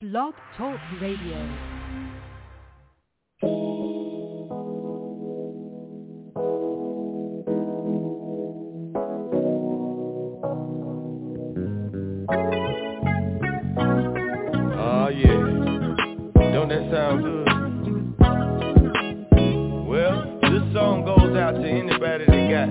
Blog Talk Radio. Oh yeah, don't that sound good? Well, this song goes out to anybody that got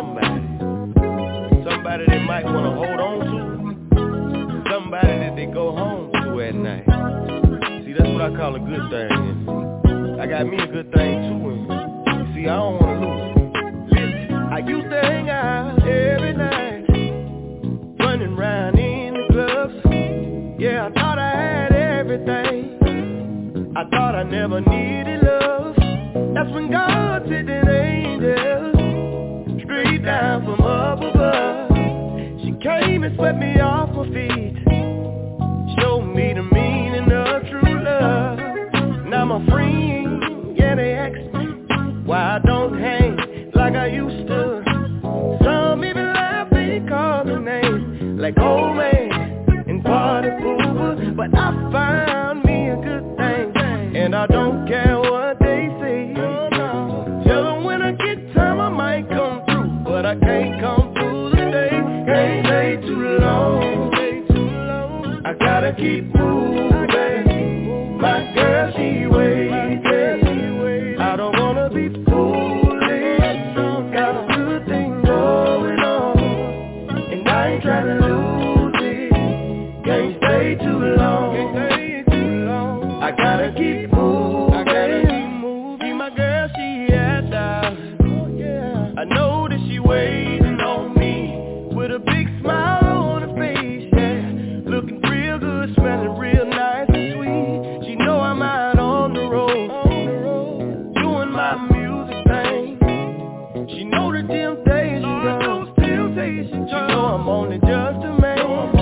somebody they might want to hold on to, somebody that they go home to at night. See, that's what I call a good thing. I got me a good thing too, and see, I don't want to lose it. Listen, I used to hang out every night, running round in the clubs. Yeah, I thought I had everything. I thought I never needed love. That's when God sent an angel straight down from up above. She came and swept me off my feet, showed me the meaning of true love. Now my friends, yeah, they ask me why I don't hang like I used to. Some even laugh and call me names like old man and party pooper. But I found me a good thing, and I don't care what they say. Tell them when I get time I might come through, but I can't come through today. Can't stay too long, I gotta keep moving. My girl, she waiting. I don't wanna be foolish. Got a good thing going on, and I ain't trying to lose it. Can't stay too long, I gotta keep moving. See my girl, she at out. I know that she waiting on me with a big smile on her face, yeah. Looking real good, smelling real nice and sweet. She know I'm out on the road, doing my music thing. She know the temptations come. She know I'm only just a man.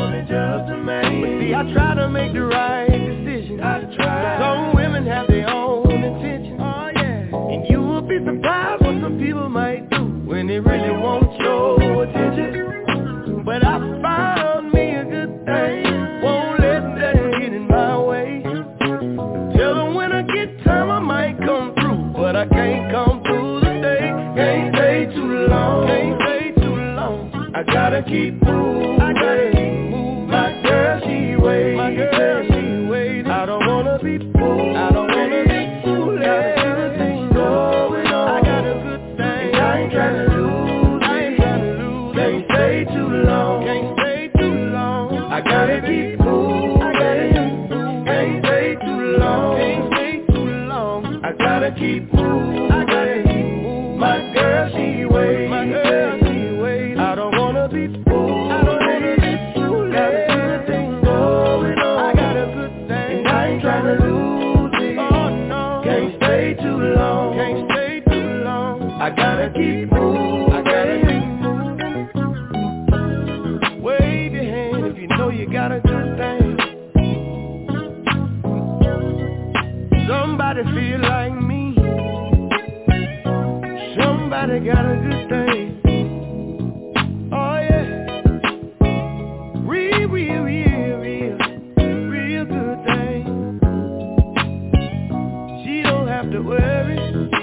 But see, I try to make the right decision. Some women have their own intentions. And you will be surprised what some people might do when they really want your attention. But I found me a good thing, won't let that get in my way. Tell them when I get time I might come through, but I can't come through today. Can't stay too long, I gotta keep moving. My girl, she waiting. I don't wanna be fooled. Got a good thing going on. I got a good thing, and I ain't trying to lose it. Can't stay too long, I gotta keep moving. Can't stay too long, I gotta keep moving. My girl, she waiting. I don't wanna be fooled. Got a good thing going on. I got a good thing, and I ain't trying to lose it. Can't stay too long, I gotta keep moving. Wave your hand if you know you got a good thing. Somebody feel like me. Somebody got a good thing. Oh yeah, real good thing. She don't have to worry.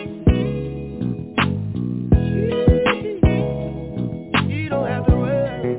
She don't have to worry.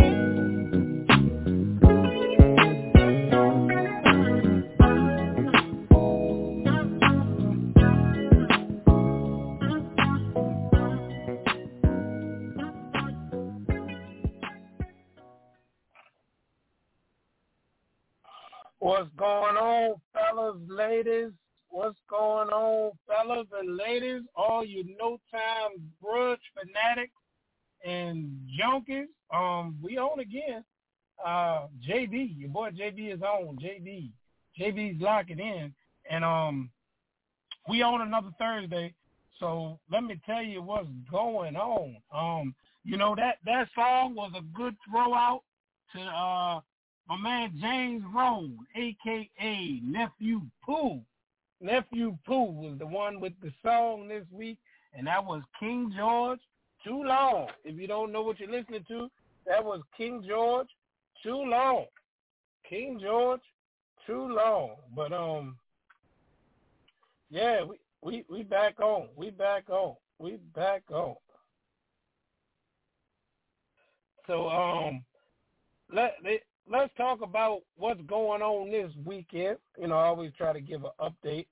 What's going on, fellas, ladies? What's going on, fellas and ladies? All you no-time grudge fanatics and junkies. We on again. JB, your boy JB is on. JB's locking in. And we on another Thursday. So let me tell you what's going on. You know, that song was a good throw out to my man James Rohn, a.k.a. Nephew Pooh. Nephew Pooh was the one with the song this week, and that was King George, Too Long. If you don't know what you're listening to, that was King George, Too Long. King George, too long. But yeah, we back on. We back on. We back on. So let's talk about what's going on this weekend. You know, I always try to give an update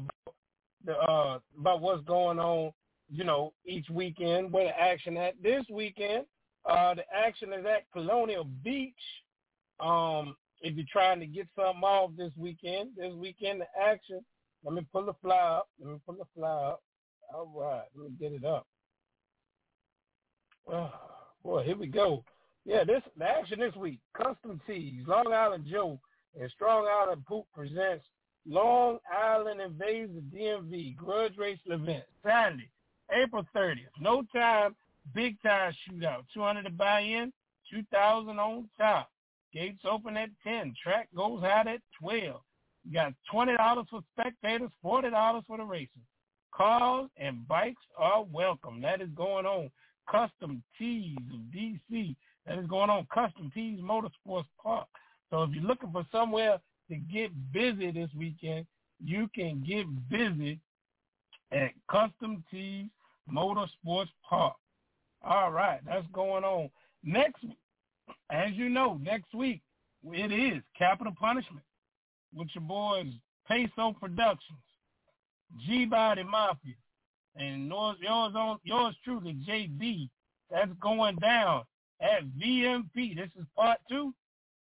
about what's going on, you know, each weekend, where the action at. This weekend, the action is at Colonial Beach. If you're trying to get something off this weekend, the action, let me pull the fly up. All right, let me get it up. Oh, boy, here we go. Yeah, the action this week, Custom Tees, Long Island Joe, and Strong Island Poop presents Long Island Invades the DMV Grudge Race event, Saturday, April 30th. No time, big time shootout. 200 to buy in, 2,000 on top. Gates open at 10. Track goes out at 12. You got $20 for spectators, $40 for the racers. Cars and bikes are welcome. That is going on. Custom Tees of DC. That is going on. Custom Tees Motorsports Park. So if you're looking for somewhere to get busy this weekend, you can get busy at Custom Tees Motorsports Park. All right, that's going on. Next, as you know, next week, it is Capital Punishment with your boys Peso Productions, G-Body Mafia, and yours truly, JB. That's going down at VMP. This is part two.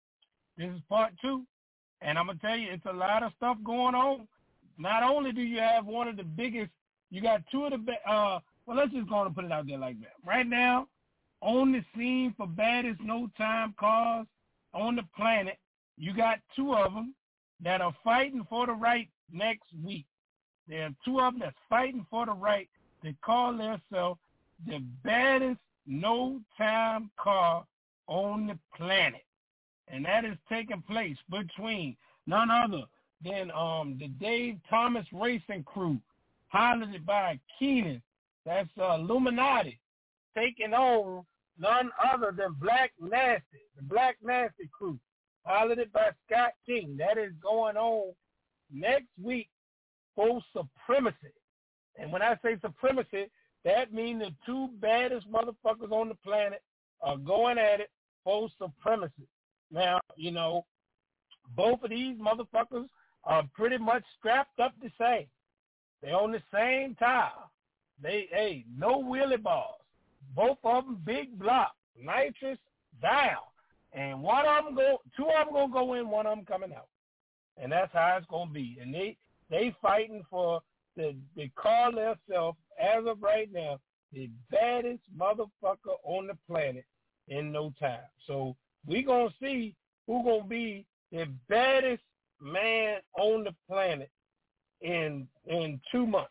And I'm going to tell you, it's a lot of stuff going on. Not only do you have one of the biggest, you got two of the best, well, let's just go on and put it out there like that. Right now, on the scene for baddest no-time cars on the planet, you got two of them that are fighting for the right next week. There are two of them that's fighting for the right to call themselves the baddest no-time car on the planet. And that is taking place between none other than the Dave Thomas Racing Crew, piloted by Keenan. That's Illuminati, taking on none other than Black Nasty, the Black Nasty Crew, piloted by Scott King. That is going on next week for Supremacy. And when I say Supremacy, that means the two baddest motherfuckers on the planet are going at it for Supremacy. Now, you know, both of these motherfuckers are pretty much strapped up the same. They on the same tire. No wheelie bars. Both of them big block, nitrous down. And two of them gonna go in, one of them coming out. And that's how it's gonna be. And they fighting for they call themselves, as of right now, the baddest motherfucker on the planet in no time. So we gonna see who gonna be the baddest man on the planet in 2 months.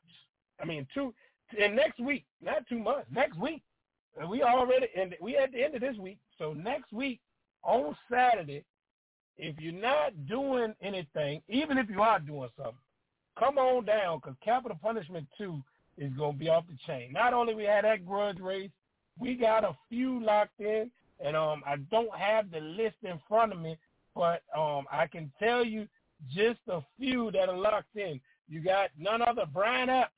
And next week, not 2 months, next week. We at the end of this week. So next week on Saturday, if you're not doing anything, even if you are doing something, come on down, because Capital Punishment 2 is going to be off the chain. Not only we had that grudge race, we got a few locked in, and I don't have the list in front of me, but I can tell you just a few that are locked in. You got none other Brian Epps,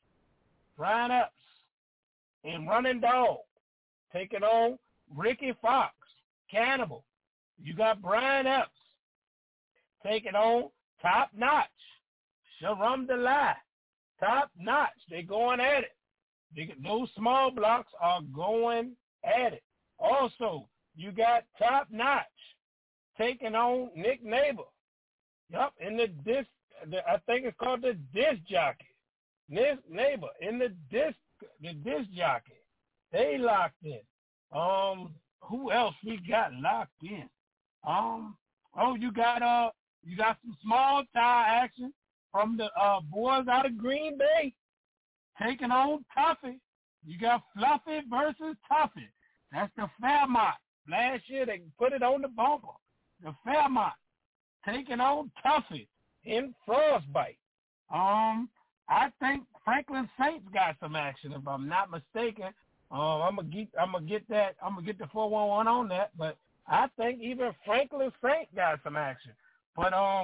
and Running Dog, taking on Ricky Fox, Cannibal. You got Brian Epps taking on Top Notch, Sharam Delay, Top Notch. They're going at it. Those small blocks are going at it. Also, you got Top Notch taking on Nick Neighbor. Yup, in I think it's called the disc jockey. Nick Neighbor in the disc jockey. They locked in. Who else we got locked in? You got some small tire action from the boys out of Green Bay taking on Tuffy. You got Fluffy versus Tuffy. That's the Fairmont. Last year they put it on the bumper. The Fairmont taking on Tuffy in Frostbite. I think Franklin Saints got some action, if I'm not mistaken. I'm gonna get the 411 on that, but I think even Franklin Saints got some action. But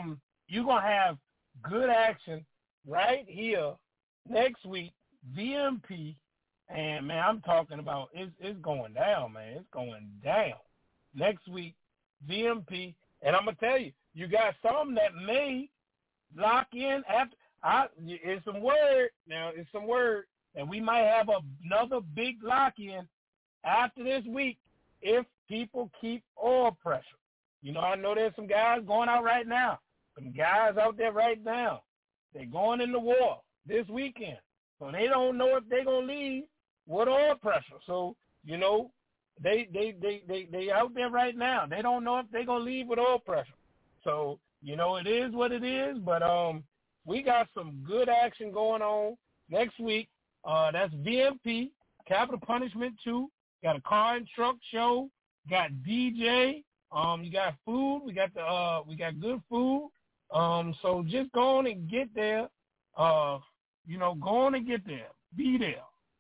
you're going to have good action right here next week, VMP. And, man, I'm talking about it's going down, man. It's going down. Next week, VMP. And I'm going to tell you, you got some that may lock in after. It's some word. Now, it's some word. And we might have another big lock-in after this week if people keep oil pressure. You know, I know there's some guys going out right now. Some guys out there right now. They're going in the war this weekend. So they don't know if they're going to leave with oil pressure. So, you know, they out there right now. They don't know if they're going to leave with oil pressure. So, you know, it is what it is. But we got some good action going on next week. That's VMP, Capital Punishment 2. Got a car and truck show. Got DJ. You got food. We got good food. So just go on and get there. You know, go on and get there. Be there.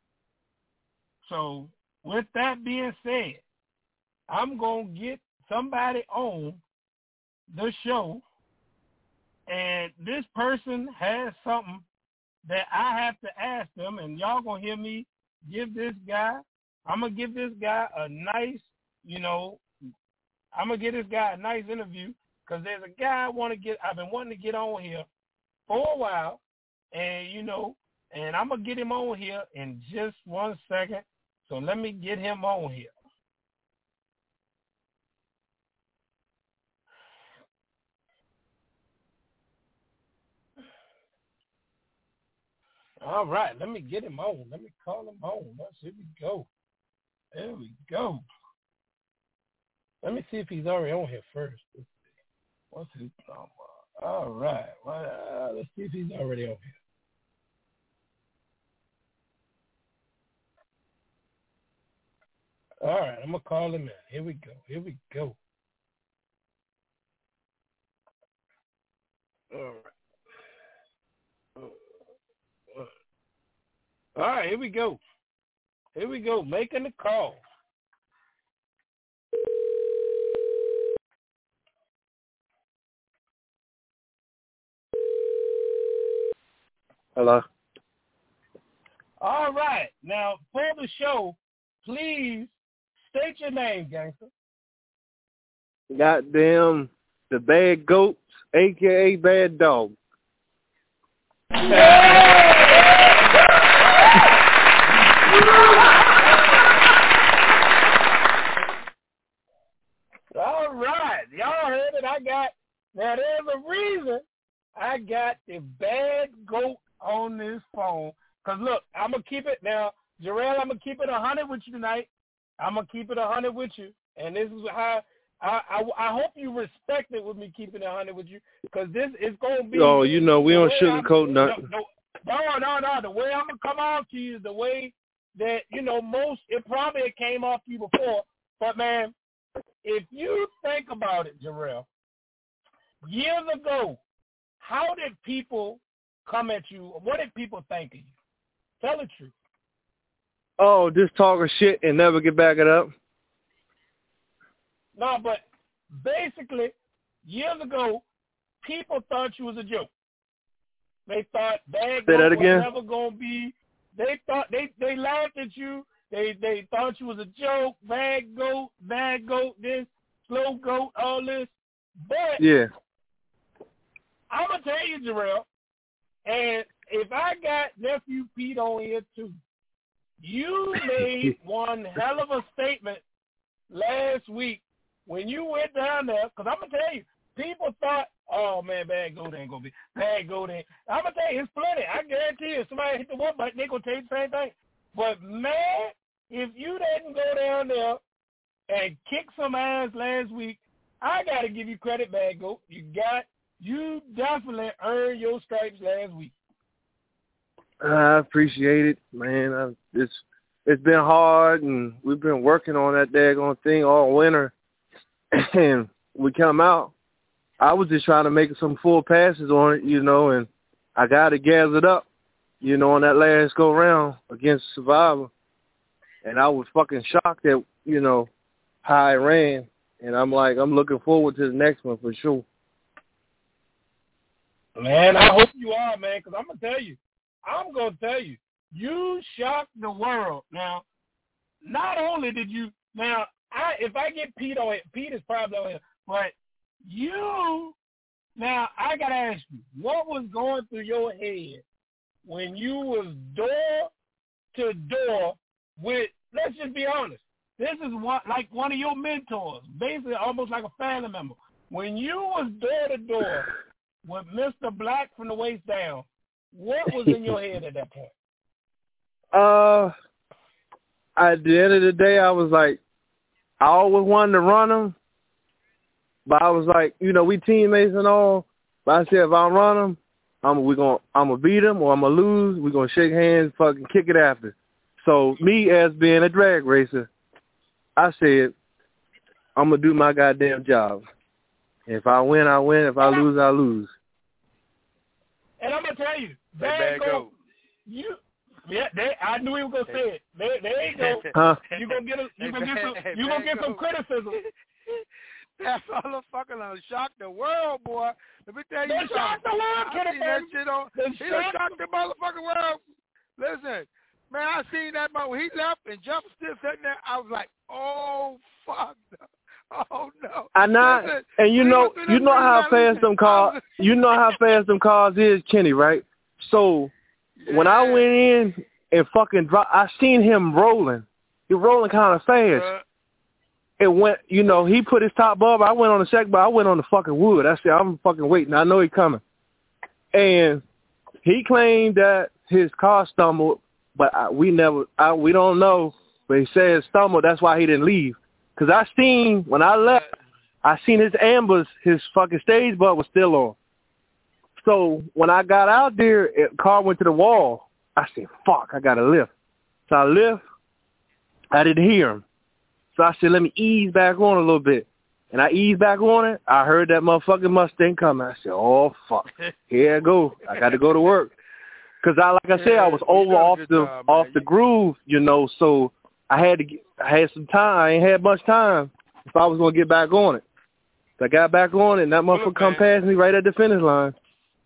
So with that being said, I'm gonna get somebody on the show, and this person has something that I have to ask them, and y'all gonna hear me give this guy. I'm gonna give this guy a nice, you know, I'm gonna give this guy a nice interview because there's a guy I've been wanting to get on here for a while, and you know, and I'm gonna get him on here in just 1 second. So let me get him on here. All right, let me get him on. Let me call him on. Here we go. There we go. Let me see if he's already on here first. Let's see. What's his number? All right. Well, let's see if he's already on here. All right, I'm going to call him in. Here we go. Here we go. All right, here we go. Here we go, making the call. Hello. All right. Now, for the show, please state your name, gangster. Goddamn, the Bad Goats, a.k.a. Bad Dog. All right. Y'all heard it. Now there's a reason I got the Bad Goat on this phone. Because, look, I'm going to keep it. Now, Jarrell, I'm going to keep it 100 with you tonight. I'm going to keep it 100 with you. And this is how I hope you respect it with me keeping it 100 with you. Because this is going to be. Oh, you know, we don't sugarcoat nothing. No. The way I'm going to come off to you is the way that, you know, it probably came off to you before. But, man, if you think about it, Jarrell, years ago, how did people come at you? What did people think of you? Tell the truth. Oh, just talking shit and never get back it up. No, but basically, years ago, people thought you was a joke. They thought Bad Goat was never going to be. They thought they laughed at you. They thought you was a joke. Bad Goat, this, Slow Goat, all this. But yeah, I'm going to tell you, Jarrell, and if I got Nephew Pete on here too, you made one hell of a statement last week when you went down there, because I'm going to tell you, people thought, oh, man, Bad Goat ain't going to be. Bad Goat ain't. I'm going to tell you, it's plenty. I guarantee you, if somebody hit the one button, they're going to tell you the same thing. But, man, if you didn't go down there and kick some ass last week, I got to give you credit, Bad Goat. You definitely earned your stripes last week. I appreciate it, man. It's been hard, and we've been working on that daggone thing all winter. And we come out. I was just trying to make some full passes on it, you know, and I got it gathered up, you know, on that last go-round against Survivor. And I was fucking shocked at, you know, how I ran. And I'm like, I'm looking forward to the next one for sure. Man, I hope you are, man, because I'm going to tell you, you shocked the world. Now, not only did you, if I get Pete on it, Pete is probably on it, but now I got to ask you, what was going through your head when you was door to door with, let's just be honest, this is like one of your mentors, basically almost like a family member. When you was door to door with Mr. Black from the waist down, what was in your head at that point? At the end of the day, I was like, I always wanted to run him, but I was like, we teammates and all. But I said, if I run him, I'm gonna beat him or I'm gonna lose. We're gonna shake hands, fucking kick it after. So me as being a drag racer, I said, I'm gonna do my goddamn job. If I win, I win. If I lose, I lose. And I'm gonna tell you, there go. I knew he was gonna say it. There you go. Huh? You gonna get some criticism. That motherfucker done shocked the world, boy. Let me tell you something. Shocked the world, I seen that shit on. He done shocked the motherfucking world. Listen, man, I seen that when he left and Jeff was still sitting there. I was like, oh fuck. Oh no. And you know how fast them cars. You know how fast them cars is, Kenny, right? So when I went in and fucking dropped, I seen him rolling. He rolling kind of fast. It went, he put his top up. I went on the second, but I went on the fucking wood. I said, I'm fucking waiting. I know he's coming. And he claimed that his car stumbled, but we don't know. But he said it stumbled. That's why he didn't leave. Because when I left, I seen his ambers, his fucking stage bud was still on. So when I got out there, the car went to the wall. I said, fuck, I got to lift. So I lift. I didn't hear him. So I said, let me ease back on a little bit. And I eased back on it. I heard that motherfucking Mustang coming. I said, oh, fuck. Here I go. I got to go to work. Because like I said, I was off the groove, so I had some time. I ain't had much time if I was going to get back on it. So I got back on it, and that motherfucker come past me right at the finish line.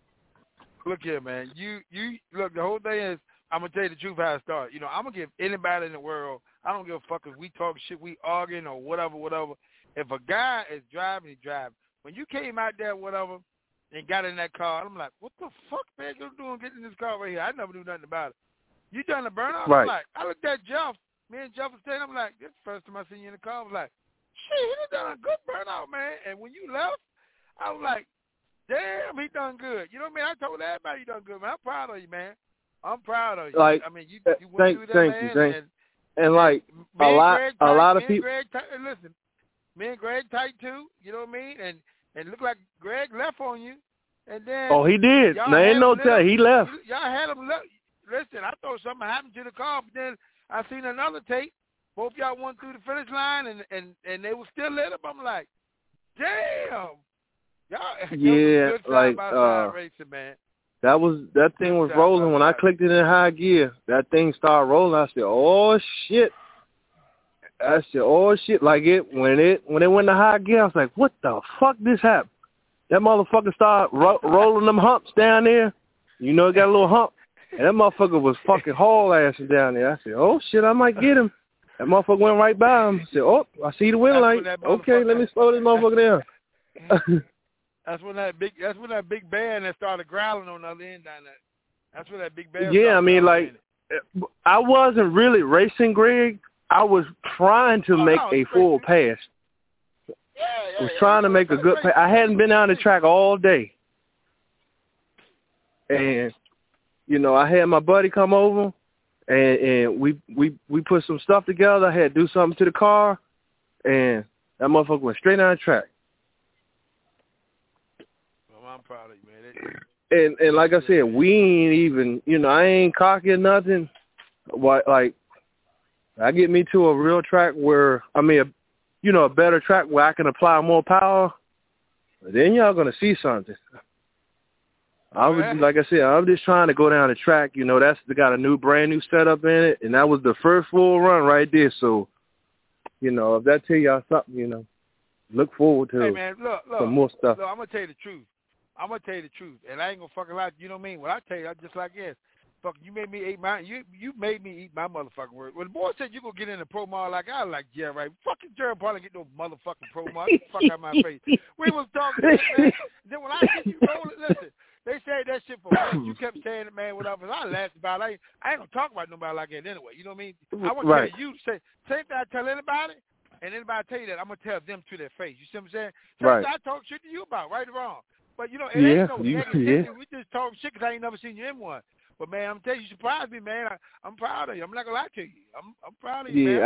Look here, man. You look, the whole thing is, I'm going to tell you the truth how it started. I'm going to give anybody in the world, I don't give a fuck if we talk shit, we arguing or whatever. If a guy is driving, he driving. When you came out there, whatever, and got in that car, I'm like, what the fuck, man, you doing getting in this car right here? I never knew nothing about it. You done the burnout? Right. I'm like, I looked at Jeff. Me and Jeff was standing, I'm like, this is the first time I seen you in the car. I was like, shit, he done a good burnout, man. And when you left, I was like, damn, he done good. You know what I mean? I told everybody you done good, man. I'm proud of you, man. I'm proud of you. Like, I mean, you went through that, man. And like a lot of people. Listen, me and Greg tight too. You know what I mean? And look like Greg left on you. And then he did. There ain't no tell. He left. Y'all had him left. Listen, I thought something happened to the car, but then I seen another tape. Both y'all went through the finish line, and they were still lit up. I'm like, damn. Yeah, like racing, man. That thing was rolling. When I clicked it in high gear, that thing started rolling. I said, oh shit. Like when it went to high gear, I was like, what the fuck this happened? That motherfucker started rolling them humps down there. It got a little hump. And that motherfucker was fucking haul-assing down there. I said, oh shit, I might get him. That motherfucker went right by him. I said, oh, I see the wind light. Okay, let me slow this motherfucker down. That's when that big band that started growling on the other end down there. That's when that big band. Yeah, I mean, like, I wasn't really racing, Greg. I was trying to make a full pass. I was trying to make a good pass. I hadn't been on the track all day. And, I had my buddy come over, and we put some stuff together. I had to do something to the car, and that motherfucker went straight down the track. I'm proud of you, man. And like I said, we ain't even, I ain't cocky or nothing. Like, I get me to a real track where, a better track where I can apply more power, then y'all going to see something. Like I said, I'm just trying to go down the track. That's got a brand new setup in it, and that was the first full run right there. So, if that tell y'all something, look forward to hey, man, look, some more stuff. Look, I'm going to tell you the truth. I'm gonna tell you the truth, and I ain't gonna fucking lie. You know what I mean? When I tell you, I'm just like yes. Fuck, you made me eat my you made me eat my motherfucking word. When the boy said you gonna get in the pro mall, like I was like, yeah, right. Fucking Jared Paul get no motherfucking pro mall. Get the fuck out of my face. We was talking shit, man. Then when I see you rolling, listen, they said that shit for weeks. You kept saying it, man, whatever. I laughed about it. I ain't gonna talk about nobody like that anyway. You know what I mean? I want to tell you to say same thing I tell anybody, and anybody tell you that, I'm gonna tell them to their face. You see what I'm saying? Same thing I talk shit to you about, right or wrong. But you know, it ain't no negativity. We just talk shit because I ain't never seen you in one. But man, I'm telling you, you surprised me, man. I'm proud of you. I'm not gonna lie to you. I'm proud of you, man.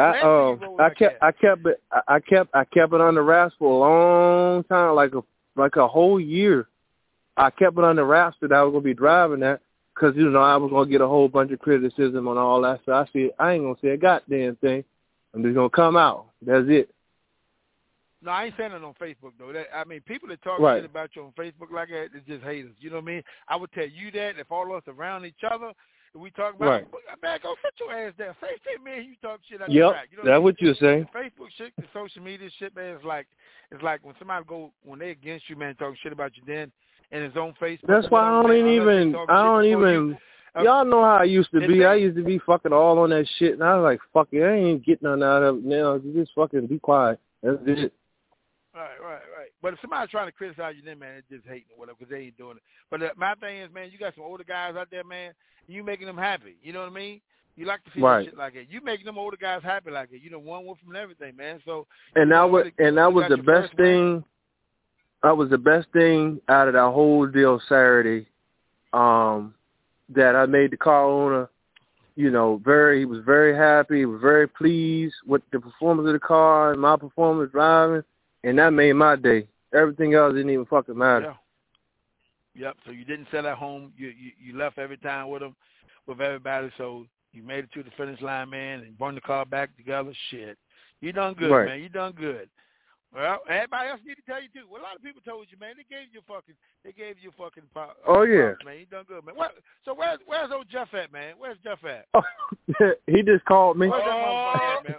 I kept it under wraps for a long time, like a whole year. I kept it under wraps that I was gonna be driving that, because you know I was gonna get a whole bunch of criticism on all that. So I ain't gonna say a goddamn thing. I'm just gonna come out. That's it. No, I ain't saying it on Facebook, though. People that talk shit about you on Facebook like that, it's just haters. You know what I mean? I would tell you that if all of us around each other, if we talk about man, go sit your ass down. Say me and you talk shit out the track. You know that's what you're saying. The Facebook shit, the social media shit, man, it's like when somebody when they against you, man, talking shit about you then in his own Facebook. That's why I don't even. Y'all know how I used to be. I used to be fucking all on that shit, and I was like, fuck it, I ain't getting nothing out of it now. You just fucking be quiet. That's it. Right. But if somebody's trying to criticize you, then man, it's just hating or whatever because they ain't doing it. But my thing is, man, you got some older guys out there, man. You making them happy. You know what I mean? You like to see shit like that. You making them older guys happy like it. You know, one from and everything, man. So that was the best thing. That was the best thing out of that whole deal Saturday. That I made the car owner. You know, he was very happy. He was very pleased with the performance of the car and my performance driving. And that made my day. Everything else didn't even fucking matter. Yeah. Yep. So you didn't sell at home. You left every time with them, with everybody. So you made it to the finish line, man, and brought the car back together. Shit. You done good, man. You done good. Well, everybody else need to tell you too. Well, a lot of people told you, man. They gave you fucking. Oh yeah. Man, you done good, man. So where's old Jeff at, man? Where's Jeff at? He just called me. Where's that motherfucker at, man?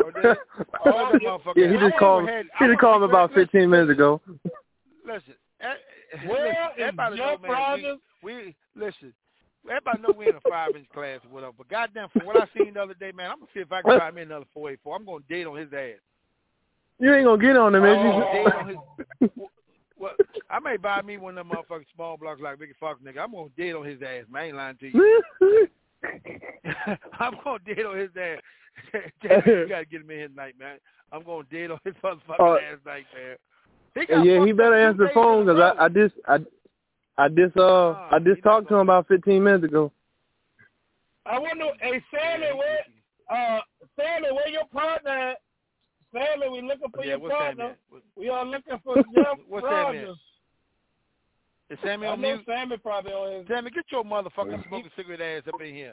Yeah, he just called. He just called me about 15 minutes ago. Listen, everybody know, man. We listen. Everybody know we in a 5-inch class or whatever. But goddamn, from what I seen the other day, man, I'm gonna see if I can buy me another 484. I'm gonna date on his ass. You ain't gonna get on him, man. Well, I may buy me one of them motherfucking small blocks like Ricky Fox, nigga. I'm gonna date on his ass, man. I ain't lying to you. I'm gonna date on his ass. You gotta get him in here tonight, man. I'm gonna date on his motherfucking ass tonight, man. He better answer the phone because I just talked to him about 15 minutes ago. I wonder, hey Sammy, where your partner at? Sammy, we looking for your partner. We are looking for Jeff Rogers. Is Sammy on mute? Sammy probably on his. Sammy, get your motherfucking smoking cigarette ass up in here.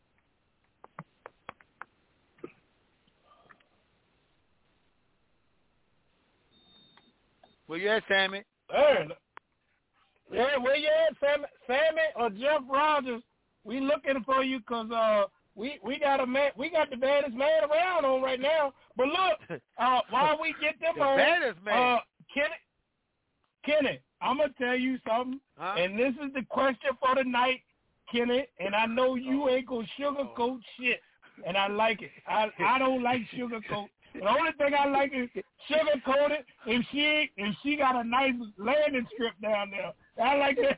Where you at, Sammy? Yeah, where you at, Sammy or Jeff Rogers? We looking for you because we got a man. We got the baddest man around on right now. But look, while we get them on, baddest man. Kenny, I'm gonna tell you something, and this is the question for the night, Kenny. And I know you ain't gonna sugarcoat shit, and I like it. I don't like sugarcoat. The only thing I like is sugarcoated if she got a nice landing strip down there. I like that.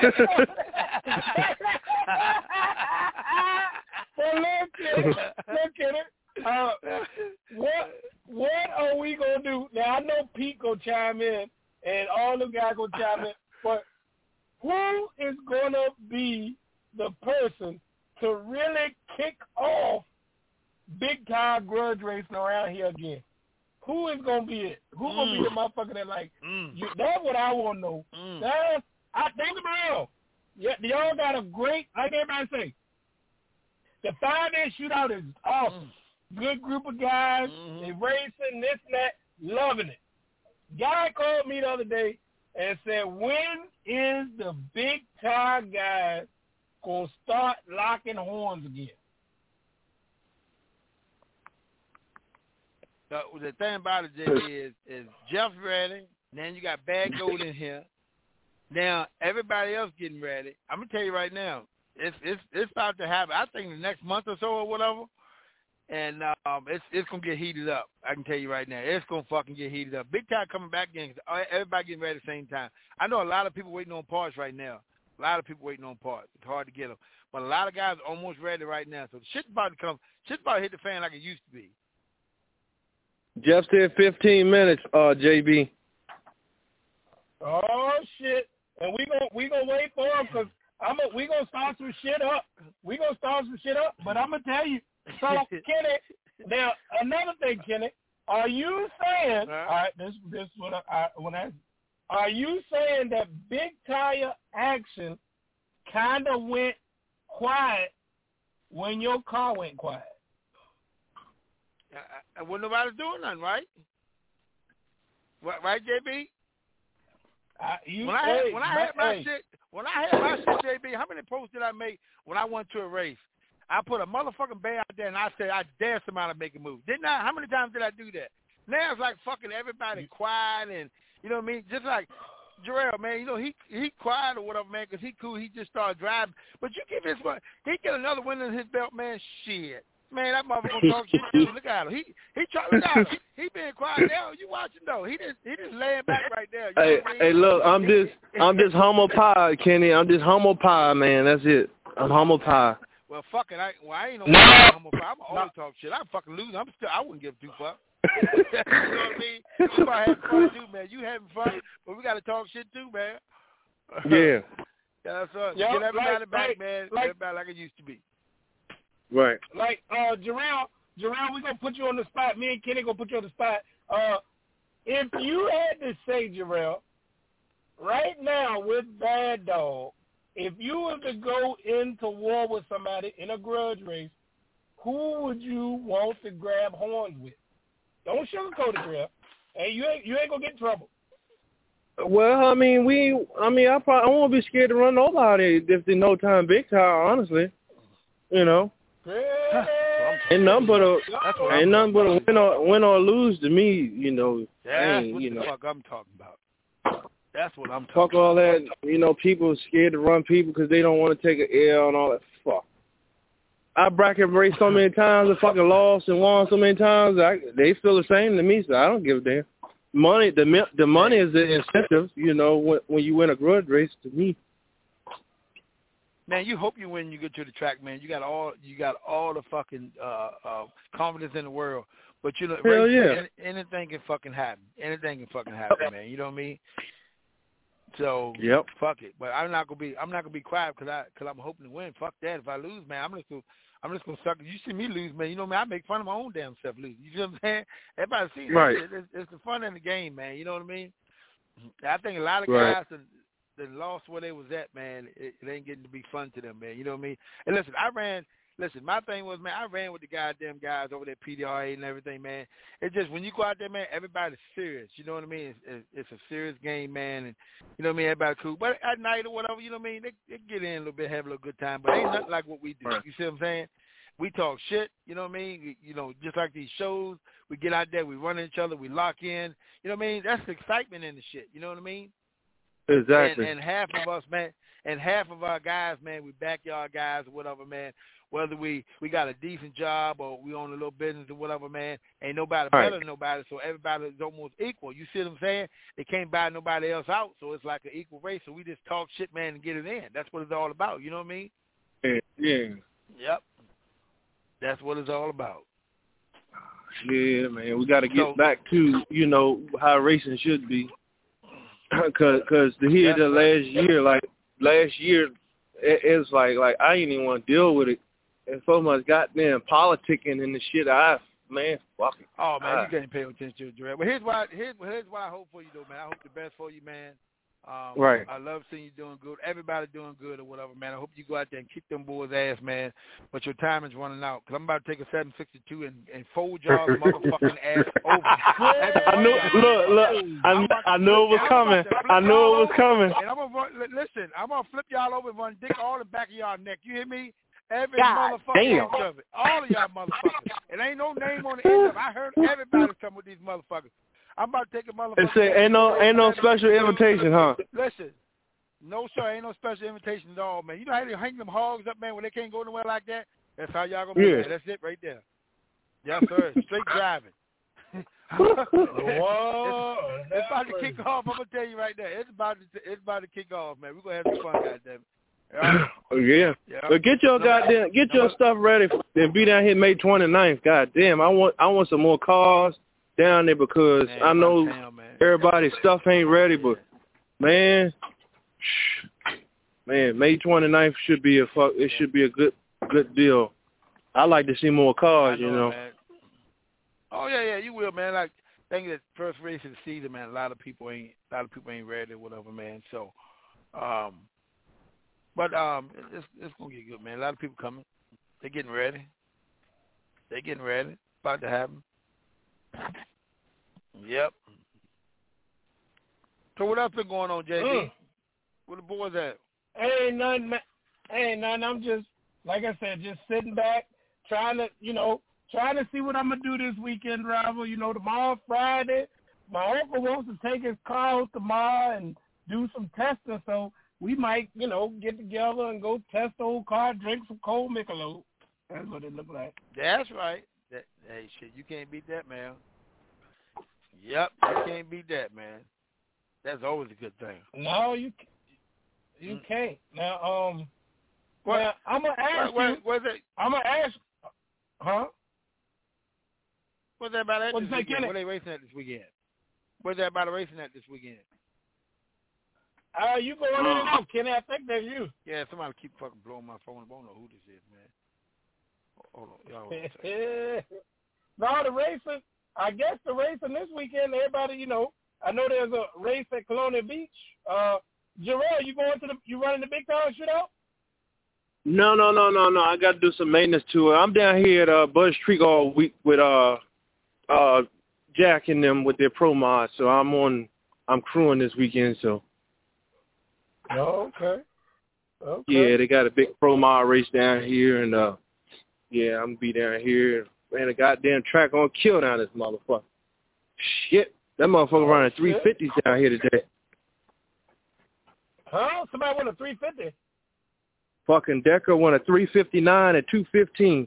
Well, look at it. What are we gonna do? Now I know Pete gonna chime in, and all the guys gonna chime in, but who is gonna be the person to really kick off big time grudge racing around here again? Who is gonna be it? Who gonna be the motherfucker that that's what I wanna know. I think about y'all got a great, like everybody say, the 5-inch shootout is awesome. Good group of guys, they racing, this and that, loving it. Guy called me the other day and said, when is the big time guys gonna start locking horns again? The thing about it, JB, is Jeff ready. Then you got Bad Gold in here. Now everybody else getting ready. I'm gonna tell you right now, it's about to happen. I think the next month or so or whatever, and it's gonna get heated up. I can tell you right now, it's gonna fucking get heated up. Big Time coming back in. Everybody getting ready at the same time. I know a lot of people waiting on parts right now. A lot of people waiting on parts. It's hard to get them, but a lot of guys are almost ready right now. So shit's about to come. Shit's about to hit the fan like it used to be. Jeff said 15 minutes. JB. Oh shit! And we gonna wait for him because we gonna start some shit up. But I'm gonna tell you. So Kenny, now another thing, Kenny, are you saying? All right, this is what I want to ask. Are you saying that Big Tire Action kind of went quiet when your car went quiet? When nobody's doing nothing, right? Right, JB? When I had my shit, JB, how many posts did I make when I went to a race? I put a motherfucking bay out there and I said I dare somebody to make a move. Didn't I? How many times did I do that? Now it's like fucking everybody quiet and, you know what I mean? Just like Jarrell, man, you know, he quiet or whatever, man, because he cool. He just started driving. But you give his one, he get another win in his belt, man, shit. Man, that motherfucker talk shit too. Look at him. He trying to look at him. He being quiet now. You watching though? He just laying back right there. Hey, look, I'm just humble pie, Kenny. I'm just humble pie, man. That's it. I'm humble pie. Well, fuck it. I ain't no humble pie. I'm always talk shit. I fucking lose. I wouldn't give two fucks. You know what I mean? You about having fun too, man. You having fun, but we got to talk shit too, man. Yeah. That's us. Get everybody back, man. Everybody like it used to be. Right. Like Jarrell, we're gonna put you on the spot. Me and Kenny gonna put you on the spot. If you had to say, Jarrell, right now with Bad Dog, if you were to go into war with somebody in a grudge race, who would you want to grab horns with? Don't sugarcoat it, Jarrell. Hey, you ain't gonna get in trouble. Well, I won't be scared to run nobody if there's no time Big Tire, honestly. You know. Ain't nothing but a win or lose to me, you know. That's what the fuck I'm talking about. That's what I'm talking about. Fuck all that, you know, people scared to run people because they don't want to take an L and all that. Fuck. I bracket raced so many times and fucking lost and won so many times. They feel the same to me, so I don't give a damn. Money, the money is the incentive, you know, when you win a grudge race to me. Man, you hope you win. You get to the track, man. You got all the fucking confidence in the world. But you know, anything can fucking happen. Anything can fucking happen, man. You know what I mean? So fuck it. But I'm not gonna be quiet because I'm hoping to win. Fuck that. If I lose, man, I'm just gonna suck it. You see me lose, man. You know me. I make fun of my own damn self lose. You see what I'm saying? Everybody sees right. That. It's the fun in the game, man. You know what I mean? I think a lot of guys that lost where they was at, man. It ain't getting to be fun to them, man. You know what I mean? And listen, my thing was, man, I ran with the goddamn guys over there, PDRA and everything, man. It's just when you go out there, man, everybody's serious. You know what I mean? It's a serious game, man, and you know what I mean. Everybody cool, but at night or whatever, you know what I mean. They get in a little bit, have a little good time, but ain't nothing like what we do. Right. You see what I'm saying? We talk shit, you know what I mean? You know, just like these shows, we get out there, we run at each other, we lock in. You know what I mean? That's the excitement in the shit. You know what I mean? Exactly. And half of us, man, and half of our guys, man, we backyard guys or whatever, man. Whether we got a decent job or we own a little business or whatever, man, ain't nobody better than nobody, so everybody is almost equal. You see what I'm saying? They can't buy nobody else out, so it's like an equal race. So we just talk shit, man, and get it in. That's what it's all about. You know what I mean? Yeah. Yep. That's what it's all about. Yeah, man. We got to get back to, you know, how racing should be. Cause last year, it's like I didn't even want to deal with it. And so much goddamn politicking and the shit. Man, fuck it. Oh man, you can't pay attention to it, Jarrell. But here's what I hope for you, though, man. I hope the best for you, man. Right. I love seeing you doing good. Everybody doing good or whatever, man. I hope you go out there and kick them boys' ass, man. But your time is running out. Because I'm about to take a 762 and fold y'all's motherfucking ass over. I knew it was coming. And I'm going to flip y'all over and run dick all the back of y'all neck. You hear me? Every motherfucking inch of it. All of y'all motherfuckers. It ain't no name on the end of it. I heard everybody come with these motherfuckers. I'm about to take a motherfucker. It say ain't no special invitation, huh? Listen, No, sir, ain't no special invitation at all, man. You know how they hang them hogs up, man, when they can't go nowhere like that? That's how y'all gonna be there. That's it right there. Yes, sir. Straight driving. Whoa, it's about to kick off. I'm gonna tell you right there. It's about to kick off, man. We're gonna have some fun, goddamn it. Yeah. But get your stuff ready and be down here May 29th. Goddamn, I want some more cars down there because I know everybody's stuff ain't ready, but man, May 29th should be a good deal. I like to see more cars, you know. Man. Oh yeah, you will, man. Like, I think that first race of the season, man. A lot of people ain't ready or whatever, man. So, but it's gonna get good, man. A lot of people coming. They're getting ready. About to happen. Yep. So what else been going on, JB? Where the boys at? Ain't nothing, man. I'm just, like I said, just sitting back, trying to see what I'm going to do this weekend, Rival. You know, tomorrow, Friday, my uncle wants to take his car out tomorrow and do some testing, so we might, get together and go test the old car, drink some cold Michelob. That's what it look like. That's right. Hey, shit, you can't beat that, man. Yep, you can't beat that, man. That's always a good thing. No, you can't. Now, well, I'm gonna ask you. I'm gonna ask. Huh? What's that about that this weekend? What are they racing at this weekend? What's that about racing at this weekend? You going in and out, Kenny? I think that's you. Yeah, somebody keep fucking blowing my phone. I don't know who this is, man. Hold on, y'all. No, the racing. I guess the racing this weekend, everybody, I know there's a race at Colonial Beach. Jarrell, you running the big time shootout? No. I got to do some maintenance to it. I'm down here at Buzz Creek all week with Jack and them with their pro mods. So I'm crewing this weekend. So. Oh, okay. Yeah, they got a big pro mod race down here, and I'm gonna be down here. Man, the goddamn track gonna kill down this motherfucker. Shit, that motherfucker running 350s down here today. Huh? Somebody won a 350? Fucking Decker won a 359 at 215.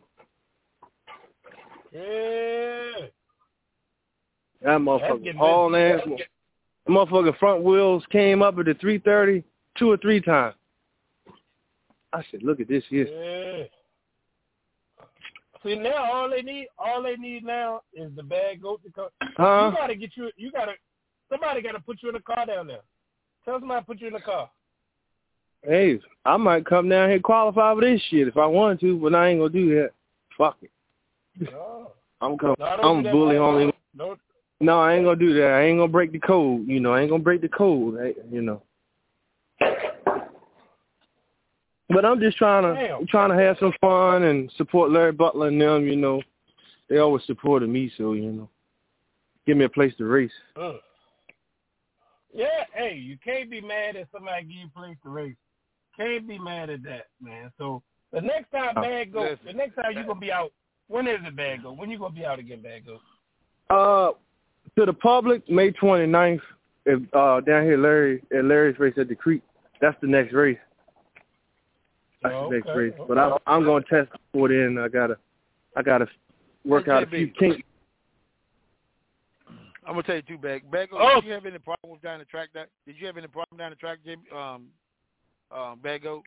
Yeah. That motherfucker hauling ass. The motherfucking front wheels came up at the 330 2 or 3 times. I said, look at this here. Yeah. See, now all they need now is the bad goat to come. Somebody got to put you in a car down there. Tell somebody to put you in a car. Hey, I might come down here and qualify for this shit if I wanted to, but I ain't gonna do that. Fuck it. No. I'm bully only. No, I ain't gonna do that. I ain't gonna break the code. I ain't gonna break the code. But I'm just trying to have some fun and support Larry Butler and them. They always supported me, so give me a place to race. Yeah, hey, you can't be mad at somebody give you a place to race. Can't be mad at that, man. So the next time Bad Goat, the next time you gonna be out, when is it, Bad Goat? When you gonna be out again, Bad Goat? To the public, May 29th, down here at Larry's race at the Creek. That's the next race. That's the next race. But I'm gonna test before then. I gotta work out a few kinks. I'm gonna tell you too, Bad Goat. Did you have any problems down the track? Did you have any problem down the track, Bad Goat?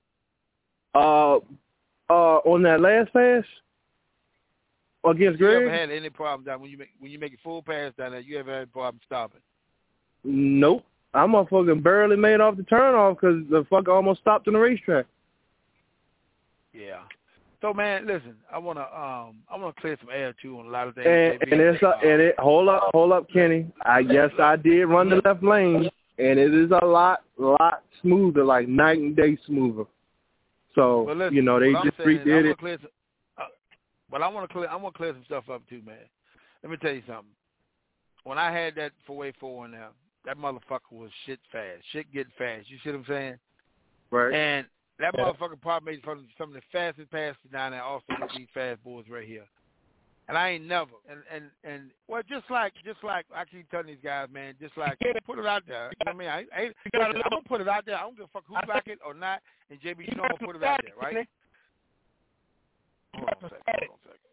On that last pass against Greg. You ever had any problem down when you make a full pass down there? You ever had a problem stopping? Nope. I motherfucking barely made off the turnoff because the fucker almost stopped on the racetrack. Yeah. So man, listen, I wanna clear some air too on a lot of things. Hold up, Kenny. I did run the left lane, and it is a lot smoother, like night and day smoother. So they just redid it. But I want to clear some stuff up too, man. Let me tell you something. When I had that 484 in there, that motherfucker was shit fast. Shit getting fast. You see what I'm saying? Right. And that motherfucker probably made some of the fastest passes down there also with these fast boys right here. And I ain't never. And well, just like I keep telling these guys, man, just like put it out there. You know what I mean? Listen, I'm gonna put it out there. I don't give a fuck who like it or not. And JB, you know I'm gonna put it out there, right? Hold on a second.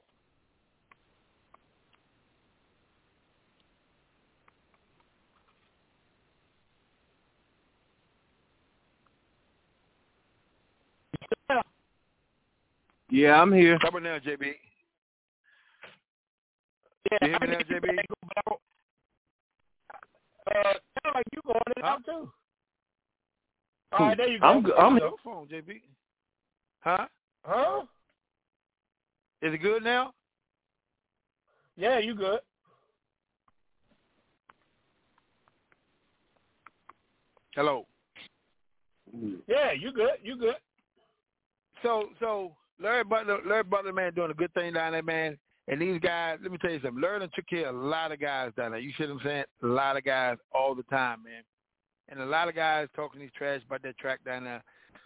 Yeah, I'm here. How about now, JB? You hear me now, JB? Sound like you going in out too. All right, there you go. I'm on the phone, JB. Huh? Is it good now? Yeah, you good. Hello. Yeah, you good. You good. So Larry Butler, man, doing a good thing down there, man. And these guys, let me tell you something. Larry done took care of a lot of guys down there. You see what I'm saying? A lot of guys all the time, man. And a lot of guys talking these trash about that track down there,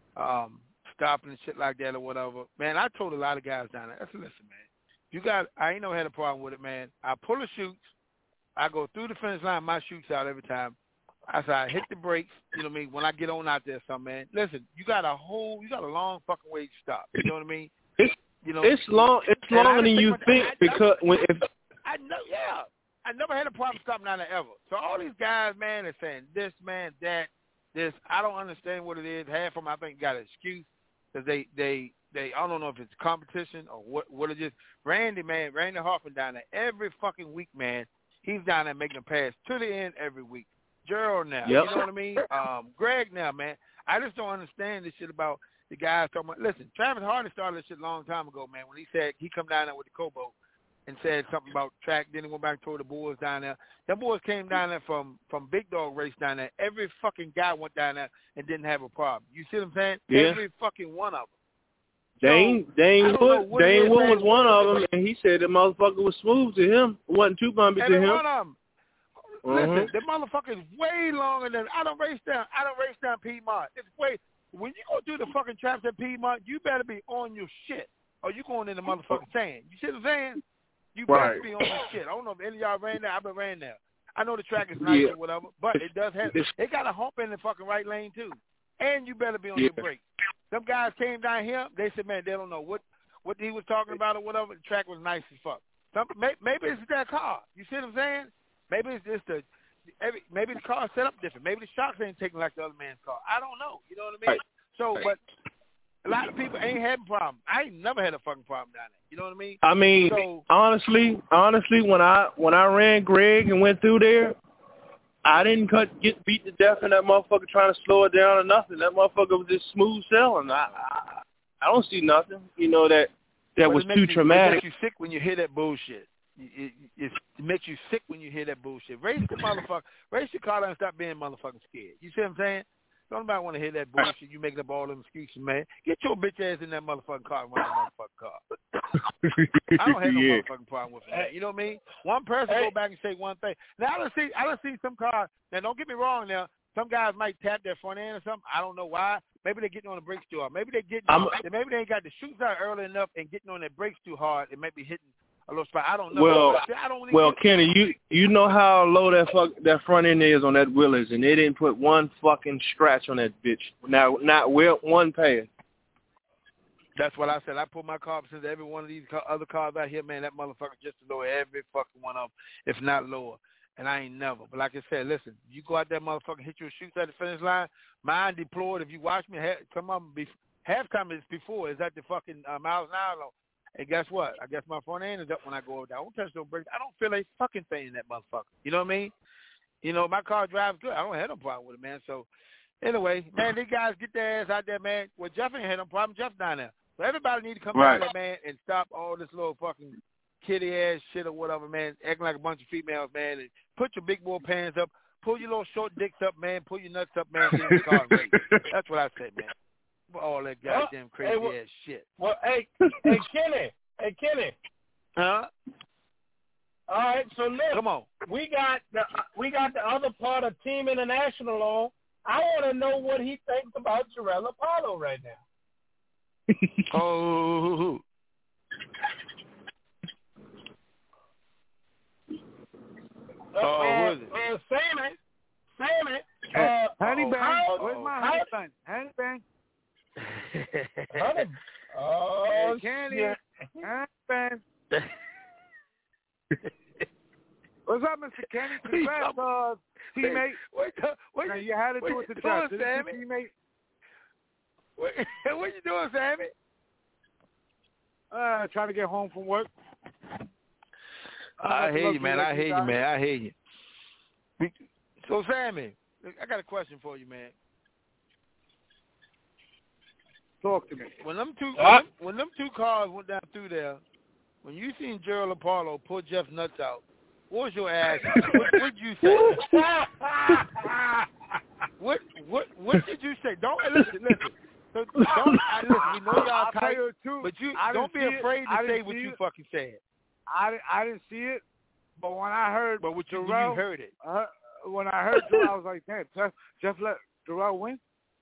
stopping and shit like that or whatever. Man, I told a lot of guys down there, I said, listen, man, I ain't never had a problem with it, man. I pull the chutes. I go through the finish line, my chutes out every time. I said, I hit the brakes, you know what I mean, when I get on out there, something, man. Listen, you got a long fucking way to stop. You know what I mean? It's longer than you think because I never had a problem stopping down there ever. So all these guys, man, are saying this, man, that, this. I don't understand what it is. Half of them, I think, got an excuse because they I don't know if it's competition or what it is. Randy Hoffman down there every fucking week, man. He's down there making a pass to the end every week. Gerald now, You know what I mean? Greg now, man. I just don't understand this shit about the guys talking about. Listen, Travis Hardy started this shit a long time ago, man. When he said he come down there with the Kobo and said something about track, then he went back and told the boys down there. Them boys came down there from Big Dog Race down there. Every fucking guy went down there and didn't have a problem. You see what I'm saying? Yeah. Every fucking one of them. Dane Wood was one of them, and he said the motherfucker was smooth to him. It wasn't too bumpy to him. Every one of them. Listen, the motherfucker is way longer than I don't race down Piedmont. It's way when you go do the fucking traps at Piedmont, you better be on your shit, or you going in the motherfucking sand. You see what I'm saying? You better be on your shit. I don't know if any of y'all ran there. I've been ran there. I know the track is nice or whatever, but it does have it got a hump in the fucking right lane too, and you better be on your brakes. Some guys came down here. They said, man, they don't know what he was talking about or whatever. The track was nice as fuck. Maybe it's that car. You see what I'm saying? Maybe it's just maybe the car's set up different. Maybe the shocks ain't taking like the other man's car. I don't know. You know what I mean? So, but a lot of people ain't having problems. I ain't never had a fucking problem down there. You know what I mean? I mean, so, honestly, when I ran Greg and went through there, I didn't get beat to death in that motherfucker trying to slow it down or nothing. That motherfucker was just smooth sailing. I don't see nothing, that was too traumatic. It makes you sick when you hear that bullshit. It makes you sick when you hear that bullshit. Race the motherfucker. Race your car and stop being motherfucking scared. You see what I'm saying? Don't nobody want to hear that bullshit. You making up all them excuses, man. Get your bitch ass in that motherfucking car and run that motherfucking car. I don't have no motherfucking problem with that. You know what I mean? One person go back and say one thing. Now I don't see some cars. Now don't get me wrong. Now some guys might tap their front end or something. I don't know why. Maybe they're getting on the brakes too hard. Maybe maybe they ain't got the shoots out early enough and getting on their brakes too hard. It might be hitting a little spot. I don't know. Well, Kenny, you know how low that front end is on that Willys, and they didn't put one fucking scratch on that bitch. Now, not one pass. That's what I said. I put my car since every one of these other cars out here, man, that motherfucker just to lower every fucking one of them, if not lower. And I ain't never. But like I said, listen, you go out there, motherfucker, hit your shoots at the finish line. Mine deployed. If you watch me, some of them halftime is before. Is at the fucking miles an hour. And guess what? I guess my front end is up when I go over there. I don't touch no brakes. I don't feel a fucking thing in that motherfucker. You know what I mean? My car drives good. I don't have no problem with it, man. So, anyway, man, these guys get their ass out there, man. Well, Jeff ain't had no problem. Jeff down there. So everybody need to come down there, man, and stop all this little fucking kitty-ass shit or whatever, man, acting like a bunch of females, man, and put your big boy pants up, pull your little short dicks up, man, pull your nuts up, man, get in the car and race. That's what I say, man. All that goddamn crazy-ass shit. Well, hey, Kenny. Huh? All right, so look. Come on. We got the other part of Team International on. I want to know what he thinks about Jarell Apollo right now. Oh. Who is it? Sammy. Honey Bang. Where's my honey bang? Honey Bang. Candy. Honey Bang. What's up, Mr. Kenny? Congrats, teammate. Now, you had to do it to Jeff. Sammy? Teammate. What you doing, Sammy? Trying to get home from work. I hear you, man. I hear you. So, Sammy, I got a question for you, man. Talk to me. When them two cars went down through there, when you seen Gerald Apollo pull Jeff's nuts out, what was your ass? What did you say? What did you say? Don't listen. So we know y'all tight, but you don't be afraid to say what you fucking said. I didn't see it, but when I heard, you heard it. When I heard Jarrell, I was like, damn, Jeff let Jarrell win.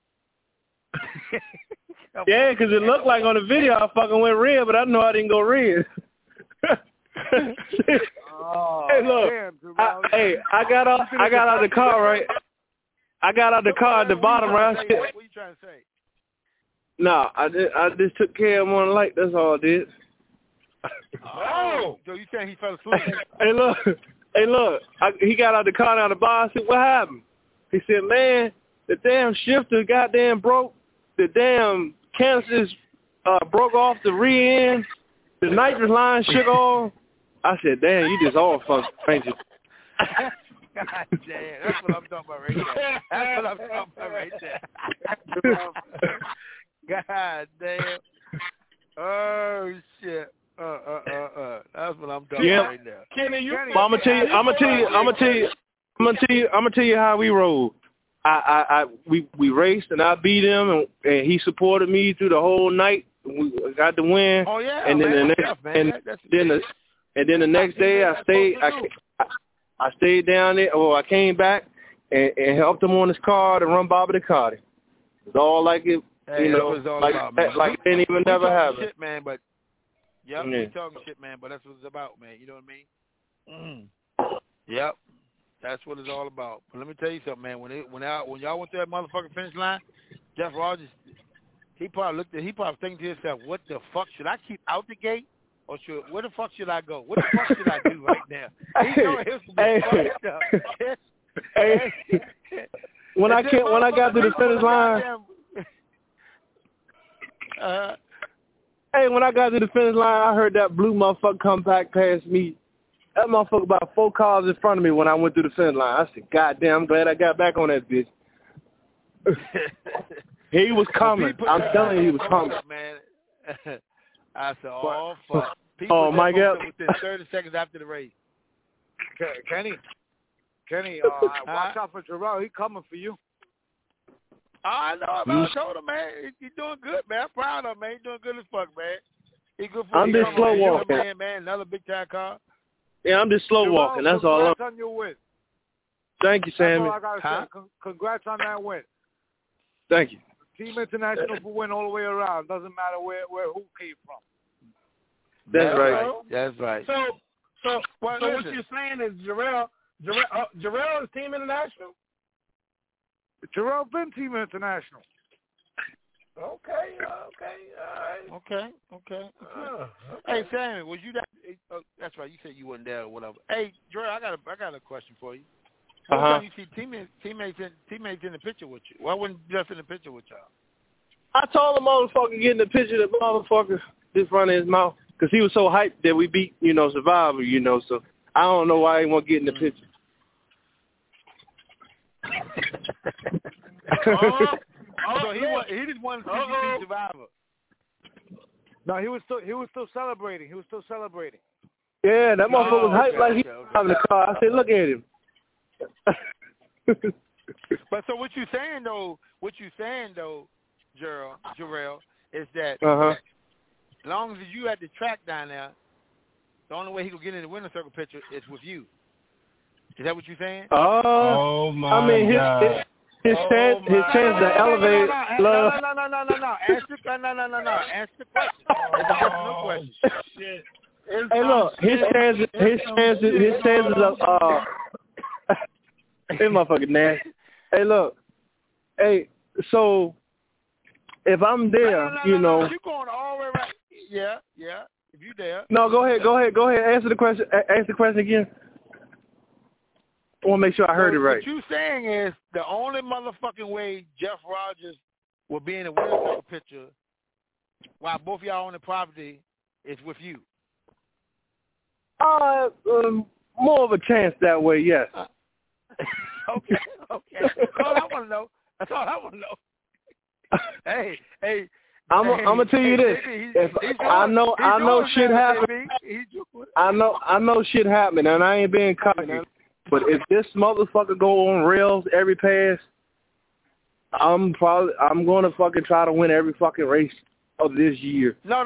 Yeah, because it looked like on the video I fucking went red, but I know I didn't go red. Hey, look. Damn, I got out of the car, right? I got out of the car at the bottom, right? What are you trying to say? No, I just took care of him on the light. That's all I did. Oh, so you saying he fell asleep? Hey, look. He got out of the car down the bar. I said, what happened? He said, man, the damn shifter goddamn broke. The damn canisters broke off the rear end. The nitrous line shook off. I said, damn, you just all fucking crazy. God damn, that's what I'm talking about right there. God damn. Oh shit. That's what I'm talking about right now. Kenny, I'm gonna tell you how we rolled. We raced and I beat him and he supported me through the whole night. We got the win. Oh yeah, and then the next day I stayed down there. Or I came back and helped him on his car to run Bobby the Cardi. It's all like it, like it didn't even never happen. Shit, man, but we talking shit, man. But that's what it's about, man. You know what I mean? Yep. That's what it's all about. But let me tell you something, man. When y'all went to that motherfucking finish line, Jeff Rogers, he probably thinking to himself, what the fuck, should I keep out the gate? Or where the fuck should I go? What the fuck should I do right now? He know his fucked up. When I got to the finish line, when I got to the finish line, I heard that blue motherfucker come back past me. That motherfucker about 4 cars in front of me when I went through the finish line. I said, God damn, I'm glad I got back on that bitch. He was coming. I'm telling you, he was coming. Man. I said, oh, fuck. Mike Epps. Within 30 seconds after the race. Kenny, watch out for Jarrell. He coming for you. I know, man. I told him, man. He's doing good, man. I'm proud of him, man. He's doing good as fuck, man. He's good for I'm just slow walking. Man. Another big time car. Yeah, I'm just slow walking. That's all. Congrats on your win. Thank you, Sammy. That's all I gotta say. Congrats on that win. Thank you. Team International for win all the way around. Doesn't matter who came from. That's right. That's right. So what you're saying is Jarrell is Team International? Jarrell been Team International. Okay, all right. Okay. Hey, Sammy, was you that? That's right. You said you wasn't there or whatever. Hey, Jarrell, I got a question for you. Time you see teammates in the picture with you? Why wasn't Jeff in the picture with y'all? I told the motherfucker get in the picture. The motherfucker just running his mouth because he was so hyped that we beat, Survivor, So I don't know why he won't get in the picture. So he just wanted to see you beat Survivor. No, he was still celebrating. Yeah, that motherfucker was hyped like he was driving the car. I said, look at him. But so what you saying though, Jarrell, is that as long as you at the track down there, the only way he could get in the winner's circle picture is with you. Is that what you're saying? Oh my God. His chance to elevate love. No. Answer the question. It's a personal question. Shit. Hey, look, his chances They motherfucking nasty. Hey, look. Hey, so if I'm there, no, you know. You going all the way right? Yeah. If you there. No, go ahead. Answer the question. Ask the question again. I want to make sure I heard it right. What you saying is the only motherfucking way Jeff Rogers will be in a winner picture while both y'all on the property is with you. More of a chance that way, yes. Okay. That's all I want to know. Hey. I'm gonna tell you this. I know shit happen. I know shit happen, and I ain't being cocky. But if this motherfucker go on rails every pass, I'm gonna fucking try to win every fucking race of this year. No.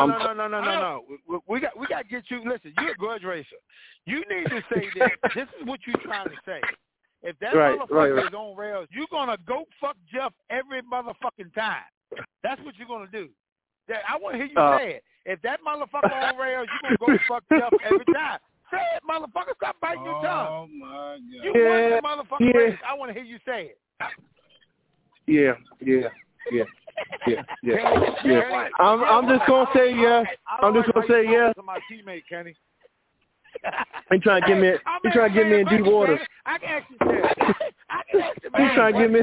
We got to get you. Listen, you're a grudge racer. You need to say this. This is what you're trying to say. If that motherfucker is on rails, you're gonna go fuck Jeff every motherfucking time. That's what you're gonna do. I want to hear you say it. If that motherfucker on rails, you're gonna go fuck Jeff every time. Say it, motherfucker. Stop biting your tongue. Oh my God. You won the motherfucking race. I want to hear you say it. Yeah. I'm just gonna say yes. I'm just gonna say yes. To my teammate Kenny. He trying to get me. He trying to get me in deep waters. I can ask you that. He's trying to get me.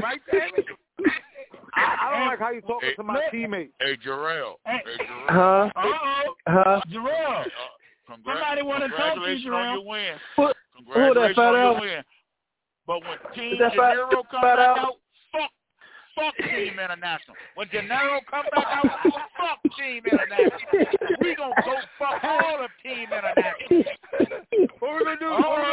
I don't like how you talking to my teammate. Hey, Jarrell. Huh? Jarrell. Somebody want to talk to you, Congratulations on your win. Congratulations on your win. But when Team De Niro comes back out, fuck Team International. When De Niro comes back out, fuck Team International. We gonna go fuck all of Team International. What we gonna do?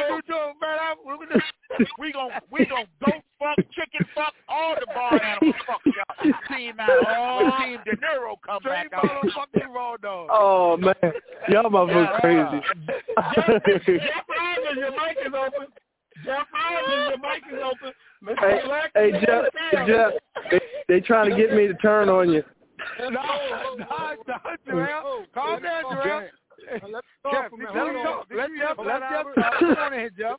We gonna go fuck, chicken fuck, all the bar animals. Fuck y'all. Team out. When Team De Niro come back out, fuck you raw dog. Oh man, y'all motherfuckers crazy. Jeff Rogers, your mic is open. Hey, Jeff, they trying to get me to turn on you. No, Jarrell. Calm down, Jarrell. Let's talk. Let's Jeff. Come on in, Jeff.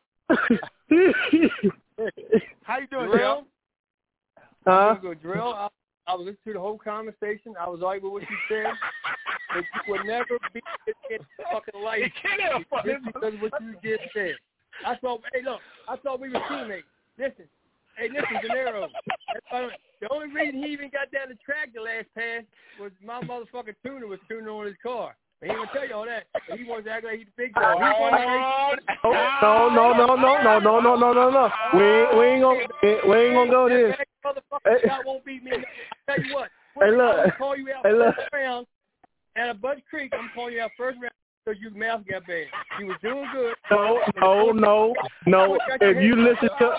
How you doing, Jeff? Huh? Jarrell, I was listening to the whole conversation. I was arguing with what you said. But you would never be in fucking life because of what you just said. I thought we were teammates. Listen, De Niro. The only reason he even got down the track the last pass was my motherfucking tuner was tuning on his car. He ain't gonna tell you all that. But he wants to act like he's the big dog. No. We ain't gonna go there. Motherfucker won't beat me. Tell you what. I'm gonna call you out first round at a Bud Creek. I'm calling you out first round. Because your mouth got bad. You was doing good. No. If you listen to,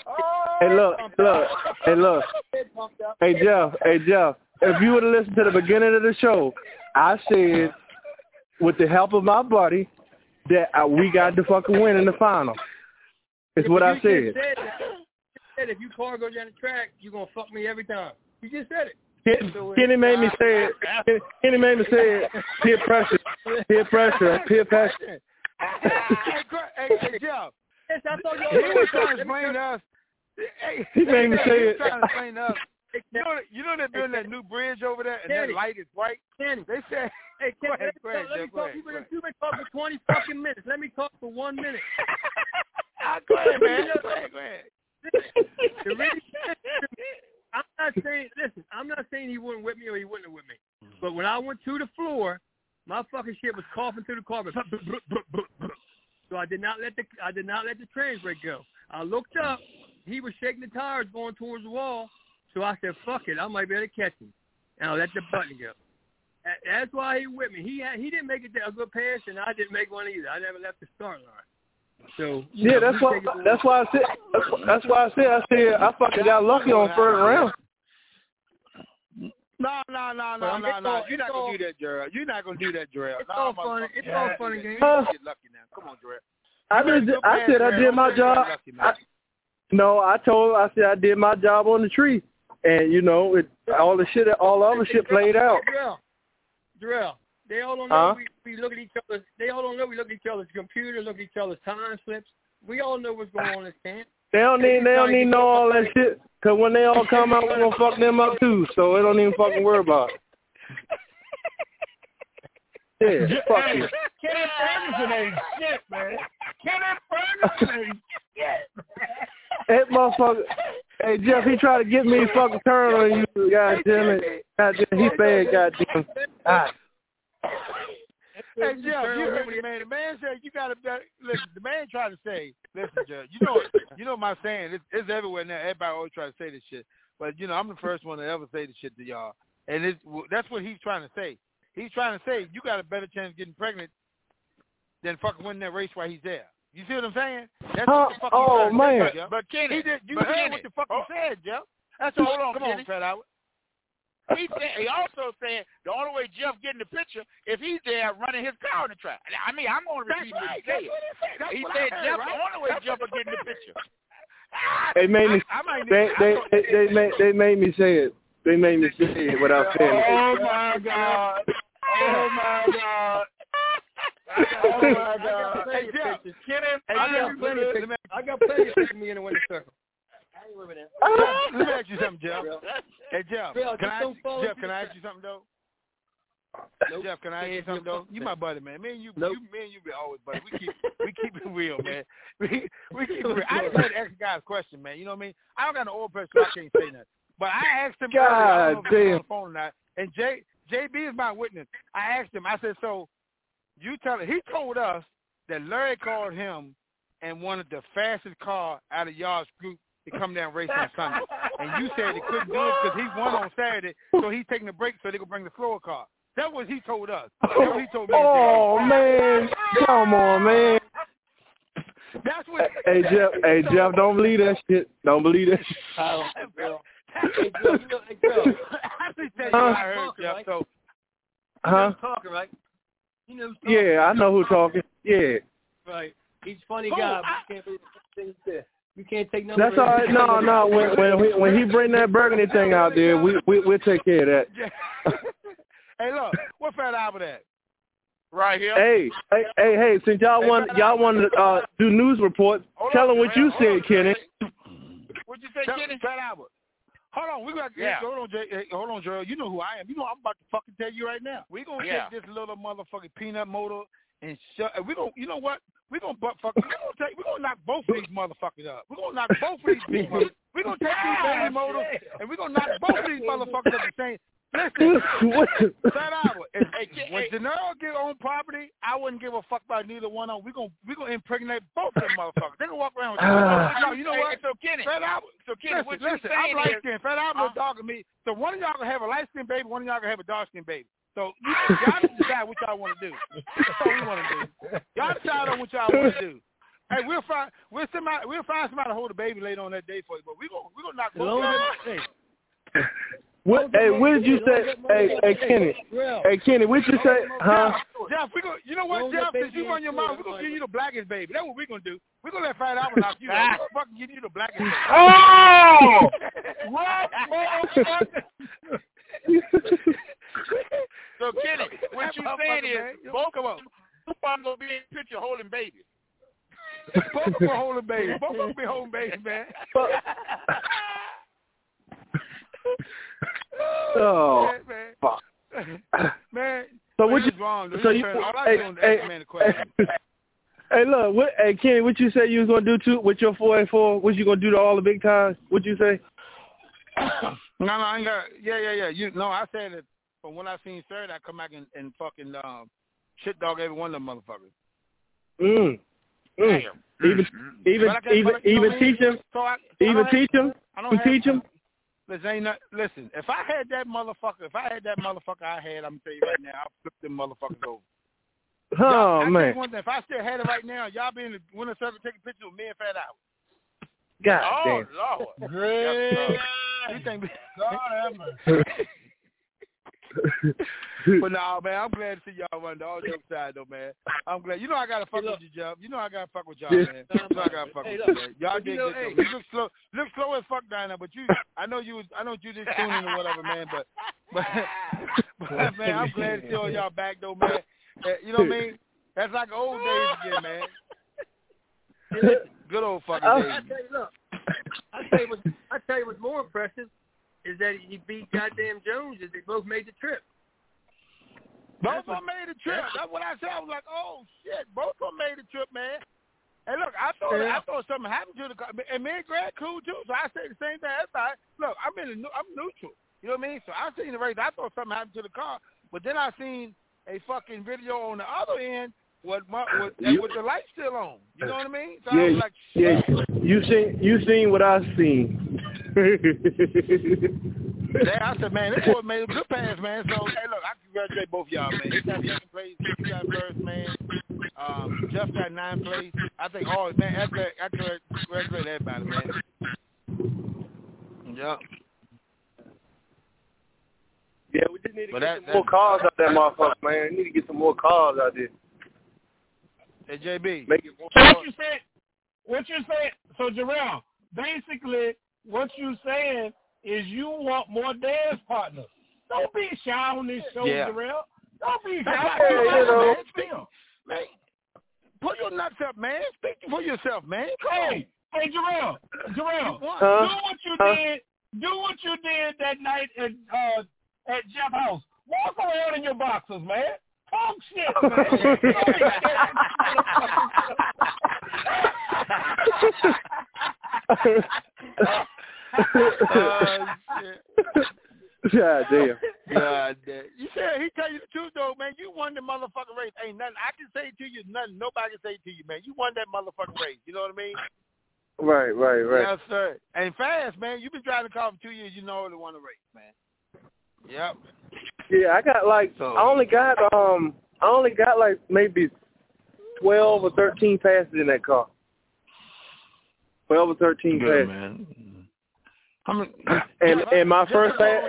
Hey Jeff. If you would have listened to the beginning of the show, I said, with the help of my buddy, that we got to fucking win in the final. It's what I said. You said if you car goes down the track, you're gonna fuck me every time. You just said it. Kenny made me say it. Kenny made me say it. Peer pressure. Peer passion. Hey, Jeff. Yes, I thought he was trying to explain to us. He made me say it. Trying to explain to us. You know they're building that new bridge over there, and that light is white. Kenny. They said, "Hey, go ahead, let me talk. You've been talking for 20 fucking minutes. Let me talk for 1 minute." Go ahead, man. Go ahead. I'm not saying he wouldn't whip me or he wouldn't have whipped me. But when I went to the floor, my fucking shit was coughing through the carpet. So I did not let the trans brake go. I looked up. He was shaking the tires going towards the wall. So I said, fuck it. I might be able to catch him. And I let the button go. That's why he whipped me. He didn't make a good pass, and I didn't make one either. I never left the start line. So yeah, that's why I said I fucking got lucky on first round. No. You're not gonna do that, Jarrell. It's all funny. It's all funny games. Get lucky now. Come on, Jarrell. I said I did my job. I said I did my job on the tree, and all the other shit played out. Jarrell, they all don't know we look at each other. They all don't know we look at each other's computer, look at each other's time slips. We all know what's going on in this camp. They don't need to know all that shit. Cause when they all come out, we're gonna fuck them up too. So they don't even fucking worry about it. Yeah, fuck you. Kenneth Ferguson ain't shit, man. Kenneth Ferguson ain't shit. That motherfucker. Hey Jeff, he tried to get me to fucking turn on you. God damn it. God damn, he bad. Goddamn. Hey Jeff, you heard me, man. The man said you gotta listen. The man tried to say, listen, Jeff. You know my saying. It's everywhere now. Everybody always try to say this shit, but I'm the first one to ever say this shit to y'all, and that's what he's trying to say. He's trying to say you got a better chance of getting pregnant than fucking winning that race while he's there. You see what I'm saying? That's what the fuck he's trying to say, Jeff. But Kenny, you heard what the fuck he said, Jeff. That's all. Hold on, come on, Fat Albert. He also said the only way Jeff getting the picture if he's there running his car on the track. I mean, I'm going to repeat what he said. He said Jeff, the only way Jeff is getting the picture. They made me. They made me say it. They made me say it without saying it. Oh my God! Oh my God! Oh my God! Hey Jeff, I got plenty of pictures of me in the winner circle. Let me ask you something, Jeff. Hey, Jeff, can I ask you something, though? Nope. Jeff, can I ask you something, though? You my buddy, man. Me and you be always buddy. We keep it real, man. We keep it real. I just had to ask guys a question, man. You know what I mean? I don't got no old person, so I can't say nothing. But I asked him earlier, I don't know if he was on the phone or not, and JB is my witness. I asked him, I said, so you tell it. He told us that Larry called him and wanted the fastest car out of y'all's group to come down race on Sunday. And you said he couldn't do it because he won on Saturday, so he's taking a break so they could bring the slower car. That's what he told us. That's what he told me. Oh, man. Come on, man. That's what. Hey, Jeff, don't believe that shit. Don't believe that shit. Hey, Joe. I think that's what I heard, Jeff. Right? So, Talking, right? He knows talking. Yeah, I know who's talking. Yeah. Right. He's a funny guy, but you can't believe the things there. You can't take no. That's all right. No. When he bring that burgundy thing out there, we'll take care of that. Hey, look, where Fat Albert at? Right here. Hey! Since y'all want to do news reports, tell them what you said, Kenny. What'd you say, Kenny? Fat Albert. Hold on, we got. Yeah. Hold on, Joel. You know who I am. You know I'm about to fucking tell you right now. We gonna take this little motherfucking peanut motor and we gonna. You know what? We gonna butt fucking. We gonna knock both of these motherfuckers up. We gonna knock both of these big motherfuckers. We gonna take these baby motors and we gonna knock both of these motherfuckers up the same. Listen, Fat Albert. When Gennaro get on property, I wouldn't give a fuck about neither one of them. We gonna impregnate both of them motherfuckers. They gonna walk around with you know what? So Kenny, Fat Albert. What you listen, I'm light skinned. Fat Albert dog me. So one of y'all gonna have a light skinned baby, one of y'all gonna have a dark skinned baby. So y'all decide what y'all want to do. That's what we want to do. Y'all decide on what y'all want to do. Hey, we'll find somebody to hold the baby later on that day for you. But we gonna knock both of them. What did you say? Hey, Kenny. Hey, Kenny, what you say? Huh? Jeff, you know what, Jeff? Since you run your mouth, we're going to give you the blackest baby. That's what we're going to do. We're going to let Fat Albert knock you out. We're fucking give you the blackest baby. Oh! What? So, Kenny, what you saying is both of them going to be in the picture holding babies. Both of them holding babies. Both of them be holding babies, man. Oh, fuck. Man, so what you wrong? So you? Hey, look, Kenny, what you say you was gonna do too with your 484? What you gonna do to all the big times? What you say? No, I ain't got. Yeah. I said that from when I seen Saturday, I come back and fucking shit dog every one of them motherfuckers. Even teach him. Teach him. Listen, if I had that motherfucker I had, I'm gonna tell you right now, I'll flip them motherfuckers over. Oh, man. One thing, if I still had it right now, y'all be in the winner circle taking pictures with me and Fat Albert. God damn. Lord. Great. You think? God have mercy. But no, man, I'm glad to see y'all run. All jokes aside, though, man. I'm glad. You know I gotta fuck with you, Jeff. You know I gotta fuck with y'all, man. You know I gotta fuck with you, man. Y'all did good, though. You look slow as fuck down there, but I know you just tuning or whatever, man. But man, I'm glad to see all y'all back, though, man. You know what I mean? That's like old days again, man. Good old fucking days. I tell you what's more impressive is that he beat goddamn Jones and they both made the trip. Both of them made the trip. That's what I said. I was like, oh, shit. Both of them made the trip, man. And look, I thought something happened to the car. And me and Greg cool, too. So I say the same thing. That's fine. Look, I'm neutral. You know what I mean? So I seen the race. I thought something happened to the car. But then I seen a fucking video on the other end with the light still on. You know what I mean? So I was like, shit. You seen what I seen. Yeah, I said, man, this boy made a good pass, man. So, hey, look, I congratulate both y'all, man. He got second place. You got first, man. Jeff got 9th place. I think, man, I congratulate everybody, man. Yep. Yeah, we just need to get some more cars out there, motherfucker, man. We need to get some more cars out there. Hey, JB. Make it more so what you saying, so Jarrell, basically what you saying is you want more dance partners. Don't be shy on this show, Jarrell. Don't be shy. Man, pull your nuts up, man. Speak for yourself, man. Hey, Jarrell, do what you did that night at Jeff's house. Walk around in your boxers, man. Talk shit, man. God damn. You said he tell you the truth, though, man. You won the motherfucking race. Ain't nothing I can say to you. Nothing nobody can say to you, man. You won that motherfucking race. You know what I mean? Right. Yes, sir. And fast, man. You've been driving the car for 2 years. You know they won the race, man. Yep. Yeah, I got I only got like maybe 12 or 13 passes in that car. 12 or 13 passes. Man. And my first pass.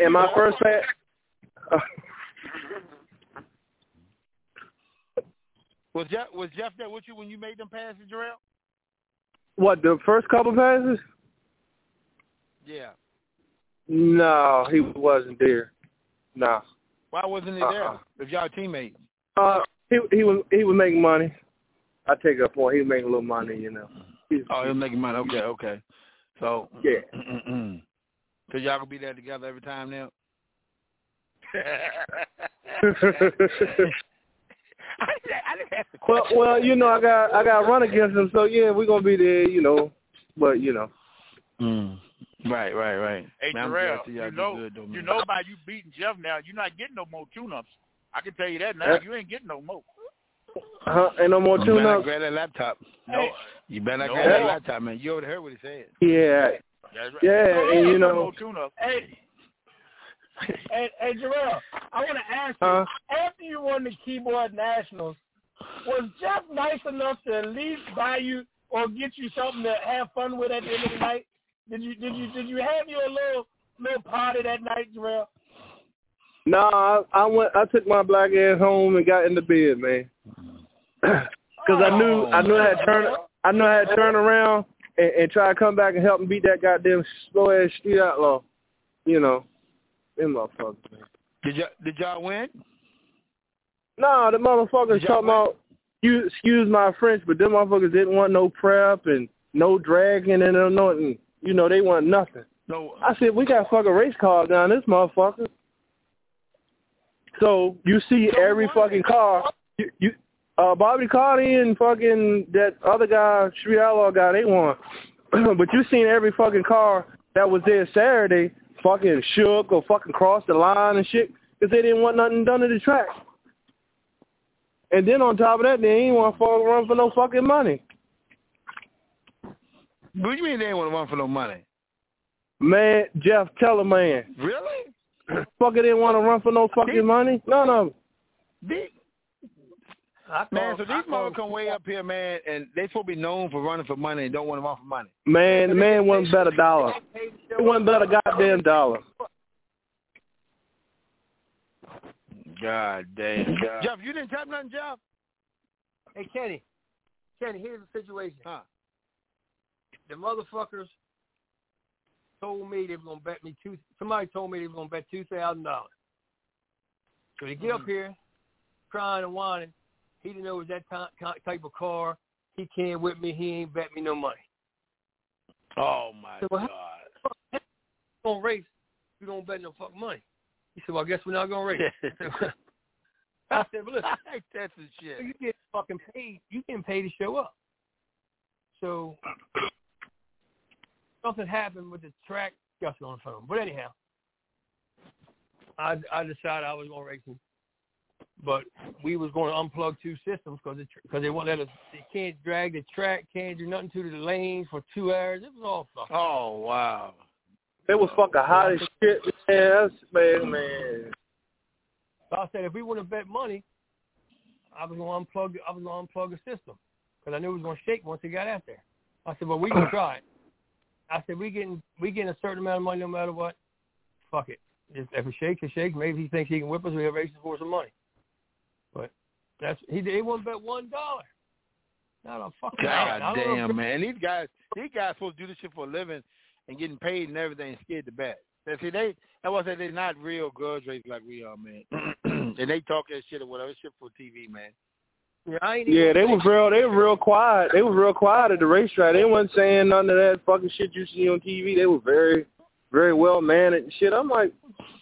Was Jeff there with you when you made them passes, Jarrell? What, the first couple passes? Yeah. No, he wasn't there. No. Why wasn't he there? If y'all teammates. He was making money. I take a point. He was making a little money, you know. He was making money. Okay. So yeah. So y'all gonna be there together every time now? Well, you know, I got to run against him, so yeah, we're gonna be there, you know. But you know. Right. Hey, Jarrell, you know by you beating Jeff now, you're not getting no more tune-ups. I can tell you that now. You ain't getting no more. Ain't no more tune-ups. You better grab that laptop. No. You better not grab that laptop, man. You already heard what he said. Yeah. That's right. Yeah, and you know. Hey, Jarrell, I want to ask you, after you won the Keyboard Nationals, was Jeff nice enough to at least buy you or get you something to have fun with at the end of the night? Did you have your little party that night, Jarrell? No, I took my black ass home and got in the bed, man. Because I knew I had to turn around and try to come back and help him beat that goddamn slow ass street outlaw. You know, them motherfuckers, man. Did y'all win? No, the motherfuckers talking about, you excuse my French, but them motherfuckers didn't want no prep and no dragging and nothing. You know, they want nothing. No. I said, we got fucking race cars down this motherfucker. So you see every fucking car. Bobby Cardi and fucking that other guy, Street Outlaw guy, they won. But you seen every fucking car that was there Saturday fucking shook or fucking crossed the line and shit because they didn't want nothing done to the track. And then on top of that, they ain't want to run for no fucking money. What do you mean they ain't want to run for no money? Man, Jeff, tell a man. Really? Fucker didn't want to run for no fucking money? No. Man, so these motherfuckers come way up here, man, and they supposed to be known for running for money and don't want to run for money. Man, the man wasn't bet $1. He wasn't bet a goddamn $1. God damn. Jeff, you didn't tell nothing, Jeff? Hey, Kenny, here's the situation. The motherfuckers told me they were going to bet me somebody told me they were going to bet $2,000. So they get up here crying and whining. He didn't know it was that type of car. he can't whip me. He ain't bet me no money. Oh, my God. You don't race. You don't bet no fucking money. He said, well, I guess we're not going to race. I said, well, listen, that's the shit. You get fucking paid. You getting paid to show up. So something happened with the track. Gus on the phone. But anyhow, I decided I was going to race him. But we was going to unplug 2 systems because they won't let us. They can't drag the track, can't do nothing to the lanes for 2 hours. It was all fucking. Oh, wow. It was fucking hot as shit, man. So I said, if we would have bet money, I was going to unplug the system because I knew it was going to shake once it got out there. I said, well, we can try it. I said, we getting a certain amount of money no matter what. Fuck it. If it shakes, it shakes. Maybe he thinks he can whip us. We have races for some money. But he won't bet $1. Not a fucking. God damn, man. These guys supposed to do this shit for a living and getting paid and everything, and scared to bet. See, that's why I said they're not real grudge race like we are, man. And they talk that shit or whatever. Shit for TV, man. Yeah, they were real quiet. They were real quiet at the racetrack. They wasn't saying none of that fucking shit you see on TV. They were very, very well managed and shit. I'm like,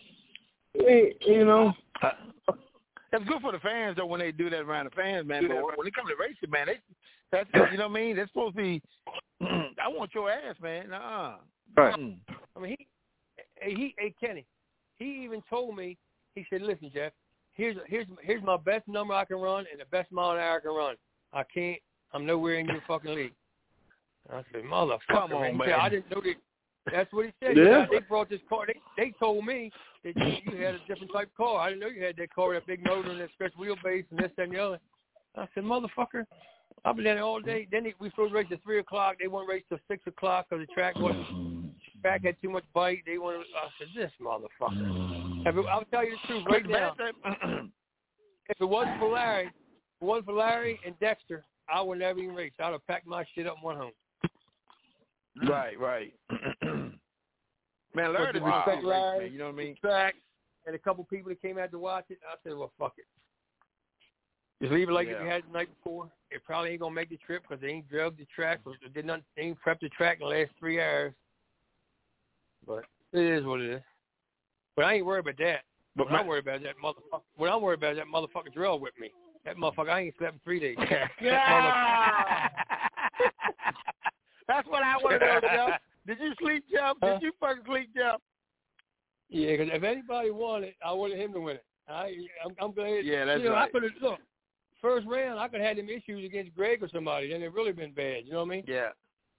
you know. It's good for the fans, though, when they do that around the fans, man. But when it comes to racing, man, that's you know what I mean? They're supposed to be, I want your ass, man. Right. I mean, hey, Kenny, he even told me, he said, listen, Jeff, here's my best number I can run and the best mile an hour I can run. I'm nowhere in your fucking league. I said, motherfucker, come on, man. I didn't know that. That's what he said. Yeah. They brought this car. They told me that you had a different type of car. I didn't know you had that car, that big motor and that stretch wheelbase and this, that, and the other. I said, motherfucker, I've been down there all day. Then we supposed to race at 3 o'clock. They won't race till 6 o'clock because the track had too much bite. They wanted. I said, this motherfucker. I'll tell you the truth right now. If it wasn't for Larry and Dexter, I would never even race. I'd have packed my shit up and went home. Right. Man, Larry did respect Larry, man, you know what I mean? And a couple people that came out to watch it, I said, well, fuck it. Just leave it like if you had it the night before. It probably ain't going to make the trip because they ain't drugged the track. They ain't prepped the track in the last 3 hours. But it is what it is. But I ain't worried about that. But I'm worried about that motherfucker. What I'm worried about is that motherfucker drill with me. That motherfucker, I ain't slept in 3 days. Yeah. That's what I want to know, Jeff. Did you sleep, Jeff? Did you fucking sleep, Jeff? Yeah, because if anybody won it, I wanted him to win it. I'm glad. Yeah, that's right. Look, first round, I could have had them issues against Greg or somebody. Then it really been bad. You know what I mean? Yeah.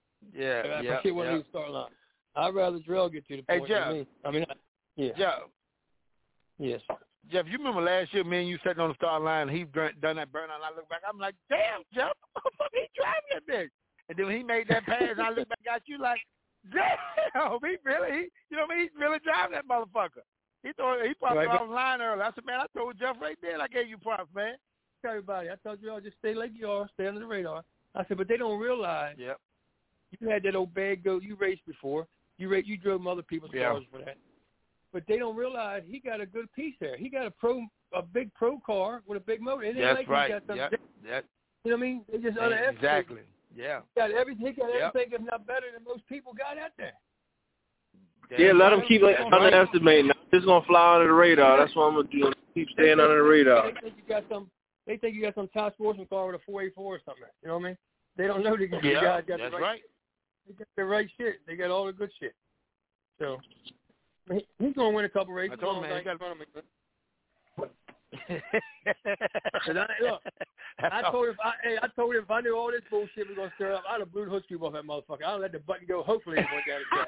I shit when he start line. I'd rather drill get to the point. Hey, Jeff. Than me. I mean, yeah. Jeff. Yes. Jeff, you remember last year, me and you sitting on the start line, and he done that burnout, and I look back, I'm like, damn, Jeff, he driving that bitch. And then when he made that pass, and I look back at you like, damn, he really, you know what I mean? He's really driving that motherfucker. He popped off the line early. I said, man, I told Jeff right there, I gave you props, man. Everybody, I told you all just stay like you are, stay under the radar. I said, but they don't realize. Yep. You had that old bad go. You raced before. You drove other people's cars for that. But they don't realize he got a good piece there. He got a big pro car with a big motor. And that's right. Yep. You know what I mean? They just underestimate. Exactly. Yeah. He got everything, if not better than most people got out there. Yeah, let them keep underestimating. I'm just gonna fly under the radar. That's what I'm gonna do. Keep staying under the radar. They think you got some top sportsman car with a 484 or something. You know what I mean? They don't know the guy got the right. They got the right shit. They got all the good shit. So he's gonna win a couple races. I told him, man, he got in front of me. Look, I told him if I knew all this bullshit was gonna stir up, I'd have blew the hood scoop off that motherfucker. I'd let the button go. Hopefully, it went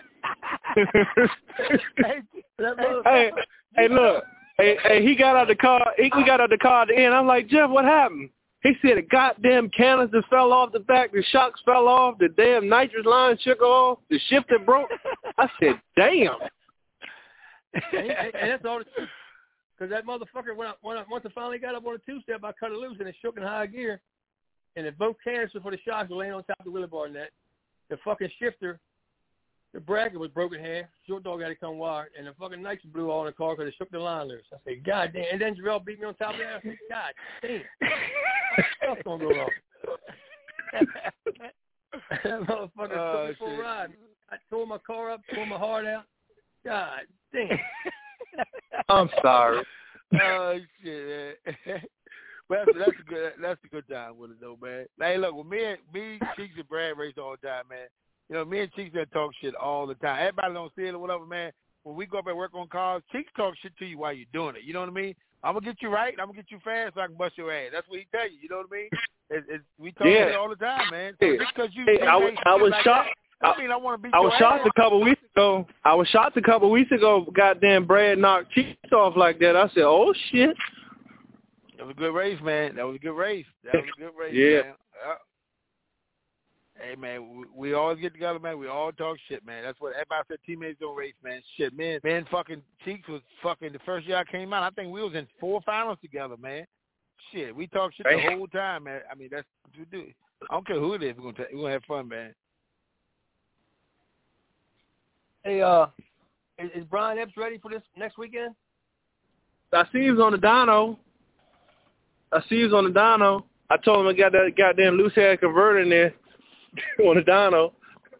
down the track. Hey, look. Hey, he got out the car. We got out the car at the end. I'm like, Jeff, what happened? He said the goddamn canister fell off the back. The shocks fell off. The damn nitrous line shook off. The shifter broke. I said, damn. And that's all the truth. Because that motherfucker, once I finally got up on a two-step, I cut it loose and it shook in high gear. And if both canisters for the shocks were laying on top of the wheelie bar net, the fucking shifter, the bracket was broken in half. Short dog had to come wired, and the fucking nitrous blew all in the car because it shook the line loose. I said, God damn. And then Jarrell beat me on top of that. I said, God damn. What's going to go wrong? That motherfucker took me for a ride. I tore my car up, tore my heart out. God damn. I'm sorry. Oh shit, man. Well, that's a good time with it though, man. Hey, look, when me, Cheeks and Brad race all the time, man. You know, me and Cheeks that talk shit all the time. Everybody don't see it or whatever, man. When we go up and work on cars, Cheeks talk shit to you while you're doing it. You know what I mean? I'm gonna get you right. I'm gonna get you fast so I can bust your ass. That's what he tell you. You know what I mean? We talk shit all the time, man. So just because you, I was shocked. I mean, I want to beat I your was shocked ass. a couple weeks ago. Goddamn, Brad knocked Cheeks off like that. I said, "Oh shit." That was a good race, man. That was a good race. Yeah. Man. Hey, man, we always get together, man. We all talk shit, man. That's what everybody said. Teammates don't race, man. Shit, man, fucking Cheeks was fucking the first year I came out. I think we was in 4 finals together, man. Shit, we talk shit the whole time, man. I mean, that's what we do. I don't care who it is. We're gonna have fun, man. Hey, is Brian Epps ready for this next weekend? I see he was on the dyno. I told him I got that goddamn loose head converter in there on the dyno.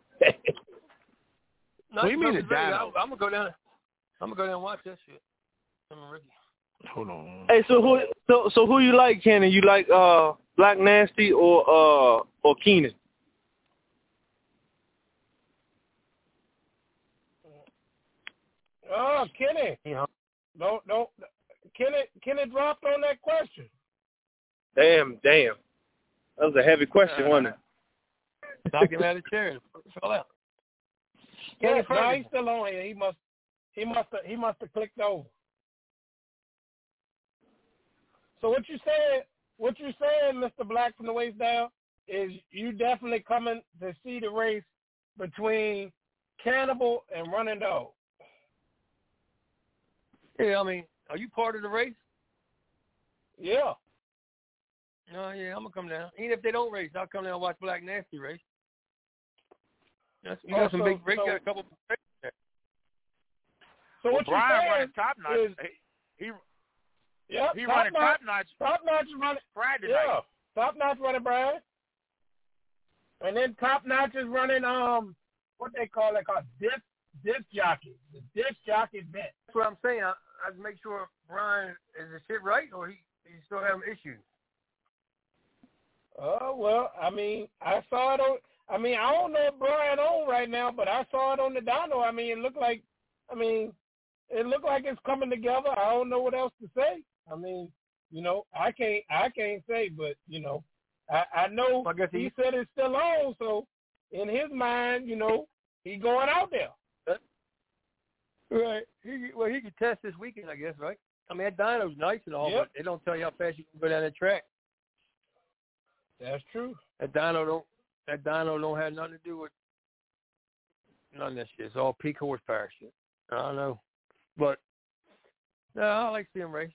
No, what do you mean the dyno? I'm gonna go down and watch that shit. I'm Ricky. Hold on. Hey, so who you like, Kenny? You like Black Nasty or Keenan? Oh, Kenny. Yeah. No. Kenny dropped on that question. Damn. That was a heavy question, wasn't it? Knocking out of the chair. Fell out. Yeah, no, he's still on here. He must have clicked over. So what you saying, Mr. Black from the waist down, is you definitely coming to see the race between Cannibal and Running Dog. Yeah, I mean, are you part of the race? Yeah. No, yeah, I'm gonna come down. Even if they don't race, I'll come down and watch Black Nasty race. You got some big breaks. Got a couple breaks there. So what Brian you're running top notch. He running top notch. Top notch running Friday night. night. Top notch running Brian. And then top notch is running what they call disc jockey. The disc jockey bet. That's what I'm saying. I have to make sure Brian is the shit right, or he's still having issues. Oh well, I mean, I saw it on. I mean, I don't know if Brian on right now, but I saw it on the dyno. I mean, it looked like it's coming together. I don't know what else to say. I mean, you know, I can't say, but you know, I know. I guess he said it's still on, so in his mind, you know, he going out there. Right. He could test this weekend, I guess, right? I mean, that dyno's nice and all, but they don't tell you how fast you can go down that track. That's true. That dyno don't have nothing to do with none of that shit. It's all peak horsepower shit. I don't know. But no, I like seeing race.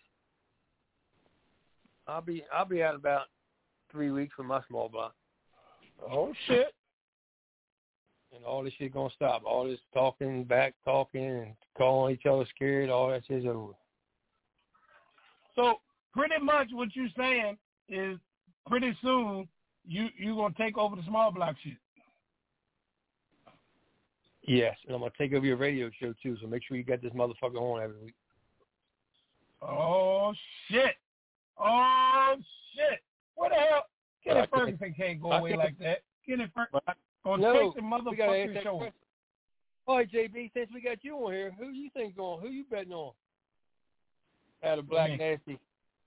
I'll be out about 3 weeks for my small block. Oh shit. And all this shit gonna stop. All this talking, and calling each other scared, all that shit's over. So pretty much what you're saying is pretty soon you gonna take over the small block shit. Yes, and I'm gonna take over your radio show too, so make sure you got this motherfucker on every week. Oh shit. What the hell? Kenny Ferguson can't go away like that. Kenny Ferguson gonna take the motherfucking show. All right, JB, since we got you on here, who you think going? Who you betting on? Out of Black Nasty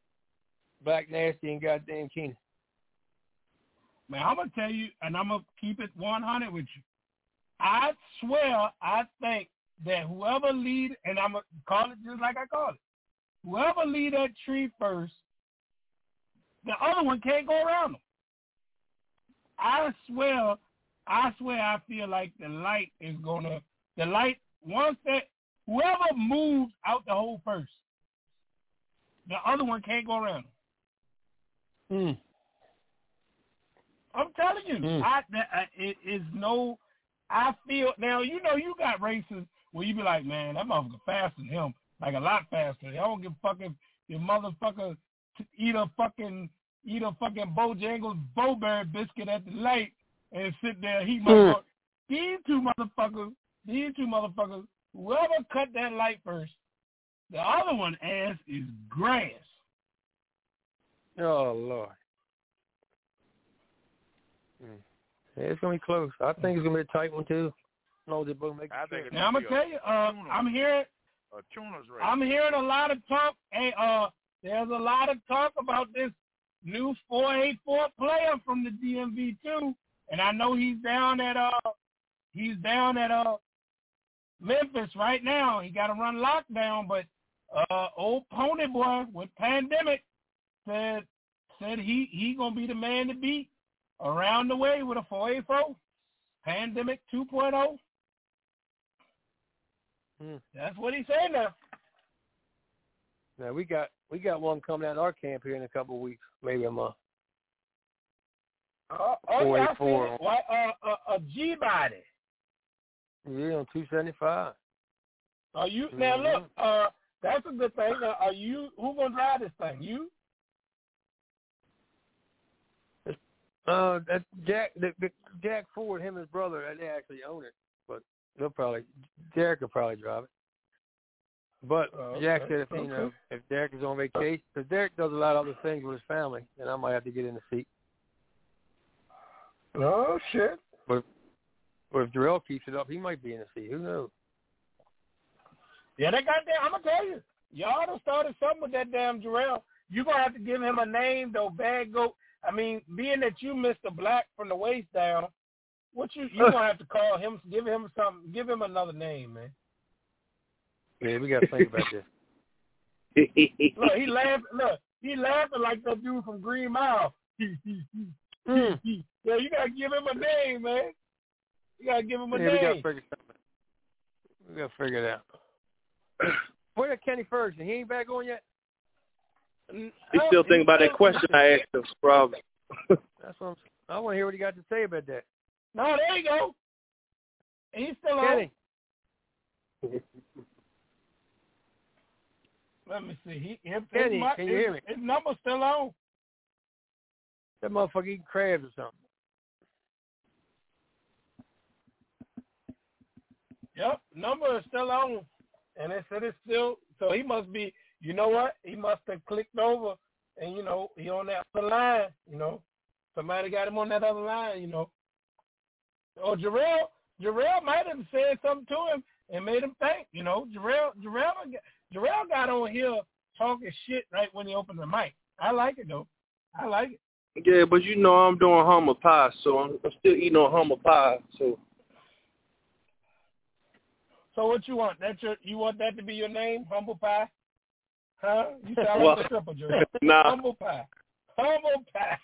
and goddamn Keenan. Man, I'm gonna tell you, and I'm gonna keep it 100 with you. I swear, I think that whoever lead, and I'm gonna call it just like I call it, whoever lead that tree first, the other one can't go around them. I swear, I feel like the light, once that, whoever moves out the hole first, the other one can't go around them. I'm telling you, I feel, now, you know, you got races where you be like, man, that motherfucker faster than him, like a lot faster. I don't give a fuck if your motherfucker eat a fucking, eat a fucking Bojangles Bowberry biscuit at the light and sit there. He might go, these two motherfuckers, whoever cut that light first, the other one ass is grass. Oh, Lord. Yeah, it's going to be close. I think it's going to be a tight one, too. No, they both make it. Now, I'm going to tell you, I'm hearing a lot of talk. Hey, there's a lot of talk about this new 484 player from the DMV, too. And I know he's down at Memphis right now. He got to run lockdown, but old Pony Boy with Pandemic said he gonna be the man to beat around the way with a 484 Pandemic 2.0. That's what he said now. Now we got one coming out of our camp here in a couple of weeks, maybe a month. 484. A G body. Yeah, on 275. Are you now? Look, that's a good thing. Now, are you? Who gonna drive this thing? You? That's Jack Ford, him and his brother, they actually own it, but Derek will probably drive it. But Jack said if Derek is on vacation, because Derek does a lot of other things with his family, then I might have to get in the seat. Oh shit! But if Jarrell keeps it up, he might be in the seat. Who knows? Yeah, they got that. I'm gonna tell you, y'all done started something with that damn Jarrell. You gonna have to give him a name though, Bad Goat. I mean, being that you Mr. Black from the waist down, what you gonna have to call him? Give him something. Give him another name, man. Yeah, we gotta think about this. Look, he laughing like that dude from Green Mile. Yeah, you gotta give him a name, man. You gotta give him a name. We gotta figure it out. Where's Kenny Ferguson? He ain't back on yet? He's still thinking about that question I asked him, probably. That's what I want to hear what he got to say about that. No, there you go. He's still Kenny. on. Let me see. Kenny, can you hear me? His number's still on. That motherfucker eating crabs or something. Yep, number is still on. And they said it's still, so he must be, you know what? He must have clicked over and, he on that other line, Somebody got him on that other line, Or Jarrell might have said something to him and made him think, Jarrell got on here talking shit right when he opened the mic. I like it, though. I like it. Yeah, but I'm doing humble pie, so I'm still eating on humble pie, so. So what you want? You want that to be your name, Humble Pie? Huh? You sound like a stripper, Joe. Nah. Humble Pie. Humble Pie.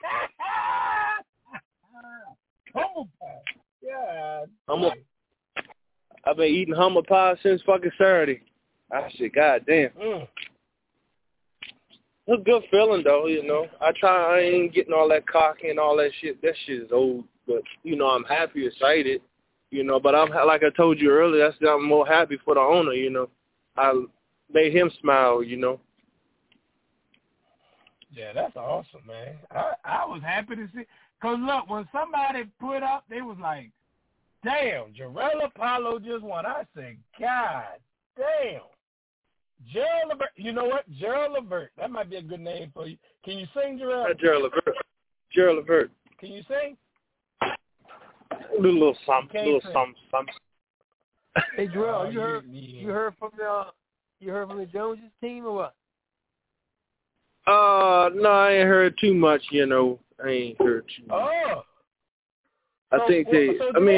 Humble Pie. Yeah. I've been eating humble pie since fucking Saturday. I said, God damn. It's a good feeling, though, I ain't getting all that cocky and all that shit. That shit is old. But, I'm happy, excited. But I'm like I told you earlier, I'm more happy for the owner, I made him smile, Yeah, that's awesome, man. I was happy to see. Because, look, when somebody put up, they was like, damn, Jarrell Apollo just won. I said, God damn. Gerald Levert. You know what? Gerald Levert. That might be a good name for you. Can you sing, Gerald? Gerald Levert. Can you sing? A little something. Hey, Jarrell, you heard from the Joneses team or what? No, I ain't heard too much. I ain't heard too much. Oh. I think the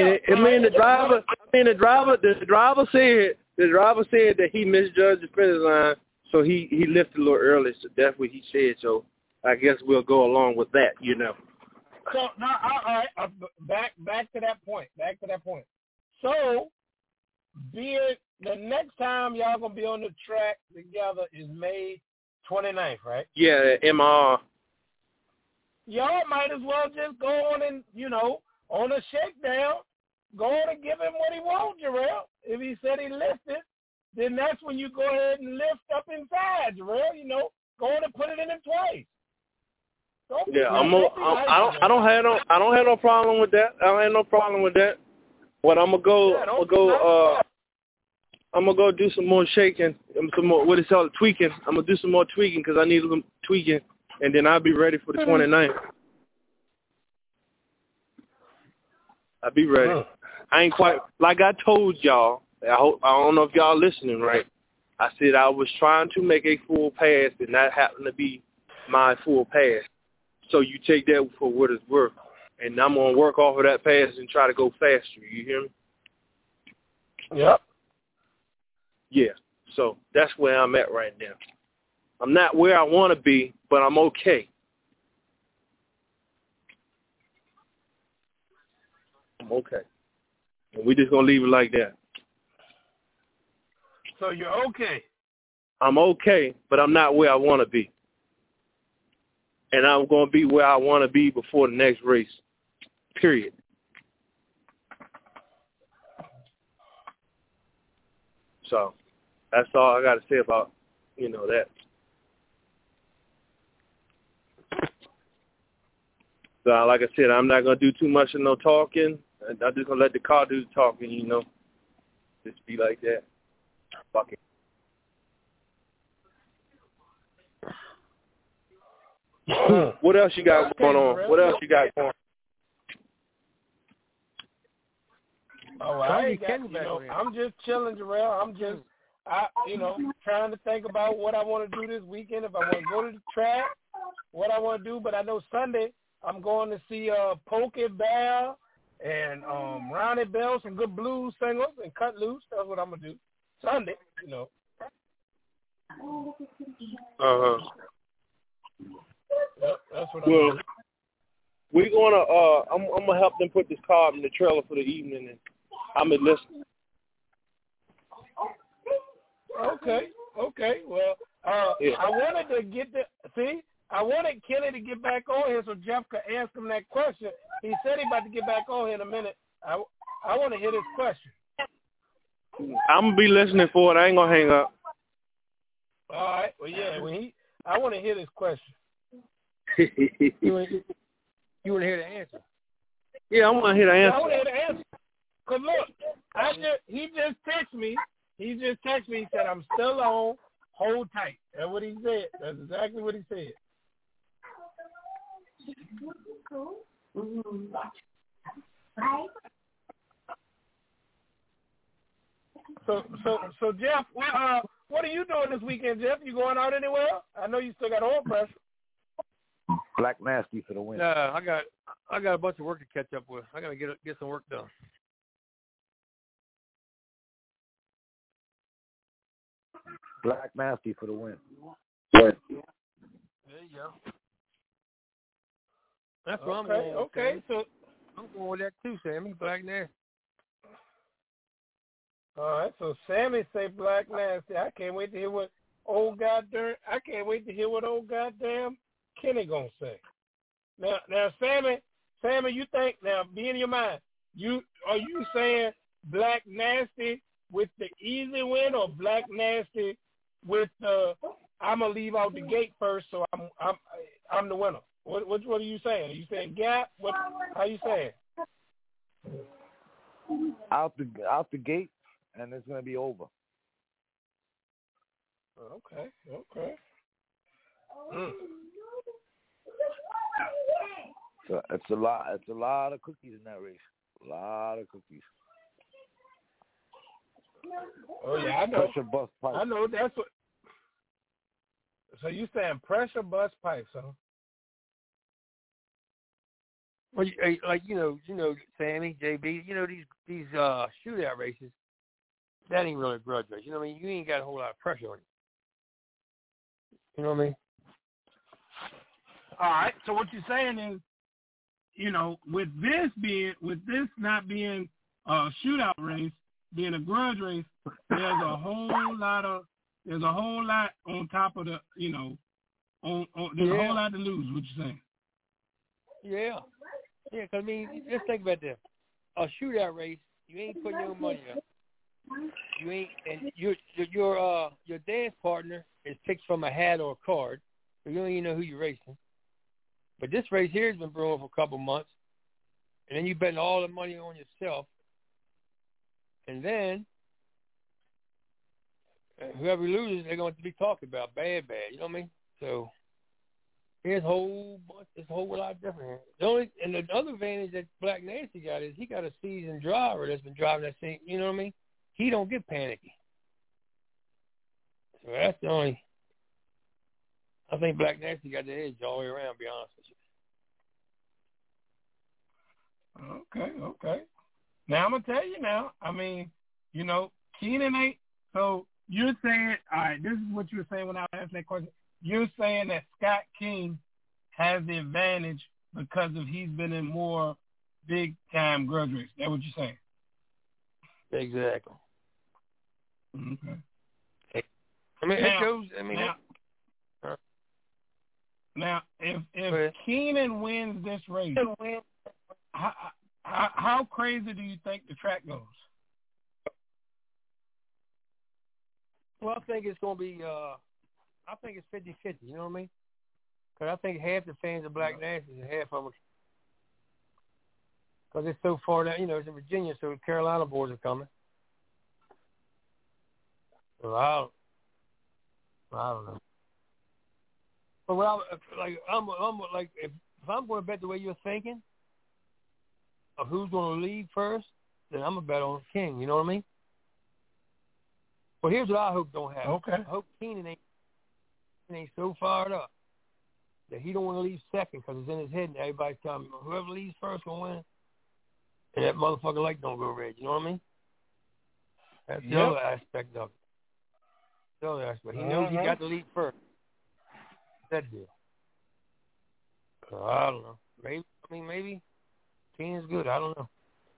driver said that he misjudged the finish line, so he lifted a little early. So that's what he said. So I guess we'll go along with that. So now, all right, back to that point. So, be it the next time y'all gonna be on the track together is May 29th, right? Yeah, MR. Y'all might as well just go on and on a shakedown, go on and give him what he wants, Jarrell. If he said he lifted, then that's when you go ahead and lift up inside, Jarrell. Go on and put it in him twice. Yeah, I don't have no problem with that. I don't have no problem with that. But I'm gonna go do some more shaking, some more tweaking. I'm gonna do some more tweaking because I need a little tweaking, and then I'll be ready for the 29th. I'll be ready. I ain't quite like I told y'all. I don't know if y'all listening right. I said I was trying to make a full pass, and that happened to be my full pass. So you take that for what it's worth, and I'm gonna work off of that pass and try to go faster. You hear me? Yep. Yeah. So that's where I'm at right now. I'm not where I want to be, but I'm okay. I'm okay. And we're just gonna leave it like that. So you're okay. I'm okay, but I'm not where I want to be. And I'm going to be where I want to be before the next race, period. So that's all I got to say about, that. So like I said, I'm not going to do too much of no talking. I'm just going to let the car do the talking, Just be like that. Fuck it. What else you got going on? What else you got going on? Oh, I'm just chilling, Jarrell. I'm just, trying to think about what I want to do this weekend. If I want to go to the track, what I want to do. But I know Sunday I'm going to see Pokey Bear and Ronnie Bell, some good blues singers, and cut loose. That's what I'm gonna do Sunday. Uh-huh. Yep, that's what I'm doing. We're gonna I'm gonna help them put this car in the trailer for the evening, and I'm gonna listen. Okay. Well, yeah. I wanted to I wanted Kenny to get back on here so Jeff could ask him that question. He said he's about to get back on here in a minute. I want to hear this question. I'm gonna be listening for it. I ain't gonna hang up. All right. Well, yeah. I want to hear this question. You want to hear the answer? Yeah, I want to hear the answer. I want to hear the answer. Cause look, he just texted me. He said, "I'm still on. Hold tight." That's what he said. That's exactly what he said. So Jeff, what are you doing this weekend, Jeff? You going out anywhere? I know you still got oil pressure. Black Nasty for the win. I got a bunch of work to catch up with. I got to get some work done. Black Nasty for the win. There you go. That's what I'm going with. Okay, so I'm going with that too, Sammy. Black Nasty. All right, so Sammy say Black Nasty. I can't wait to hear what old goddamn Kenny gonna say. Now, Sammy, you think now? Be in your mind. Are you saying Black Nasty with the easy win, or Black Nasty with the I'm gonna leave out the gate first, so I'm the winner? What are you saying? Are you saying gap? How you saying? Out the gate, and it's gonna be over. Okay. So it's a lot of cookies in that race. A lot of cookies. Oh yeah, I know. Pressure bust pipes. I know that's what. So you saying pressure bust pipes, huh? Well, Sammy, JB, these shootout races, that ain't really a grudge race. You know what I mean? You ain't got a whole lot of pressure on you. You know what I mean? All right. So what you're saying is, with this not being a shootout race, being a grudge race, there's a whole lot on top of the, there's a whole lot to lose. What you saying? Yeah. Yeah, because, let's think about that. A shootout race, you ain't putting your money up. You ain't, and your dance partner is picked from a hat or a card, so you don't even know who you're racing. But this race here has been brewing for a couple months, and then you betting all the money on yourself, and then whoever loses, they're going to be talked about bad. You know what I mean? So there's a whole lot different. The other advantage that Black Nancy got is he got a seasoned driver that's been driving that thing. You know what I mean? He don't get panicky. So that's the only. I think Black Nancy got the edge all the way around, to be honest with you. Okay. Now, I'm going to tell you now. I mean, you know, Keenan ain't. So you're saying, all right, this is what you were saying when I asked that question. You're saying that Scott King has the advantage because of he's been in more big-time grudge races. Is that what you're saying? Exactly. Okay. I mean, now, it goes. I mean, now, if Keenan wins this race, how crazy do you think the track goes? Well, I think it's going to be. I think it's 50-50. You know what I mean? Because I think half the fans are Black Nancy and half of them. Because it's so far down. You know, it's in Virginia, so the Carolina boys are coming. So I don't know. But I'm like, if I'm going to bet the way you're thinking of who's going to lead first, then I'm going to bet on King. You know what I mean? Well, here's what I hope don't happen. Okay. I hope Keenan ain't so fired up that he don't want to leave second because it's in his head and everybody's telling him whoever leaves first will win. And that motherfucking light don't go red. You know what I mean? That's the other aspect of it. The other aspect. He knows he got to lead first. That deal. I don't know. Maybe Keenan's good. I don't know.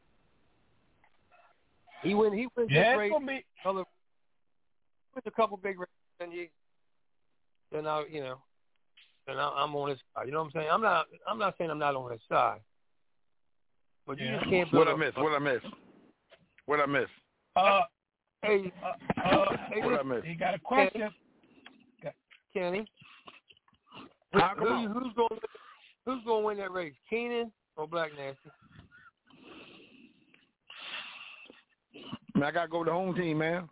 He wins this race. With a couple big races, then I'm on his side. You know what I'm saying? I'm not saying I'm not on his side. But you just can't build What I miss? Hey, what I miss? You got a question? Kenny? Who's going to win that race? Keenan or Black Nancy? Man, I got to go with the home team, man.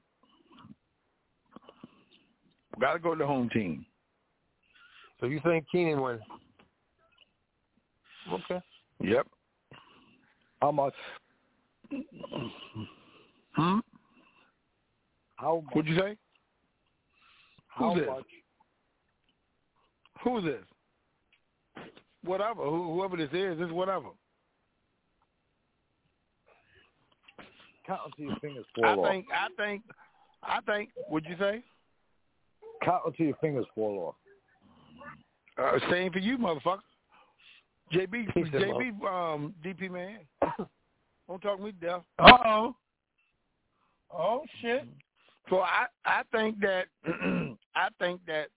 Got to go to the home team. So you think Keenan wins? Okay. Yep. How much? How much? What'd you say? How Who's this? much? Who's this? Whatever. Whoever this is whatever. Count until your fingers fall off. I think. What'd you say? Count until your fingers fall off. Same for you, motherfucker. JB, DP man. Don't talk me to death. Uh-oh. Oh, shit. So I think that I think it's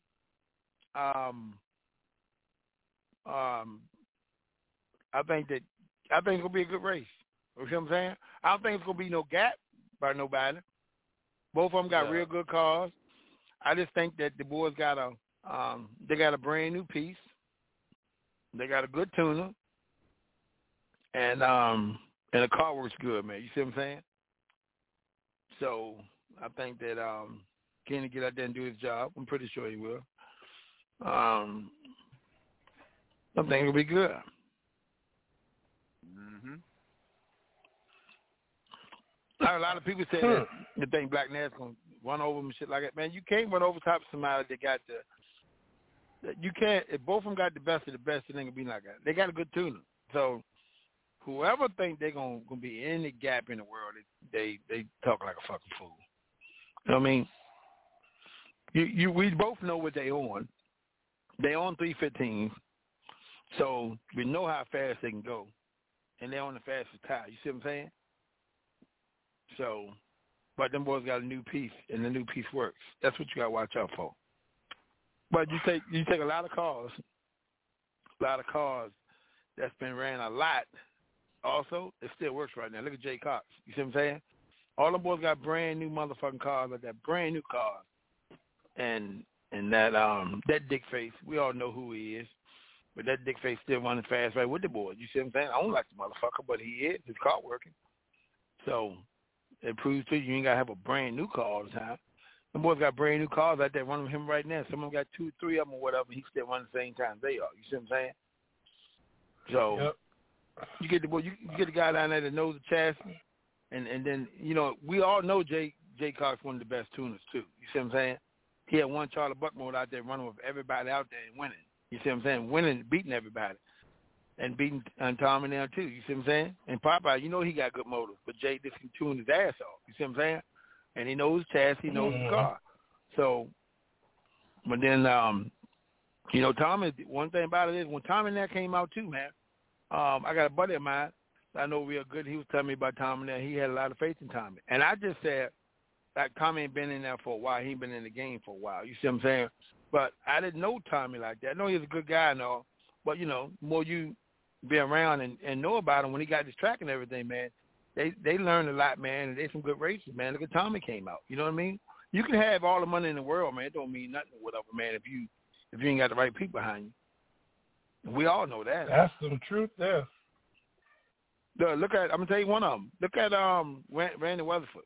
gonna be a good race. You see what I'm saying? I don't think it's gonna be no gap by nobody. Both of them got real good cars. I just think that the boys got a brand new piece. They got a good tuner, and the car works good, man. You see what I'm saying? So I think that Kenny get out there and do his job. I'm pretty sure he will. I think it'll be good. Mm-hmm. A lot of people say that they think Black Nancy's gonna run over them and shit like that. Man, you can't run over top of somebody that got the. You can't. If both of them got the best of the best, it ain't gonna be like that. They got a good tuner. So whoever think they're gonna be any gap in the world, they talk like a fucking fool. You know what I mean? We both know what they on. They on 315s, so we know how fast they can go, and they're on the fastest tire. You see what I'm saying? So, but them boys got a new piece, and the new piece works. That's what you got to watch out for. But you take a lot of cars that's been ran a lot. Also, it still works right now. Look at Jay Cox. You see what I'm saying? All them boys got brand new motherfucking cars, like that brand new cars. And that dick face, we all know who he is. But that dick face still running fast right with the boys. You see what I'm saying? I don't like the motherfucker, but he is. His car working. So it proves to you ain't got to have a brand new car all the time. The boys got brand new cars out there running with him right now. Some of them got 2, 3 of them or whatever. He still running the same time they are. You see what I'm saying? So you get the boy, you get the guy down there that knows the chassis, and then we all know Jay Cox one of the best tuners too. You see what I'm saying? He had one Charlie Buckmore out there running with everybody out there and winning. You see what I'm saying? Winning, beating everybody, and beating Tommy now too. You see what I'm saying? And Popeye, he got good motors, but Jay just can tune his ass off. You see what I'm saying? And he knows chassis, he knows the car. So, but then, Tommy, one thing about it is when Tommy and that came out too, man, I got a buddy of mine I know real good. He was telling me about Tommy and that. He had a lot of faith in Tommy. And I just said, like, Tommy ain't been in there for a while. He ain't been in the game for a while. You see what I'm saying? But I didn't know Tommy like that. I know he was a good guy and all. But, more you be around and know about him when he got this track and everything, man, they learned a lot, man, and they some good races, man. Look at Tommy came out. You know what I mean? You can have all the money in the world, man. It don't mean nothing or whatever, man, if you ain't got the right people behind you. We all know that. That's some truth there. Look at, I'm going to tell you one of them. Look at Randy Weatherford.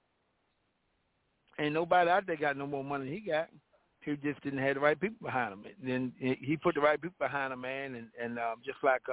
Ain't nobody out there got no more money than he got. He just didn't have the right people behind him. And then he put the right people behind him, man, and just like,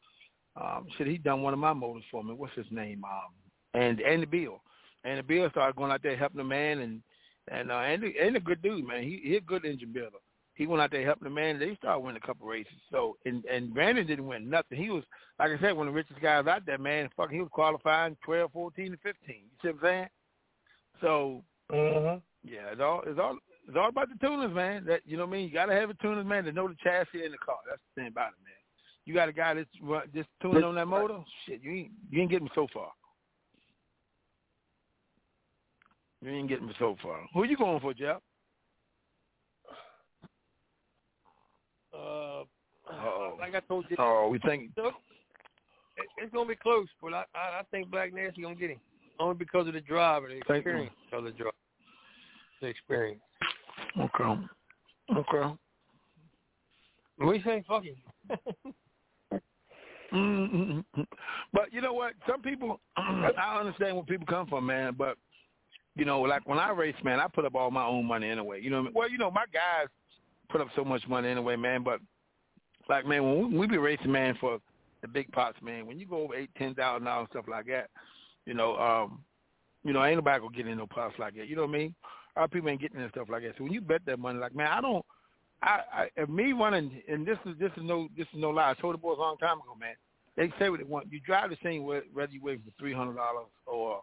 he done one of my motors for me. What's his name? And Andy Bill. Andy Bill started going out there helping the man, and Andy a good dude, man. He a good engine builder. He went out there helping the man, and they started winning a couple races. So, and Brandon didn't win nothing. He was, like I said, one of the richest guys out there, man. Fucking, he was qualifying 12, 14, and 15. You see what I'm saying? So, yeah, it's all about the tuners, man. That, you know what I mean? You got to have a tuners, man, to know the chassis in the car. That's the thing about it, man. You got a guy that's just tuning on that motor, shit, you ain't getting me so far. You ain't getting me so far. Who you going for, Jeff? Like I told you. Oh, we think it's gonna be close, but I think Black Nasty gonna get him only because of the driver, the experience of the driver, the experience. Okay. We say fuck him. But you know what? Some people, I understand where people come from, man. But like when I race, man, I put up all my own money anyway. You know what I mean? Well, my guys put up so much money anyway, man. But like, man, when we be racing, man, for the big pots, man, when you go over $8,000-$10,000 and stuff like that, ain't nobody gonna get in no pots like that. You know what I mean? Our people ain't getting in stuff like that. So when you bet that money, like, man, if me running, and this is no lie. I told the boys a long time ago, man. They say what they want. You drive the same whether you wait for $300 or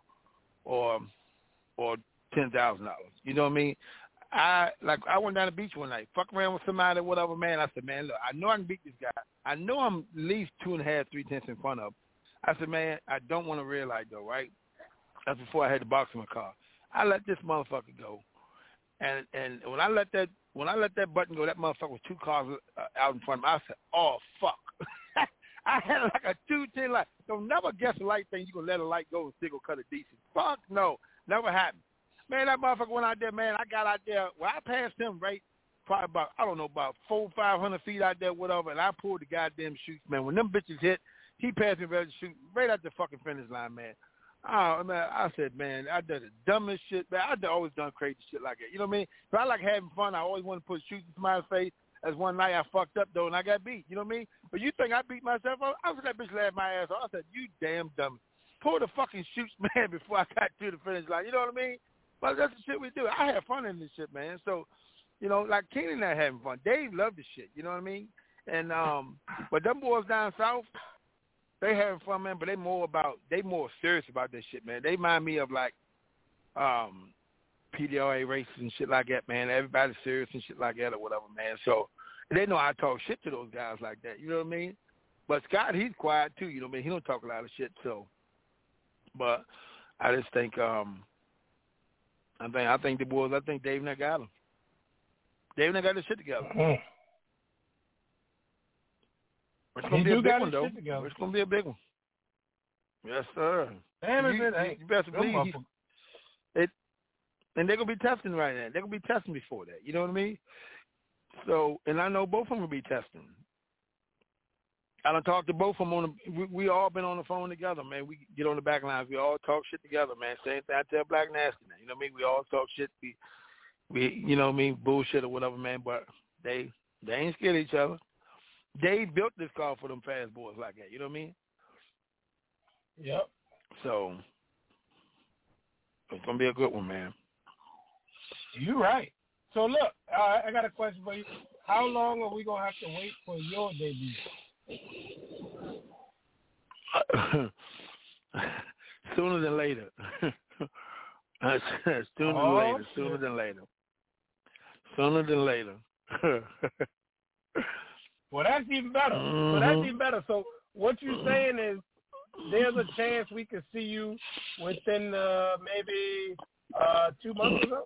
$10,000. You know what I mean? I went down the beach one night, fuck around with somebody, whatever, man. I said, man, look, I know I can beat this guy. I know I'm at least 2.5, 3 tenths in front of him. I said, man, I don't want to red light though, right? That's before I had the box in my car. I let this motherfucker go, and when I let that button go, that motherfucker was 2 cars out in front of me. I said, oh fuck. I had like a 210 light. Don't never guess a light thing. You gonna let a light go and still gonna cut it decent. Fuck no, never happened. Man, that motherfucker went out there, man. I got out there. Well, I passed him probably about 400-500 feet out there, whatever, and I pulled the goddamn chutes, man. When them bitches hit, he passed me ready to shoot right at the fucking finish line, man. Oh, man, I said, man, I did the dumbest shit, man. I've always done crazy shit like that. You know what I mean? But I like having fun. I always want to put shoots in somebody's face. As one night I fucked up, though, and I got beat. You know what I mean? But you think I beat myself up? I was that bitch laughed my ass off. I said, you damn dummy. Pull the fucking shoots, man, before I got to the finish line. You know what I mean? But that's the shit we do. I have fun in this shit, man. So, like Kenny and I having fun. Dave loved the shit. You know what I mean? And but them boys down south, they having fun, man. But they more serious about this shit, man. They remind me of like PDRA races and shit like that, man. Everybody's serious and shit like that or whatever, man. So they know I talk shit to those guys like that. You know what I mean? But Scott, he's quiet too. You know what I mean? He don't talk a lot of shit. So, but I just think I think the boys. I think Dave and I got him. Dave and I got this shit together. It's gonna be a big one, though. It's gonna be a big one. Yes, sir. Damn you best believe it. And they're gonna be testing right now. They're gonna be testing before that. You know what I mean? So, and I know both of them will be testing. I done talked to both of them we all been on the phone together, man. We get on the back lines. We all talk shit together, man. Same thing I tell Black Nasty, man. You know what I mean? We all talk shit. We you know what I mean, bullshit or whatever, man. But they ain't scared of each other. They built this car for them fast boys like that. You know what I mean? Yep. So it's gonna be a good one, man. You're right. So look, I got a question for you. How long are we gonna have to wait for your debut? Sooner than later. Sooner than later. Well, that's even better. Mm-hmm. So what you're saying is there's a chance we could see you within maybe 2 months or so?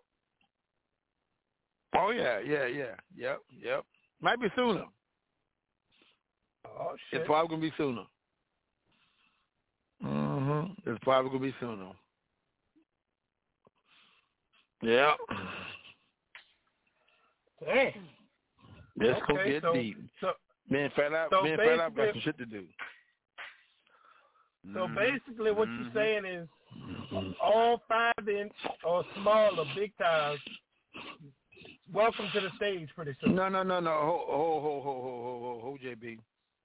Oh, yeah. Yep. Might be sooner. Oh, shit. It's probably going to be sooner. Mm-hmm. It's probably going to be sooner. Yeah. Dang. Let's go get deep. Me and Fat Lap got some shit to do. So basically what you're saying is all 5-inch or smaller big tires, welcome to the stage pretty soon. No. Hold, JB.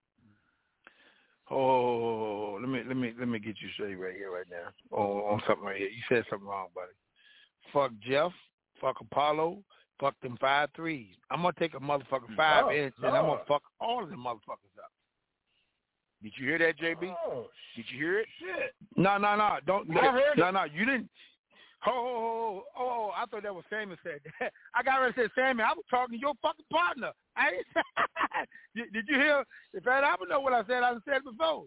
Oh, let me get you straight right here, right now. On something right here. You said something wrong, buddy. Fuck Jeff. Fuck Apollo. Fuck them 5.3s. I'm gonna take a motherfucking 5-inch and I'm gonna fuck all of them motherfuckers up. Did you hear that, JB? Oh, did you hear it? Shit. No. Don't. No. You didn't. Oh, I thought that was Sammy said that. I got ready to say, Sammy, I was talking to your fucking partner. Did you hear? If I would know what I said, I said it before.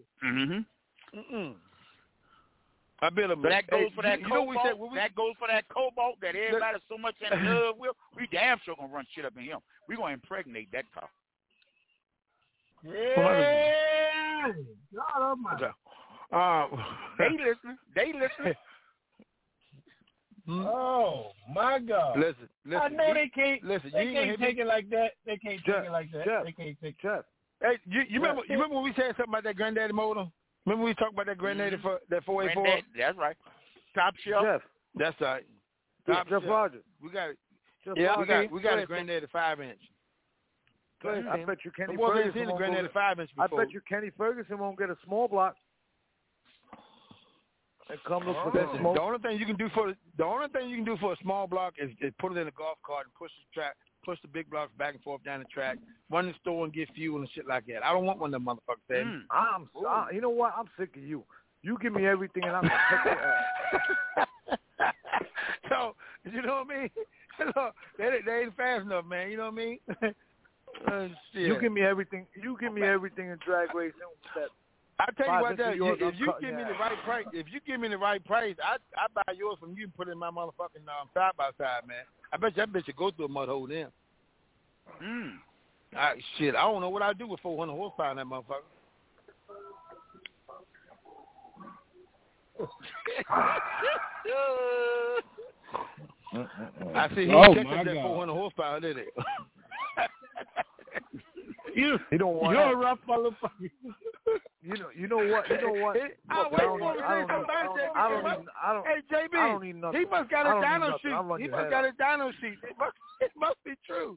I bet him. But that goes for that cobalt. That goes for that cobalt that everybody's so much in love with. We damn sure gonna run shit up in him. We gonna impregnate that car. Yeah. God almighty. They listening. Oh my God! Listen. I know they can't. Listen, they can't take it like that. They can't take it like that. Jeff, they can't take it. Hey, you remember when we said something about that granddaddy motor? Remember we talked about that granddaddy for that 484? That's right. Top shelf. Jeff. That's right. Top Jeff Rogers. We got it. We got a granddaddy 5-inch. I bet you Kenny Ferguson won't get a 5-inch before. I bet you Kenny Ferguson won't get a small block. And come look for that smoke. The only thing you can do for a small block is put it in a golf cart and push the big blocks back and forth down the track, run the store and get fuel and shit like that. I don't want one of them motherfuckers, Sam. You know what? I'm sick of you. You give me everything and I'm gonna take your ass. So you know what I mean? Look, they ain't fast enough, man. You know what I mean? You give me everything. You give me everything in drag racing. I tell you what, if you give me the right price, I buy yours from you and put it in my motherfucking side by side, man. I bet that bitch should go through a mud hole then. Shit, I don't know what I'd do with 400 horsepower in that motherfucker. I see he checked up that 400 horsepower, did it? You don't want. You're a rough motherfucker. You know what? Hey, JB, he must got a dyno sheet. He must got a dyno sheet. It must be true.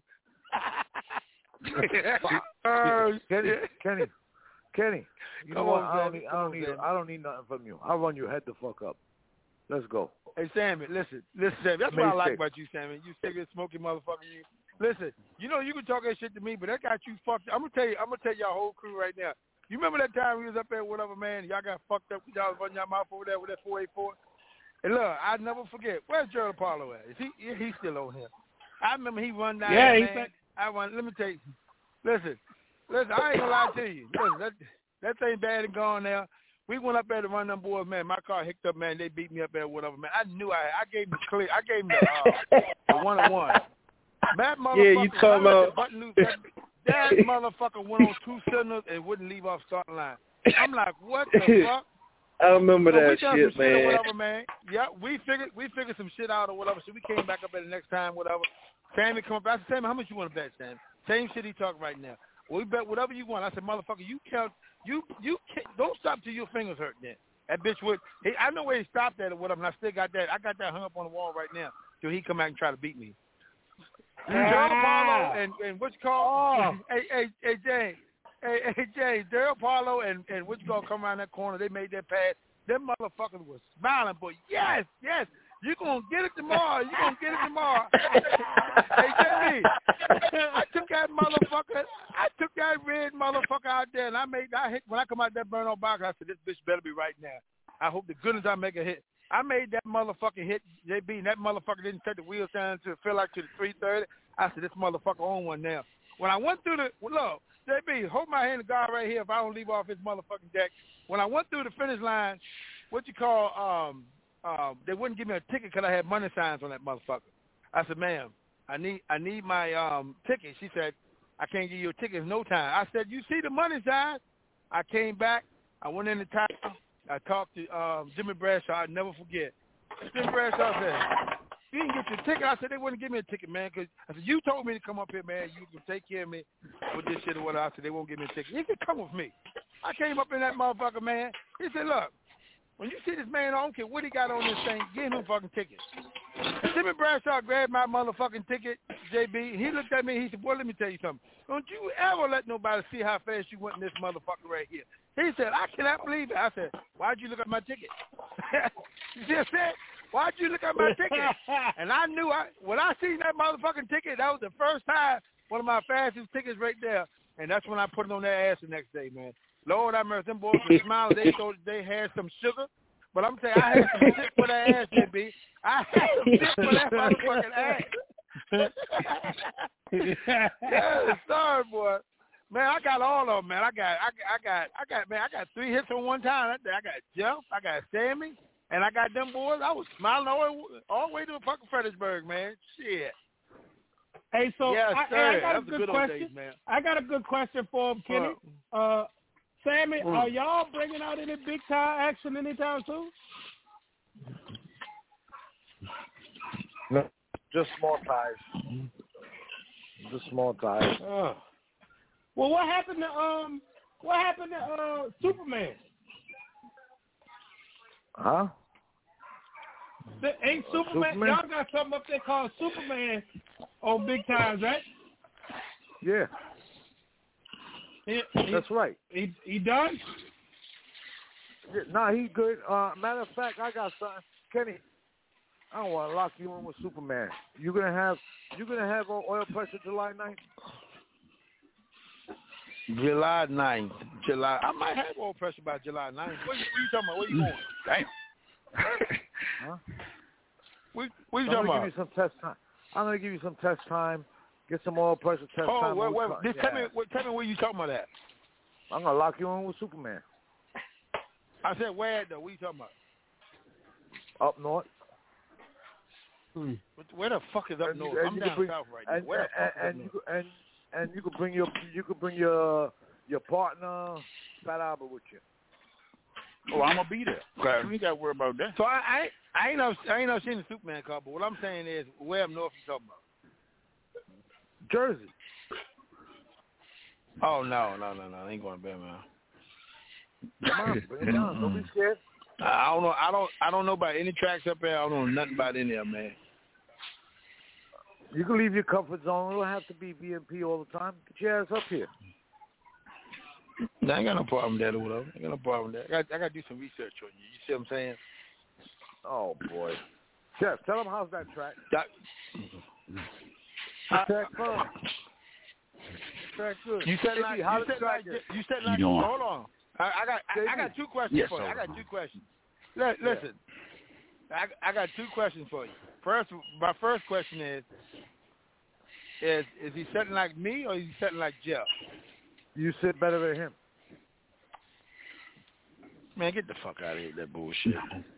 Kenny. You know what? I don't need nothing from you. I'll run your head the fuck up. Let's go. Hey, Sammy, listen, Sammy. That's what I like about you, Sammy. You cigarette smoking motherfucker. Listen, you know you can talk that shit to me, but that got you fucked. I'm gonna tell y'all whole crew right now. You remember that time we was up there, whatever, man? Y'all got fucked up. Y'all was running your mouth over there with that 484. And look, I never forget. Where's Gerald Apollo at? Is he's still on here? I remember he run down there, man. Let me tell you. Listen, I ain't gonna lie to you. Listen, that thing bad and gone now. We went up there to run them boys, man. My car hicked up, man. They beat me up there, whatever, man. I knew I gave him the 1-on-1. That motherfucker, you talking about? That motherfucker went on 2 cylinders and wouldn't leave off starting line. I'm like, what the fuck? I remember that shit, man. Or whatever, man. Yeah, we figured some shit out or whatever. So we came back up at the next time, whatever. Sammy come up. I said, Sammy, how much you want to bet, Sammy? Same shit he talking right now. Well, we bet whatever you want. I said, motherfucker, you can't, don't stop till your fingers hurt then. That bitch would, I know where he stopped at or whatever, and I still got that. I got that hung up on the wall right now till he come back and try to beat me. Daryl Parlow and what's called? Hey, James, Daryl Parlow and what's called come around that corner. They made that pass. Them motherfuckers was smiling, but yes, you gonna get it tomorrow. Hey, JB, I took that red motherfucker out there, and I hit when I come out that burn on box. I said, this bitch better be right now. I hope to goodness I make a hit. I made that motherfucker hit, JB, and that motherfucker didn't take the wheels down to feel like to the 330. I said, this motherfucker on one now. When I went through look, JB, hold my hand to God right here if I don't leave off his motherfucking deck. When I went through the finish line, they wouldn't give me a ticket because I had money signs on that motherfucker. I said, ma'am, I need my ticket. She said, I can't give you a ticket in no time. I said, you see the money sign? I came back. I went in the town. I talked to Jimmy Bradshaw. I'll never forget. Jimmy Bradshaw said, you didn't get your ticket. I said, they wouldn't give me a ticket, man. Cause I said, you told me to come up here, man. You can take care of me with this shit or whatever. I said, they won't give me a ticket. He said, come with me. I came up in that motherfucker, man. He said, look, when you see this man, I don't care what he got on this thing, give him a fucking ticket. Jimmy Bradshaw grabbed my motherfucking ticket, JB. He looked at me. He said, boy, let me tell you something. Don't you ever let nobody see how fast you went in this motherfucker right here. He said, I cannot believe it. I said, why'd you look at my ticket? He just said, why'd you look at my ticket? And I knew when I seen that motherfucking ticket, that was the first time, one of my fastest tickets right there. And that's when I put it on their ass the next day, man. Lord, I remember them boys were smiling. They thought they had some sugar. But I'm saying I had some shit for that ass, JB. I had some shit for that motherfucking ass. Yeah, sorry, boy. Man, I got all of them, man. I got 3 hits on one time. I got Jeff, I got Sammy, and I got them boys. I was smiling all the way to fucking Fredericksburg, man. Shit. Hey, so yes, I got a good question. Days, man. I got a good question for him, Kenny. Sammy, are y'all bringing out any big time action anytime soon? No, just small ties. Well, what happened to Superman? Huh? Ain't Superman? Y'all got something up there called Superman on big times, right? Yeah. That's right. He done? Yeah, nah, he good. Matter of fact, I got something, Kenny. I don't want to lock you in with Superman. You gonna have oil pressure July 9th? July 9th. I might have oil pressure by July 9th. What are you talking about? Where you going? Damn. Huh? What are you talking about? I'm gonna give you some test time. Get some oil pressure test time. Just tell me where you talking about at. I'm gonna lock you in with Superman. I said where though? What are you talking about? Up north. Where the fuck is up north? I'm down south right now. Where the fuck is up north? And you could bring your partner, Fat Albert, with you. Oh, I'm gonna be there. Okay. You ain't got to worry about that. So I ain't no seen the Superman car, but what I'm saying is where up north you talking about? Jersey. Oh no, I ain't going to bed, man. Come on, bring it down. Don't be scared. I don't know about any tracks up there. I don't know nothing about any of them, man. You can leave your comfort zone. You don't have to be VMP all the time. Get your ass up here. No, I ain't got no problem with that or whatever. I got no problem with that. I got to do some research on you. You see what I'm saying? Oh boy, Jeff, tell them how's that track. Track fun. Track good. You said like hold on. I got 2 questions for you. I got 2 questions. Listen, I got 2 questions for you. My first question is he setting like me or is he setting like Jeff? You sit better than him. Man, get the fuck out of here with that bullshit.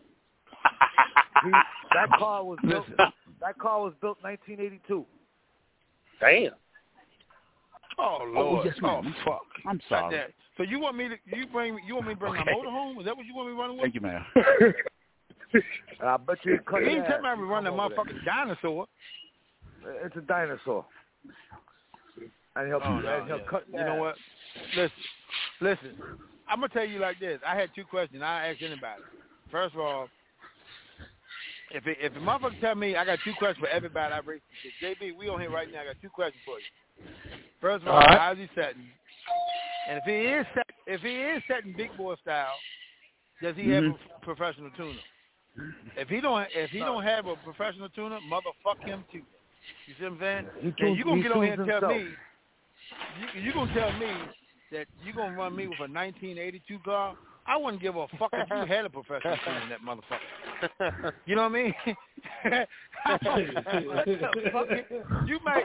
That car was built 1982. Damn. Oh Lord! Yes, oh fuck! I'm sorry. So you want me to bring my motor home? Is that what you want me running with? Thank you, man. I bet you he didn't tell me I was running a motherfucking dinosaur. It's a dinosaur. And he'll cut. You know what? Listen. I'm gonna tell you like this. I had two questions. I asked anybody. First of all, if a motherfucker tell me I got two questions for everybody I race, JB, we on here right now. I got two questions for you. First of all, how's he setting? And if he is setting big boy style, does he have a professional tuner? If he don't have a professional tuner, motherfuck him too. You see what I'm saying? And you gonna get on here and tell me, you gonna tell me that you gonna run me with a 1982 car? I wouldn't give a fuck if you had a professional tuner in that motherfucker. You know what I mean? You might.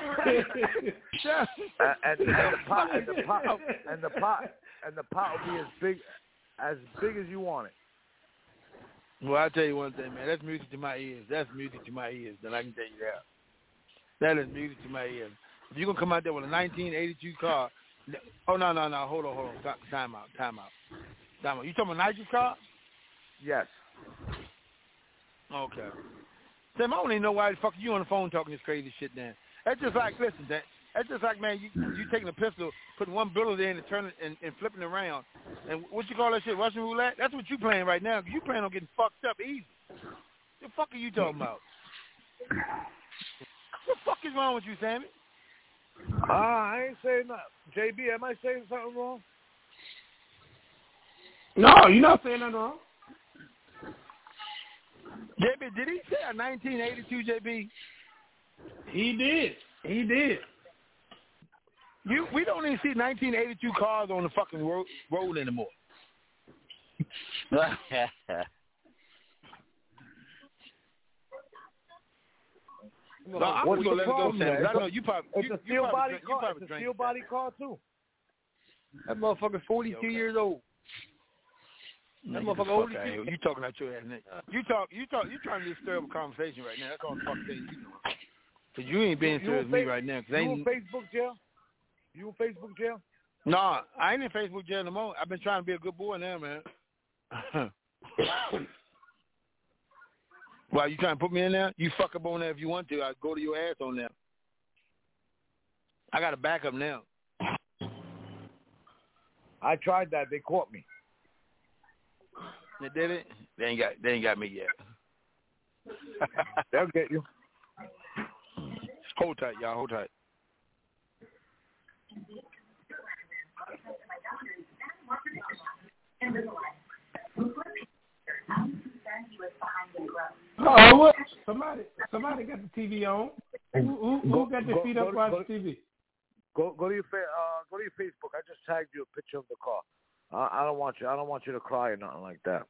And the pot will be as big as you want it. Well, I'll tell you one thing, man. That's music to my ears. That's music to my ears. Then I can tell you that. That is music to my ears. If you're going to come out there with a 1982 car. Oh, no. Hold on. Time out. You talking about Nigel's car? Yes. Okay. Sam, I don't even know why the fuck you on the phone talking this crazy shit then. That's just like, listen, that's just like, man, you taking a pistol, putting one bullet in and turning and flipping it around. And what you call that shit, Russian roulette? That's what you playing right now. You playing on getting fucked up easy. The fuck are you talking about? What the fuck is wrong with you, Sammy? I ain't saying nothing. JB, am I saying something wrong? No, you're not saying nothing wrong. JB, did he say a 1982, JB? He did. We don't even see 1982 cars on the fucking road anymore. What's the problem? It's a steel body car. It's a steel body car too. That motherfucker's 42 years old. That motherfucker old as shit. You talking out your ass, Nick. You trying to disturb a conversation right now. That's all the fucking thing you doing. Because you ain't being serious with me right now. You in Facebook jail? You in Facebook jail? No, I ain't in Facebook jail no more. I've been trying to be a good boy now, man. Why, you trying to put me in there? You fuck up on there if you want to. I'll go to your ass on there. I got a backup now. I tried that. They caught me. They did it? They ain't got me yet. They'll get you. Hold tight, y'all. Hold tight. Oh, what? Somebody got the TV on. Who got their feet up watching TV? Go to your Facebook. I just tagged you a picture of the car. I don't want you to cry or nothing like that.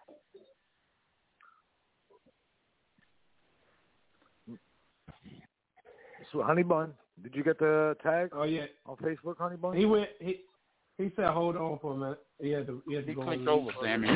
So, Honey Bun, did you get the tag? Oh yeah, on Facebook, Honey Bun. He said, "Hold on for a minute." He had to go clicked over, Sammy.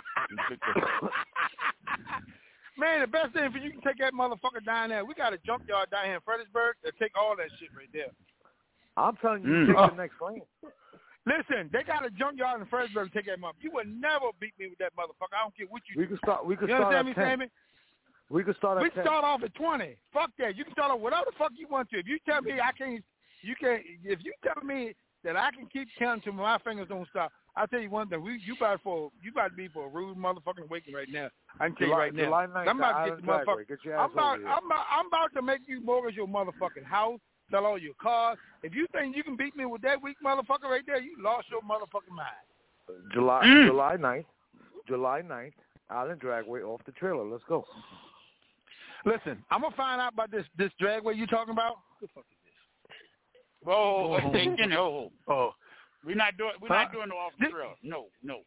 Man, the best thing for you can take that motherfucker down there. We got a junkyard down here in Fredericksburg that take all that shit right there. I'm telling you, take the next lane. Listen, they got a junkyard in Fredericksburg to take that motherfucker. You would never beat me with that motherfucker. I don't care what you do. We could you start understand at me, 10. Sammy? We could start at 10. We can start off at 20. Fuck that. You can start off whatever the fuck you want to. If you tell me I can't, you can't. If you tell me that I can keep counting till my fingers don't stop, I'll tell you one thing. You about to be for a rude motherfucking awakening right now. I can tell you right now. July 9th, I'm about to get the motherfucker. Get your ass I'm about to make you mortgage your motherfucking house, sell all your cars. If you think you can beat me with that weak motherfucker right there, you lost your motherfucking mind. July 9th, Island Dragway off the trailer. Let's go. Listen, I'm gonna find out about this dragway you talking about. What the fuck is this? Whoa, you know. Oh, we're not doing no off the trail. No. No,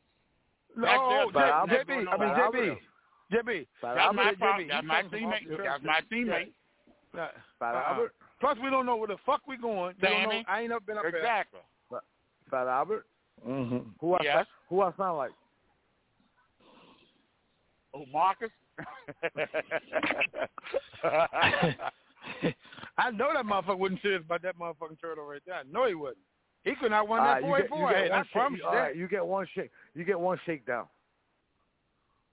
JB. That's my teammate. Fat Albert. Plus, we don't know where the fuck we going. I ain't never been up there. Exactly. Fat Albert. Mm-hmm. Who I sound like? Oh, Marcus. I know that motherfucker wasn't serious about that motherfucking turtle right there. I know he wasn't. He could not win that 484. I promise you that. You get one shake. You get one shakedown.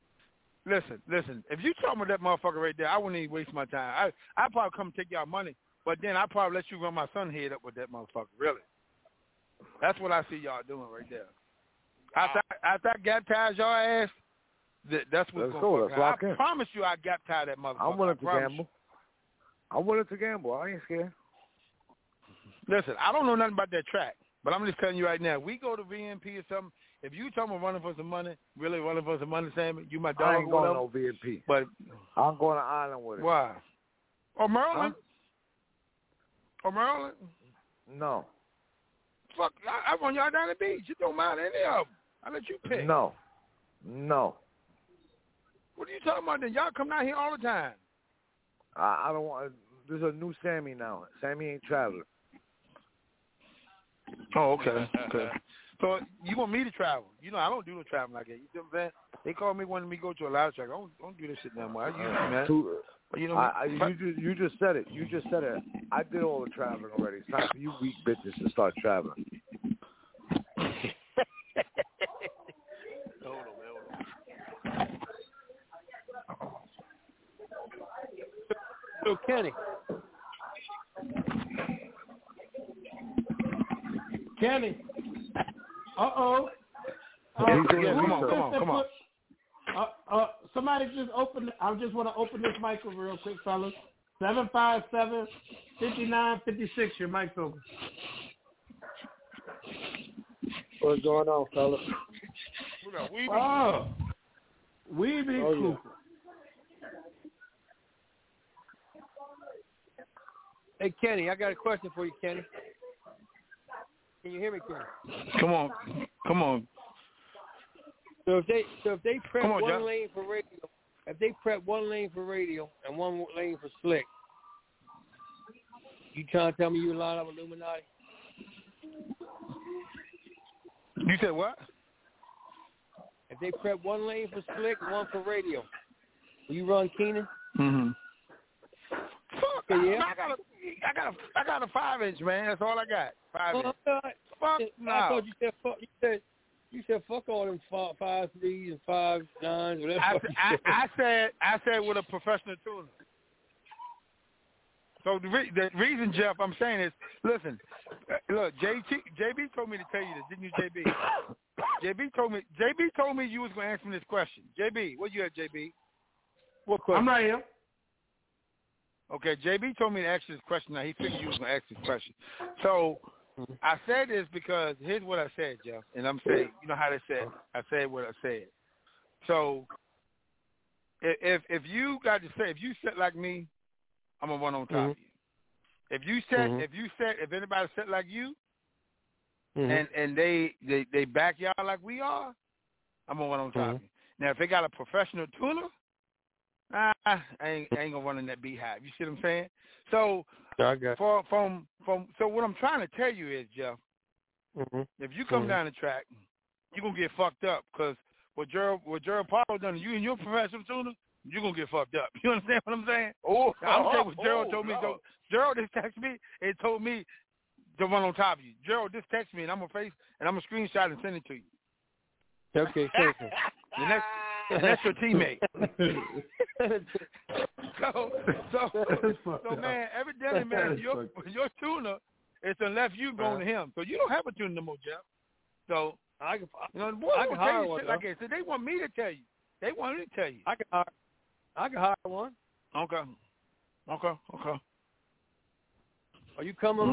Listen. If you talking about that motherfucker right there, I wouldn't even waste my time. I'd probably come take y'all money But then I probably let you run my son head up with that motherfucker. Really. That's what I see y'all doing right there. After I baptize your ass, that's what's going to happen. I promise you I baptize that motherfucker. I'm willing to gamble. I'm willing to gamble. I ain't scared. Listen, I don't know nothing about that track, but I'm just telling you right now, we go to VNP or something, if you tell me running for some money, really running for some money, Sammy, you my dog. I ain't going no VNP. But I'm going to Island with it. Why? Or Maryland? Huh? Or Maryland? No. Fuck, I run y'all down the beach. You don't mind any of them. I let you pick. No. What are you talking about then? Y'all come down here all the time. I don't want. There's a new Sammy now. Sammy ain't traveling. Oh, okay. So you want me to travel? You know, I don't do no traveling like that. You see what I'm saying? They call me wanting me to go to a live track. I don't do this shit no more. I used to, man. You know, you just said it. You just said it. I did all the traveling already. It's time for you weak bitches to start traveling. Hold on. So Kenny. Uh-oh. Come on. Somebody just open. I just want to open this mic over real quick, fellas. 757-5956. Your mic's open. What's going on, fellas? We be cool. Hey, Kenny, I got a question for you, Kenny. Can you hear me, Kenny? Come on. So if they prep one John. lane for radio, if they prep one lane for radio and one lane for slick, you trying to tell me you line up Illuminati? You said what? If they prep one lane for slick, one for radio, will you run Keenan? Mm-hmm. Fuck, yeah. I got a 5-inch, man. That's all I got. 5-inch. Fuck no. I thought you said fuck. You said fuck all them 5.3s and 5.9s. Whatever. I said with a professional tuner. So the reason, Jeff, I'm saying is, listen, look, JB told me to tell you this, didn't you, JB? JB told me you was going to answer me this question. JB, where you at, JB? What question? I'm right here. Okay, JB told me to ask you this question. Now, he figured you was going to ask this question. So I said this because here's what I said, Jeff, and I'm saying, you know how they said, I said what I said. So if you got to say, if you sit like me, I'm going to run on top of you. If anybody set like you, and they back y'all like we are, I'm going to run on top of you. Now, if they got a professional tuner, I ain't gonna run in that beehive. You see what I'm saying? So so what I'm trying to tell you is, Jeff, if you come down the track, you're gonna get fucked up because what Gerald Paulo done to you and your professional tuner, you're gonna get fucked up. You understand what I'm saying? I'm saying what Gerald told me. So Gerald just texted me and told me to run on top of you. Gerald just texted me and I'm gonna screenshot and send it to you. Okay, thank you. And that's your teammate. so man, evidently, man, your tuner is unless you going to him. So you don't have a tuner no more, Jeff. So I can hire one. Like that. So they want me to tell you. They want me to tell you. I can hire one. Okay. Are you coming?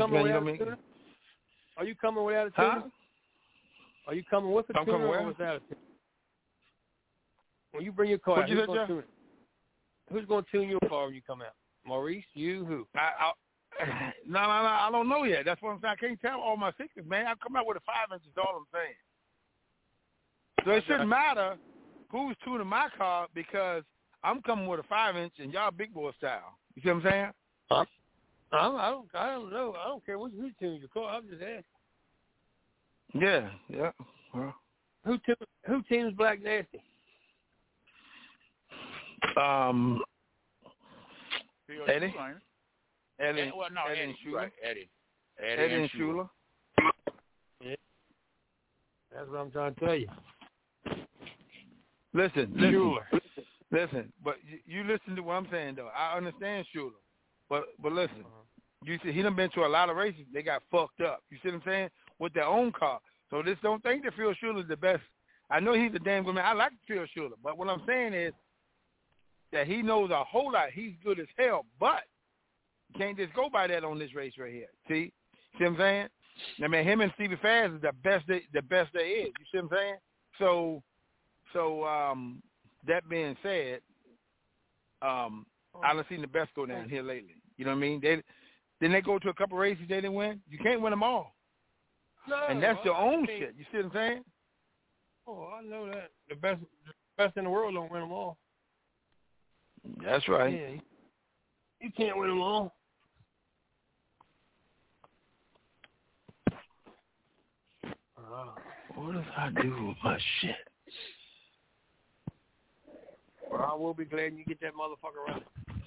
Are you coming without a tuner? Huh? Are you coming with a tuner or without a tuner? When you bring your car, who's going to tune your car when you come out? Maurice, you, who? No, I don't know yet. That's what I'm saying. I can't tell all my secrets, man. I come out with a 5-inch is all I'm saying. So it shouldn't matter who's tuning my car because I'm coming with a 5-inch and y'all big boy style. You see what I'm saying? I don't know. I don't care who tunes your car. I'm just asking. Yeah. Well, who tunes Black Nasty? Eddie. Eddie and Shula. Eddie and Shula. Yeah. That's what I'm trying to tell you. Listen, but you listen to what I'm saying though. I understand Shula. But listen, you see, he done been to a lot of races. They got fucked up. You see what I'm saying? With their own car. So this don't think that Phil Schuler's the best. I know he's a damn good man. I like Phil Schuler. But what I'm saying is that he knows a whole lot. He's good as hell. But you can't just go by that on this race right here. See what I'm saying? I mean, him and Stevie Faz is the best there is. You see what I'm saying? So that being said, I done seen the best go down here lately. You know what I mean? Didn't they go to a couple races they didn't win? You can't win them all. No, and that's your own shit. You see what I'm saying? Oh, I know that. The best in the world don't win them all. That's right. Yeah, you can't win them all. What does I do with my shit? Well, I will be glad you get that motherfucker running.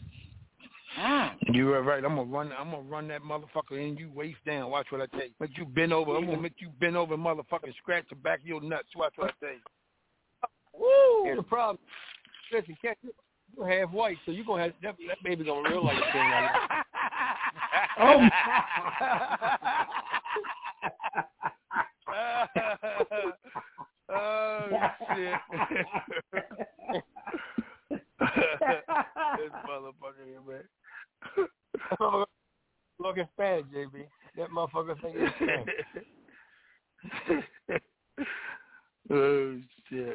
You are right. I'm gonna run that motherfucker in you waist down. Watch what I tell you. Make you bend over. I'm gonna make you bend over, motherfucker, and scratch the back of your nuts. Watch what I tell you. Woo! Here's the problem. Listen, Cat, you're half white, so you're gonna have that baby's gonna realize the thing like that. Oh shit. This motherfucker here, man. Looking Spanish, JB. That motherfucker think it's Spanish. Oh shit.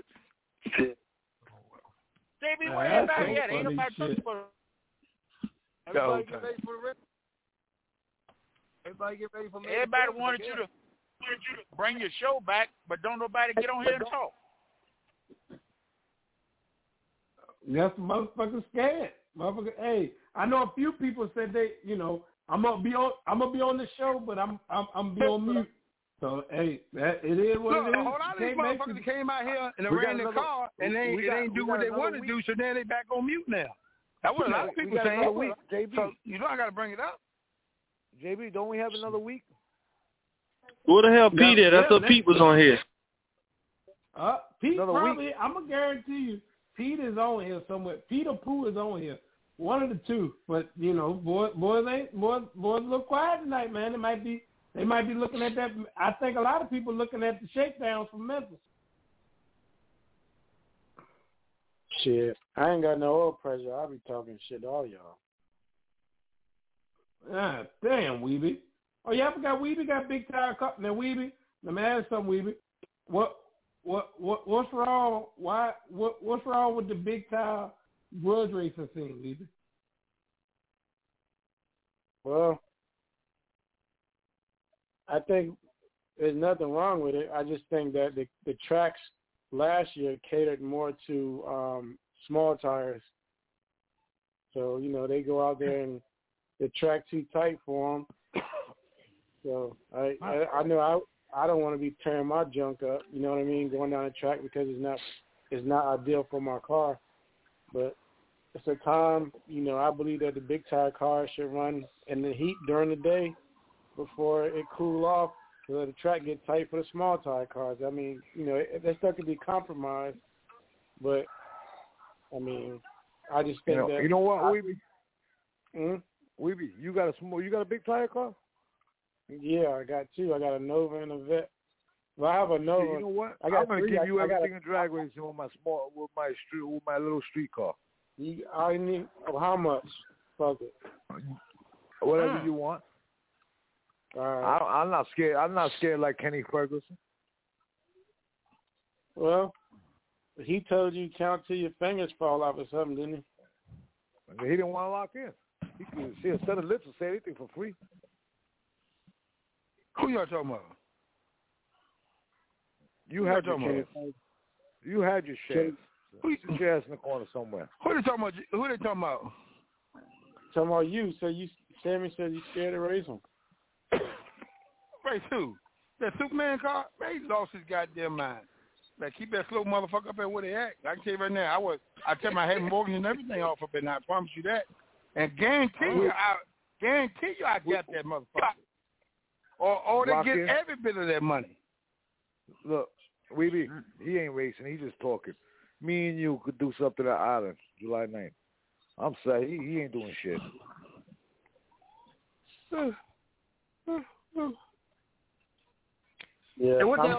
JB, where everybody at? Ain't nobody talking for everybody get ready for the race. Everybody get ready for me. Everybody wanted you to bring your show back, but don't nobody get on here and talk. That's motherfucker scared. Motherfucker, hey, I know a few people said they, I'm gonna be on the show, but I'm be on mute. So hey, it is what it is. A whole lot of these motherfuckers came out here and they ran the car and they ain't do what they want to do, so now they back on mute now. That's what a lot of people saying. JB. So I gotta bring it up. JB, don't we have another week? Where the hell Pete at? I thought Pete was on here. Pete probably, I'm going to guarantee you, Pete is on here somewhere. Pete or Pooh is on here. One of the two. But, boys look quiet tonight, man. They might be looking at that. I think a lot of people looking at the shakedowns from Memphis. Shit. I ain't got no oil pressure. I'll be talking shit to all y'all. Ah, damn, Weeby. Oh, yeah, I forgot Weeby got big tire car. Now, Weeby, let me ask something, Weeby. What's wrong? What's wrong with the big tire grudge racing scene, Weeby? Well, I think there's nothing wrong with it. I just think that the tracks last year catered more to small tires. So, they go out there and the track too tight for them. So I know I don't want to be tearing my junk up, you know what I mean, going down the track because it's not ideal for my car. But it's a time, I believe that the big tire cars should run in the heat during the day before it cool off to let the track get tight for the small tire cars. I mean, that stuff could be compromised, but I mean, I just think that. You know what, Weeby? Weeby, you got a big tire car? Yeah, I got two. I got a Nova and a Vet. Well, I have a Nova. You know what? I'm gonna give you everything in drag racing with my little street car. I need how much? Fuck it. Whatever you want. All right. I'm not scared. I'm not scared like Kenny Ferguson. Well, he told you count till your fingers fall off or something, didn't he? He didn't want to lock in. He could see a set of lips and say anything for free. Who y'all talking about? You had your chance. You had your chance. Who's your ass in the corner somewhere? Who they talking about? Talking about you. So Sammy said you scared to race him. Race who? That Superman car? He lost his goddamn mind. Like, keep that slow motherfucker up there where they at. I can tell you right now, I tell my head mortgage and everything off up there now. I promise you that. And guarantee you I got that motherfucker. Or they get every bit of that money. Look, Weeby, he ain't racing. He just talking. Me and you could do something at Island, July 9th. I'm sorry, he ain't doing shit. Yeah, Hey, what the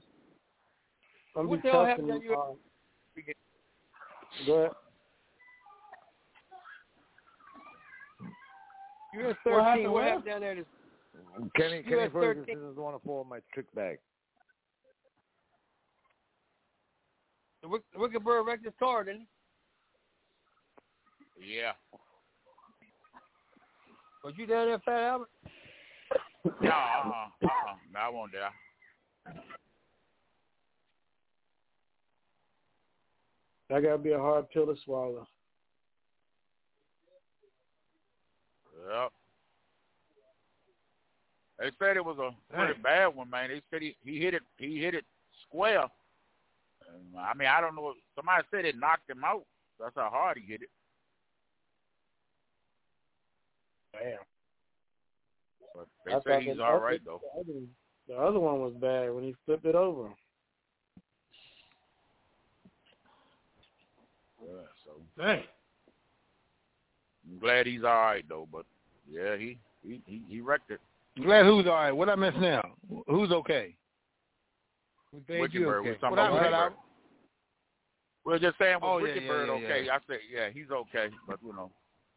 hell happened to you? Go ahead. You're at 13. What happened down there? Kenny Ferguson doesn't want to fall in my trick bag. The Wicked Bird wrecked his car, didn't he? Yeah. Was you down there, Fat Albert? No, no, I wasn't there. That gotta be a hard pill to swallow. Yep. They said it was a pretty bad one, man. They said he hit it square. I mean, I don't know. Somebody said it knocked him out. That's how hard he hit it. Damn. But they say he's all right, though. The other one was bad when he flipped it over. Yeah, so Dang. I'm glad he's all right, though. But, yeah, he wrecked it. Glad who's all right. What I missed now? Who's okay? Wicked Bird. Okay. We're talking about Wicked Bird. We're just saying, Wicked Bird okay? Yeah. I said, yeah, he's okay, but, you know.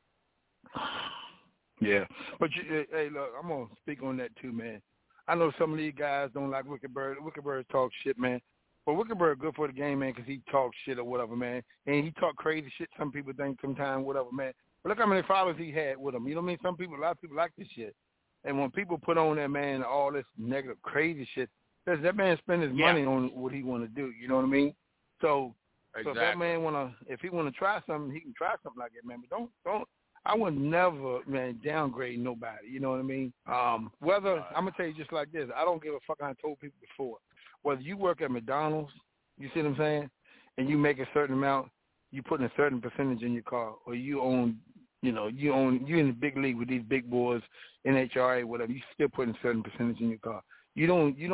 Yeah. But, hey, look, I'm going to speak on that, too, man. I know some of these guys don't like Wicked Bird. Wicked Bird talk shit, man. But Wicked Bird good for the game, man, because he talks shit or whatever, man. And he talk crazy shit. Some people think sometimes, whatever, man. But look how many followers he had with him. You know what I mean? A lot of people like this shit. And when people put on that, man, all this negative, crazy shit, that man spend his money on what he want to do. You know what I mean? So if that man if he want to try something, he can try something like that, man. But don't. I would never, man, downgrade nobody. You know what I mean? I'm gonna tell you just like this. I don't give a fuck. I told people before. Whether you work at McDonald's, you see what I'm saying, and you make a certain amount, you put in a certain percentage in your car, or you own. You in the big league with these big boys, NHRA, whatever. You still putting a certain percentage in your car. You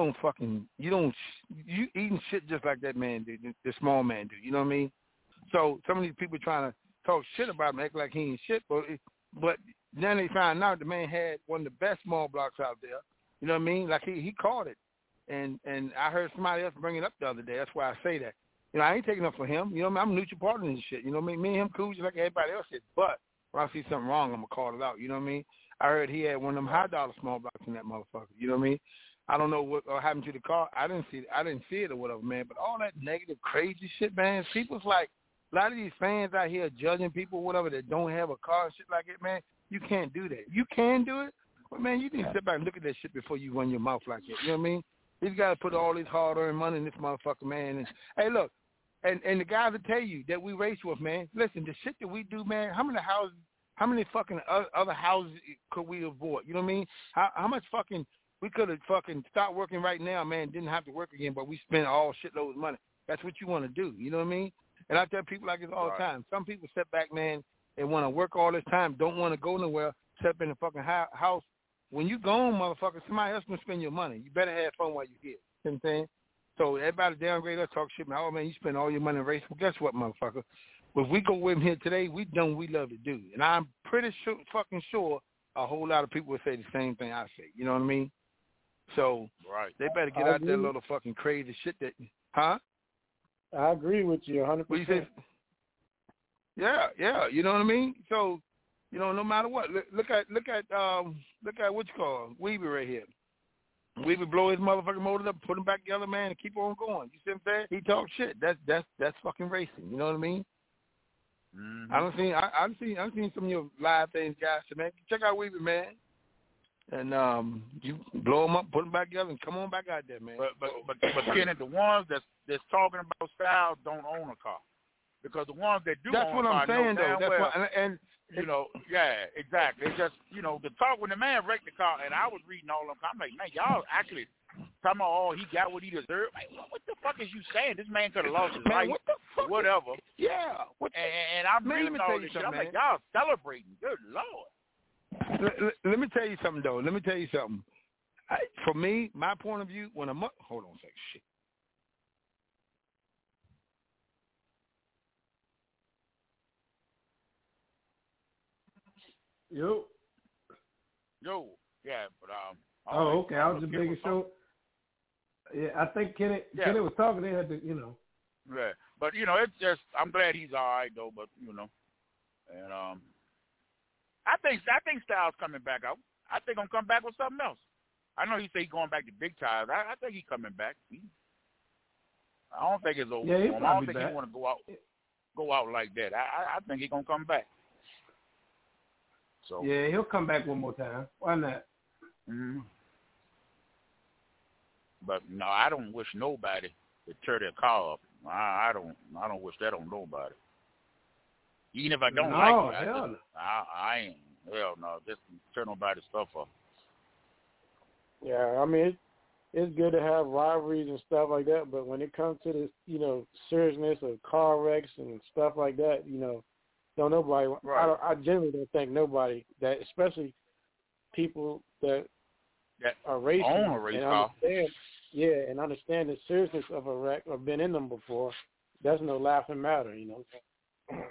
eating shit just like that man do, the small man do. You know what I mean? So some of these people trying to talk shit about him, act like he ain't shit, but then they find out the man had one of the best small blocks out there. You know what I mean? Like he caught it, and I heard somebody else bring it up the other day. That's why I say that. You know, I ain't taking up for him. You know what I mean? I'm a neutral partner and shit. You know what I mean? Me and him cool just like everybody else is, but when I see something wrong, I'm going to call it out. You know what I mean? I heard he had one of them high-dollar small blocks in that motherfucker. You know what I mean? I don't know what happened to the car. I didn't see it or whatever, man. But all that negative, crazy shit, man, people's like, a lot of these fans out here judging people, whatever, that don't have a car and shit like that, man, you can't do that. You can do it, but, man, you need to sit back and look at that shit before you run your mouth like that. You know what I mean? These guys put all this hard-earned money in this motherfucker, man. And, hey, look, and the guys will tell you that we race with, man, listen, the shit that we do, man, how many fucking other houses could we avoid? You know what I mean? How much fucking we could have fucking stopped working right now, man, didn't have to work again, but we spent all shitloads of money. That's what you want to do. You know what I mean? And I tell people like this all the time. Some people sit back, man, and want to work all this time, don't want to go nowhere, except in the fucking house. When you gone, motherfucker, somebody else going to spend your money. You better have fun while you're here. You know what I'm saying? So everybody downgrade us, talk shit, man. Oh, man, you spend all your money in race. Well, guess what, motherfucker? If we go with him here today, we done what we love to do. And I'm pretty fucking sure a whole lot of people would say the same thing I say. You know what I mean? So they better get out that little fucking crazy shit that, huh? I agree with you 100%. What you say? Yeah, you know what I mean? So, you know, no matter what, look at what you call Weeby right here. Weeby blow his motherfucking motor up, put him back together, man, and keep on going. You see what I'm saying? He talk shit. That's fucking racing. You know what I mean? Mm-hmm. I've seen some of your live things, guys. So, man, check out Weeby, man. And you blow them up, put them back together, and come on back out there, man. But Kenny, the ones that's talking about Styles don't own a car, because the ones that do that's own what a car I'm saying, know though. That's what, and you know, yeah, exactly. It's just, you know, the talk when the man wrecked the car, and I was reading all of them. I'm like, man, y'all actually talking about, he got what he deserved. Like, what the fuck is you saying? This man could have lost his life, what the fuck whatever. Yeah. And I'm reading all this shit. I'm like, y'all celebrating. Good Lord. Let me tell you something, though. For me, my point of view, hold on a second. Shit. Yo. Yo, yeah, but Oh, okay. I was just making sure. Yeah, I think Kenny was talking. They had to, Yeah, but it's just I'm glad he's all right though. But and I think Styles coming back out. I think gonna come back with something else. I know he say he's going back to big time. I think he's coming back. I don't think it's over. Yeah, I don't think he want to go out like that. I think he's gonna come back. So yeah, he'll come back one more time. Why not? Mm-hmm. But no, I don't wish nobody to tear their car up. I don't wish that on nobody. Even if I don't like it, I ain't. Hell no, just tear nobody's stuff up. Yeah, I mean, it's good to have rivalries and stuff like that, but when it comes to this, seriousness of car wrecks and stuff like that, don't nobody. Right. I generally don't think nobody that, especially people that are racing own a race and car. Understand the seriousness of a wreck or been in them before. That's no laughing matter, Exactly.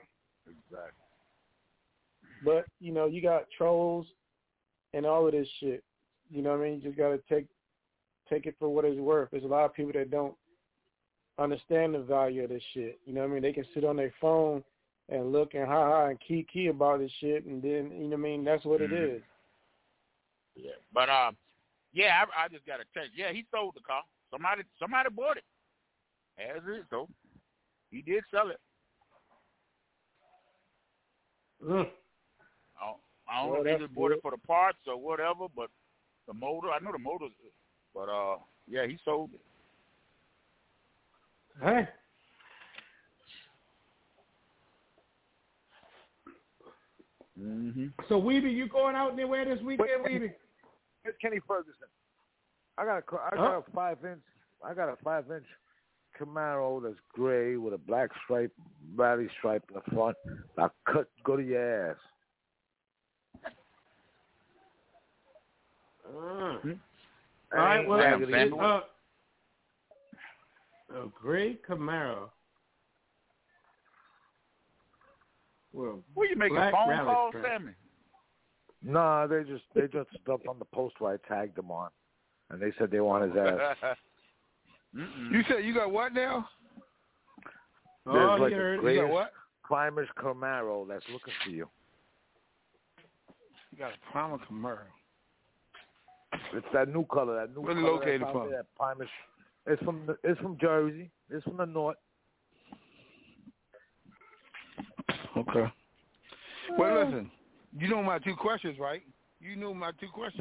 But you got trolls and all of this shit. You know what I mean? You just gotta take it for what it's worth. There's a lot of people that don't understand the value of this shit. You know what I mean? They can sit on their phone and look and ha-ha and kiki about this shit, and then, you know what I mean, that's what it is. Yeah, but, I just got to tell you, he sold the car. Somebody bought it. As is, though. He did sell it. I don't know if he just bought it for the parts or whatever, but the motor, I know the motor's, but, he sold it. Hey. Mm-hmm. So, Weeby, you going out anywhere this weekend, Weeby? It's Kenny Ferguson. I got a 5-inch Camaro that's gray with a black stripe, rally stripe in the front. I'll go to your ass. Mm-hmm. All right, well, a gray Camaro. Well, you making phone calls, Sammy? No, they just stumped on the post where I tagged them on, and they said they want his ass. You said you got what now? There's like a greatest Primer's Camaro that's looking for you. You got a Primer Camaro. It's that new color. Where's it located from? Primer's. It's from Jersey. It's from the north. Okay. Well, listen. You know my two questions, right? You knew my two questions.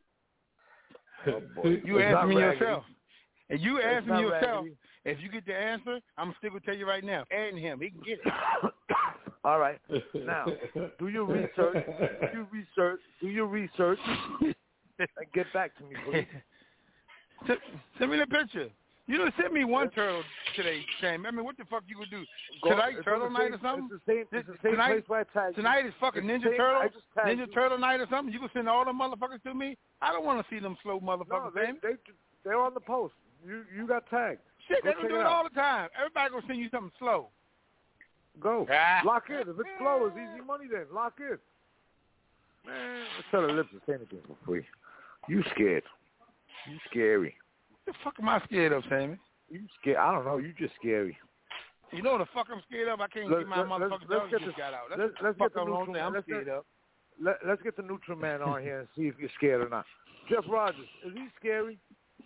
You asked me yourself. And you asked me yourself, if you get the answer, I'm still going to tell you right now. And him, he can get it. All right. Now, do your research. Do your research. And get back to me, please. Send me the picture. You done sent me one turtle today, Sam. I mean, what the fuck you gonna do? Tonight, turtle night or something? It's the same place where I tagged you. Tonight is fucking Ninja Turtle night or something? You gonna send all them motherfuckers to me? I don't want to see them slow motherfuckers, Sam. They're on the post. You got tagged. Shit, they don't do it all the time. Everybody gonna send you something slow. Go. Lock in. If it's slow, it's easy money then. Lock in. Man, let's tell the lips to say anything for free. You scared. You scary. What the fuck am I scared of, Sammy? You scared? I don't know. You just scary. You know what the fuck I'm scared of? I can't get my motherfucking dog just got out. Let's get the neutral man. I'm scared of. Let's get the neutral man on here and see if you're scared or not. Jeff Rogers, is he scary?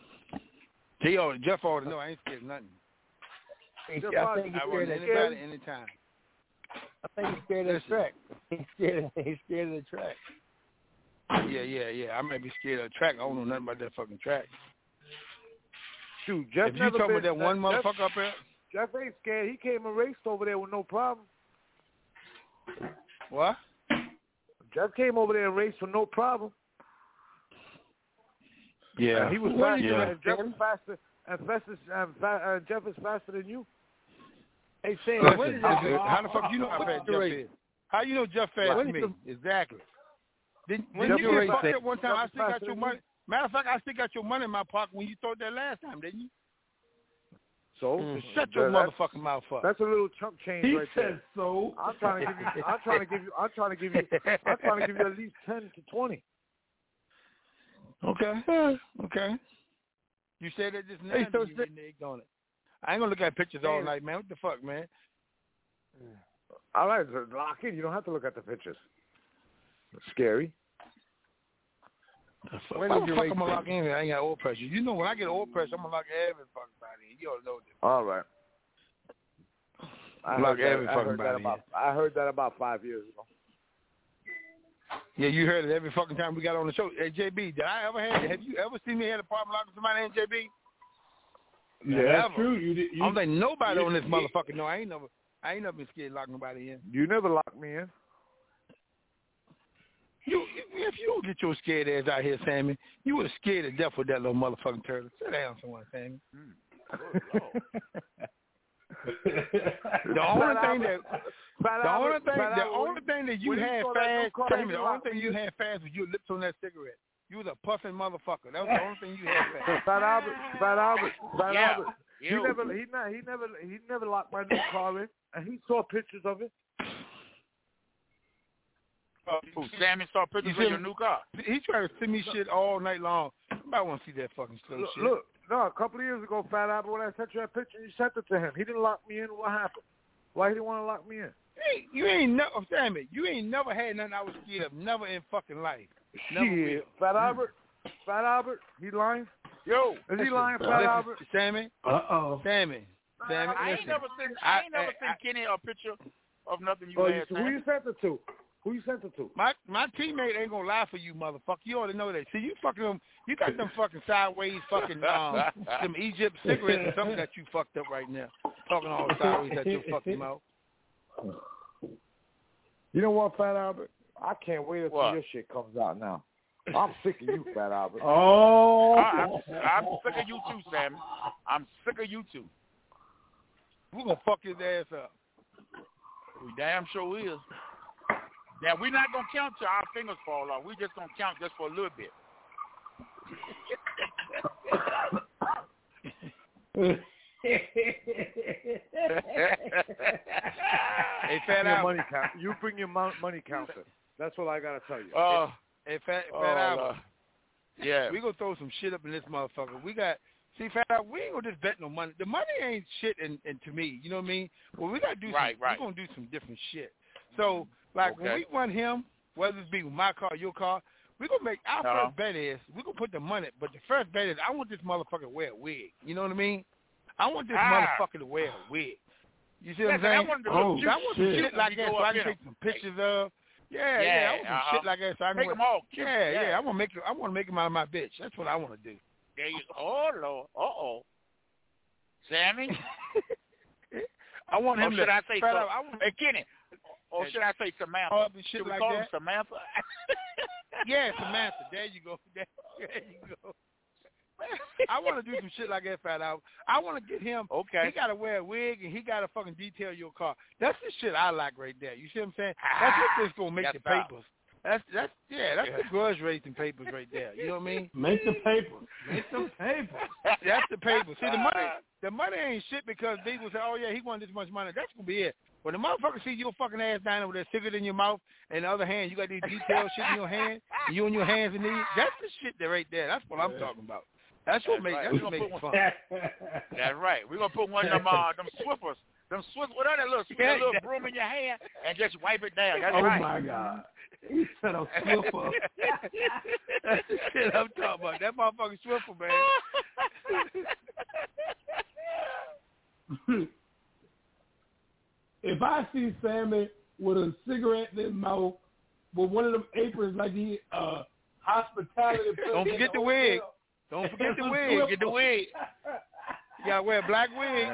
Jeff already know I ain't scared of nothing. I think he's scared of anybody anytime. I think he's scared of the track. He's scared of the track. Yeah. I might be scared of the track. I don't know nothing about that fucking track. Shoot, Jeff if you talking about that one motherfucker up there, Jeff ain't scared. He came and raced over there with no problem. What? Jeff came over there and raced with no problem. Yeah, and he was faster. Yeah. And Jeff is faster. And Jeff is faster than you. Hey, Sam, how the fuck you know how fast Jeff is? How you know Jeff faster than me? Exactly. When you get fucked up one time, I still got your money. Matter of fact, I still got your money in my pocket when you thought that last time, didn't you? So shut your motherfucking mouth up. That's a little chunk change right there. He said so. I'm trying to give you at least 10 to 20. Okay. Okay. You said that just now. Hey, so you reneged on it. I ain't gonna look at pictures all night, man. What the fuck, man? All right, lock in. You don't have to look at the pictures. It's scary. When did you fuck I'm gonna lock in? I ain't got oil pressure. You know, when I get oil pressure, I'm gonna lock every fucking body in. You ought to know this. All right. I heard that about 5 years ago. Yeah, you heard it every fucking time we got on the show. Hey, JB, have you ever seen me had a problem locking somebody in, JB? Yeah, that's true. I don't think nobody on this motherfucker know. I ain't never been scared to lock nobody in. You never locked me in. If you don't get your scared ass out here, Sammy, you would have scared to death with that little motherfucking turtle. Sit down somewhere, Sammy. The only thing that you had fast, Sammy, the only thing you had fast was your lips on that cigarette. You was a puffing motherfucker. That was the only thing you had fast. Fat Albert. He never locked my new car in, and he saw pictures of it. Sammy saw pictures of your new car. He tried to send me shit all night long. I want to see that fucking slow shit. Look, no, a couple of years ago, Fat Albert, when I sent you that picture, you sent it to him. He didn't lock me in. What happened? Why did he want to lock me in? Sammy, you ain't never had nothing I was scared of. Never in fucking life. Shit. Fat Albert, he lying? Yo. Is he lying, Fat Albert? Sammy? Sammy, I ain't never seen Kenny a picture of nothing you had. Who you sent it to? Who you sent it to? My teammate ain't gonna lie for you, motherfucker. You ought to know that. See, you fucking them. You got them fucking sideways fucking some Egypt cigarettes or something that you fucked up right now. Talking all sideways that you fucked them out. You know what, Fat Albert? I can't wait until your shit comes out now. I'm sick of you, Fat Albert. Oh, I'm sick of you too, Sam. I'm sick of you too. We're gonna fuck his ass up. We damn sure is. Now, we're not going to count till our fingers fall off. We're just going to count just for a little bit. Hey, Fat Albert. You bring your money counter. That's what I got to tell you. Hey, Fat Albert. Yeah. We're going to throw some shit up in this motherfucker. See, Fat Albert, we ain't going to just bet no money. The money ain't shit and to me. You know what I mean? Well, we got to do we're going to do some different shit. So, when we run him, whether it be with my car or your car, we're going to make our first bet is we're going to put the money, but the first bet is I want this motherfucker to wear a wig. You know what I mean? I want this motherfucker to wear a wig. You see what I'm saying? I want some shit like that so I can take some pictures of. I want some shit like that so I can make them all cute. I want to make him out of my bitch. That's what I want to do. Oh, Lord. Uh-oh. Sammy? I want him to. Should I say so? Hey, Kenny. Or should I say Samantha? Should we like call him Samantha? Yeah, Samantha. There you go. There you go. I want to do some shit like that, Fat Albert. I want to get him. Okay. He got to wear a wig and he got to fucking detail your car. That's the shit I like right there. You see what I'm saying? That's what's going to make the papers. That's the grudge racing papers right there. You know what I mean? Make the papers. That's the papers. See, the money ain't shit because people say, oh, yeah, he won this much money. That's going to be it. When the motherfucker see your fucking ass down there with that cigarette in your mouth and the other hand, you got these detailed shit in your hand, and you on your hands and knees, that's the shit that right there. That's what I'm talking about. That's what makes it fun. That's right. We're going to put one of them Swiffers. Them Swift, what are that little broom in your hand and just wipe it down. That's right. Oh, my God. He said a Swiffer. That's the shit I'm talking about. That motherfucking Swiffer, man. If I see Sammy with a cigarette in his mouth with one of them aprons like he hospitality. Don't forget the wig. Don't forget the wig. Get the wig. You gotta wear a black wig.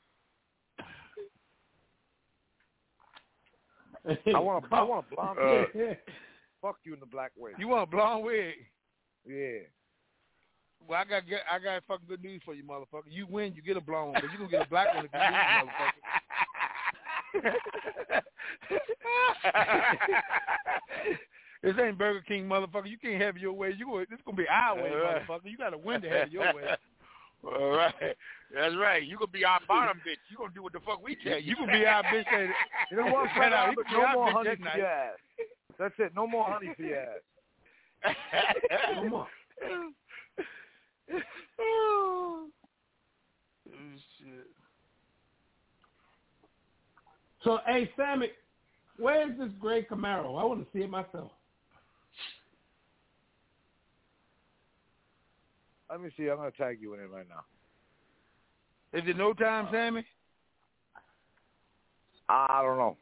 I want a blonde wig. Fuck you in the black wig. You want a blonde wig? Yeah. Well, I got fucking good news for you, motherfucker. You win, you get a blonde one, but you gonna get a black one if you lose, motherfucker. This ain't Burger King, motherfucker. You can't have it your way. This gonna be our way, motherfucker. You gotta win to have it your way. All right. That's right. You gonna be our bottom bitch. You gonna do what the fuck we tell you. You gonna be our bitch. You know what? No more honey for your ass. That's it. No more honey for your ass. Oh, shit. So, hey, Sammy, where's this gray Camaro? I want to see it myself. Let me see. I'm going to tag you in it right now. Is it no time, Sammy? I don't know.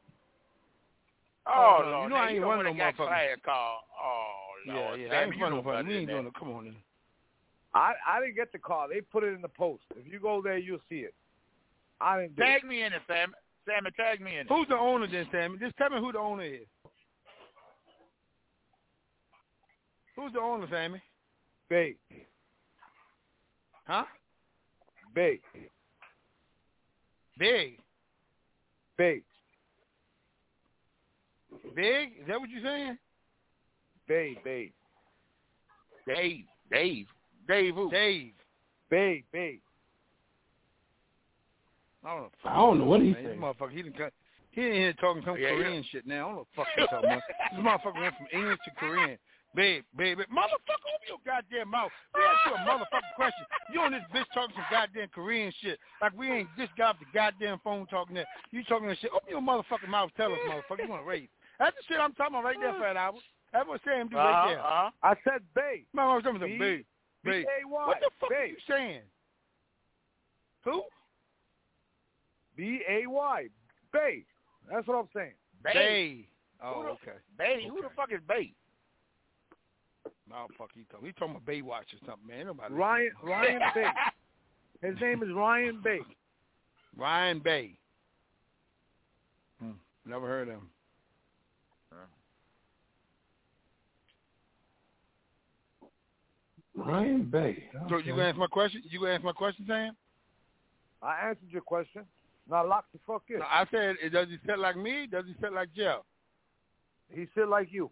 Oh, no, Lord, you know I ain't running no got motherfucker. class call. Oh, Lord. Yeah, I Sammy, ain't running no motherfucker. We ain't doing it. Come on in. I didn't get the call. They put it in the post. If you go there, you'll see it. I didn't do Tag me in it, Sammy. Sammy, tag me in it. Who's the owner then, Sammy? Just tell me who the owner is. Who's the owner, Sammy? Bay. Huh? Bay. Big. Bay. Big? Is that what you're saying? Bay. Dave who? Dave. Bay. I don't know what he's saying. This motherfucker, he in here talking some Korean shit now. I don't know what the fuck he's talking about. This motherfucker went from English to Korean. Babe. Motherfucker, open your goddamn mouth. We asked you a motherfucking question. You on this bitch talking some goddamn Korean shit. Like we ain't just got off the goddamn phone talking that. You talking that shit. Open your motherfucking mouth. Tell us, motherfucker. You want to raise. That's the shit I'm talking about right there, Fat Albert. That's what Sam do right there. I said Bay. Motherfucker, talking some Bay. B-A-Y. What the fuck Bay. are you saying? Who? B-A-Y. Bay. That's what I'm saying. Bay. Oh, okay. Bay. Who the fuck is Bay? No, fuck he talking. He talking about Baywatch or something, man. Nobody Ryan Bay. His name is Ryan Bay. Ryan Bay. Never heard of him. Ryan Bay. Okay. So you gonna answer my question? Sam? I answered your question. Now lock the fuck in. No, I said, does he sit like me? Does he sit like Jeff? He sit like you.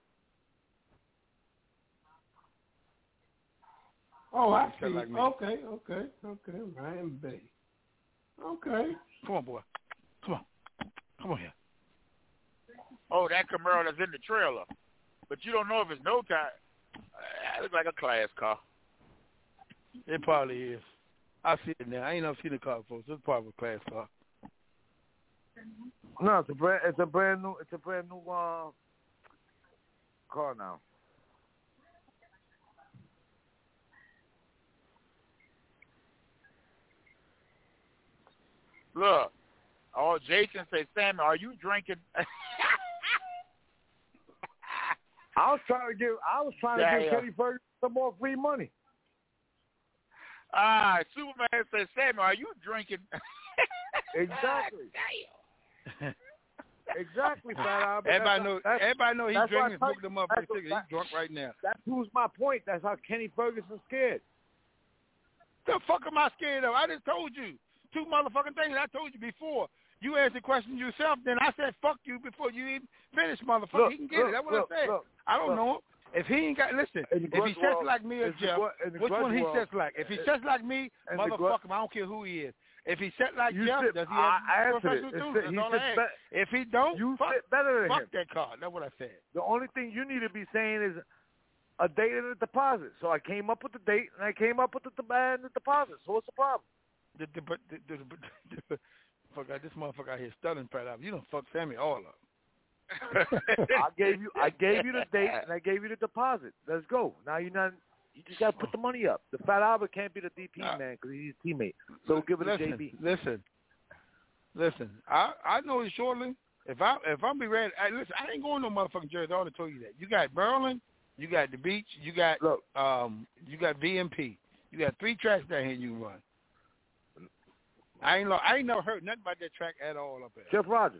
Oh, I see. Like me. Okay. Ryan Bay. Okay. Come on, boy. Come on here. Oh, that Camaro that's in the trailer. But you don't know if it's no time. It looks like a class car. It probably is. I see it now. I ain't never seen the car before. So it's probably a class car. No, it's a brand new car now. Look, Jason say, Sammy, are you drinking? I was trying to give Kenny Ferguson some more free money. Superman says, Sammy, are you drinking? Exactly. Exactly, Fat Albert. Everybody know he's drinking. Booked them up. He's drunk right now. That proves my point. That's how Kenny Ferguson's scared. The fuck am I scared of? I just told you 2 motherfucking things. I told you before. You asked the question yourself. Then I said fuck you before you even finished, motherfucker. He can get it. That's what I said. I don't know him. If he ain't got, listen, if he sets like me or Jeff, which one he sets like? If he sets like me, motherfucker, I don't care who he is. If he set like Jeff, does he have professional tunes? That's all I ask. If he don't, fuck that card. That's what I said. The only thing you need to be saying is a date and a deposit. So I came up with the date and I came up with the deposit. So what's the problem? Fuck, this motherfucker out here stuttering, Fat Albert. You done fuck Sammy all up. I gave you the date and I gave you the deposit. Let's go. Now you just got to put the money up. The Fat Albert can't be the DP man because he's his teammate. So give it to JB. Listen. I know it shortly. If I'm be ready, listen. I ain't going no motherfucking Jersey. I already told you that. You got Berlin, you got the beach, you got VMP. You got 3 tracks down here you can run. I ain't never heard nothing about that track at all up there. Jeff Rogers.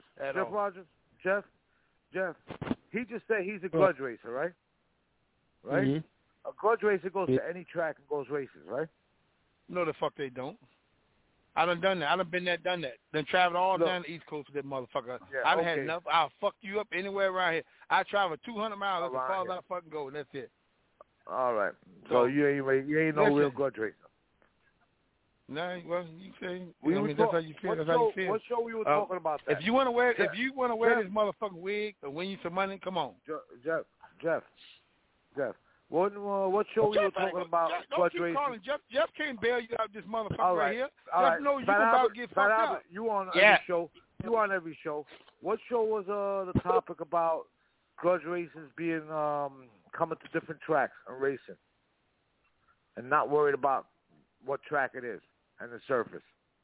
Jeff, he just said he's a grudge racer, right? Right? Mm-hmm. A grudge racer goes to any track and goes races, right? No, the fuck they don't. I done that. I done been there, done that. Done traveled all down the East Coast with that motherfucker. Yeah, I done had enough. I'll fuck you up anywhere around here. I travel 200 miles. That's as far as I fucking go, and that's it. All right. So you ain't no real grudge racer. No, well, you say. That's how you feel. That's how you feel. What show we were talking about that? If you want to wear, this motherfucking wig or win you some money, come on. Jeff. What show we were talking about? Don't keep calling Jeff. Jeff can't bail you out this motherfucker right here. Jeff knows you Fat about Albert, to get Fat fucked Albert, up. You on every show. You on every show. What show was the topic about grudge races being coming to different tracks and racing, and not worried about what track it is and the surface?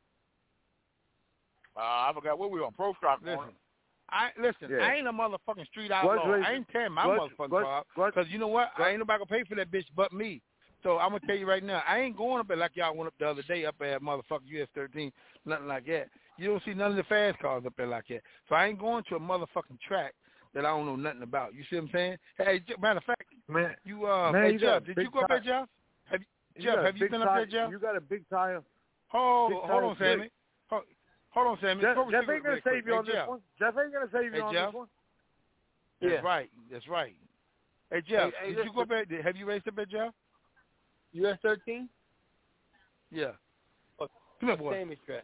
I forgot what we were on. Pro Stock. Listen, I ain't a motherfucking street outlaw. I ain't tearing my motherfucking car because you know what? I ain't nobody gonna pay for that bitch but me. So I'm gonna tell you right now, I ain't going up there like y'all went up the other day up there at motherfucking US 13, nothing like that. You don't see none of the fast cars up there like that. So I ain't going to a motherfucking track that I don't know nothing about. You see what I'm saying? Hey, matter of fact, man, hey Jeff, did you go up there, Jeff? Have you been up there, Jeff? You got a big tire. Hold on, Sammy. Hold on, Sammy. Jeff ain't gonna save you on this one. Jeff ain't gonna save you on this one. That's right. That's right. Hey Jeff, did you go up there? Have you raced up there, Jeff? US 13? Yeah. Come here, boy. Sammy's track.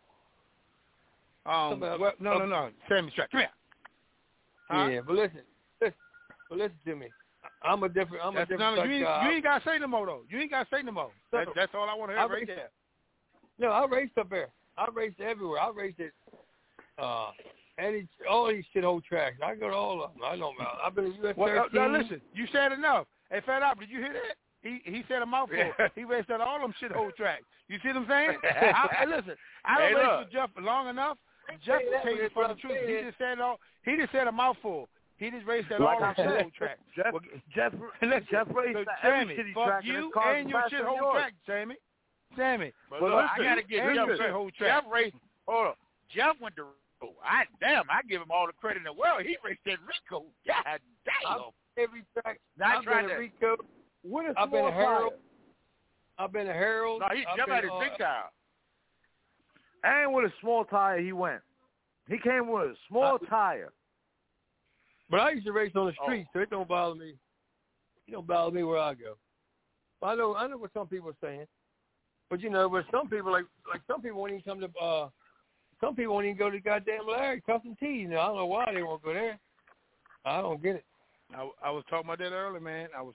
No. Sammy's track. Come here. Huh? Yeah, but listen to me. I'm a different type guy. You ain't gotta say no more though. You ain't gotta say no more. That's all I want to hear right there. No, I raced up there. I raced everywhere. I raced at all these shithole tracks. I go to all of them. I know about. I've been to US 13. Now listen, you said enough. Hey, Fat Albert, did you hear that? He said a mouthful. Yeah. He raced at all them shithole tracks. You see what I'm saying? Listen, I don't race with Jeff long enough. Jeff will tell you for the truth. He just said a mouthful. He just raced at all them shithole tracks. Jeff raced at every shitty track. You and your shithole track, Sammy. But look, I gotta get Jeff raced. Hold on. Jeff went to Rico. I give him all the credit in the world. He raced at Rico. God damn. Every track. I've been to Rico. I've been to Harold. I've been to Harold. No, Jeff had his big tire. And with a small tire, he went. He came with a small tire. But I used to race on the street, so it don't bother me. It don't bother me where I go. I know what some people are saying. But but some people like some people won't even come to some people won't even go to goddamn Larry Custom Tees. Now I don't know why they won't go there. I don't get it. I was talking about that earlier, man. I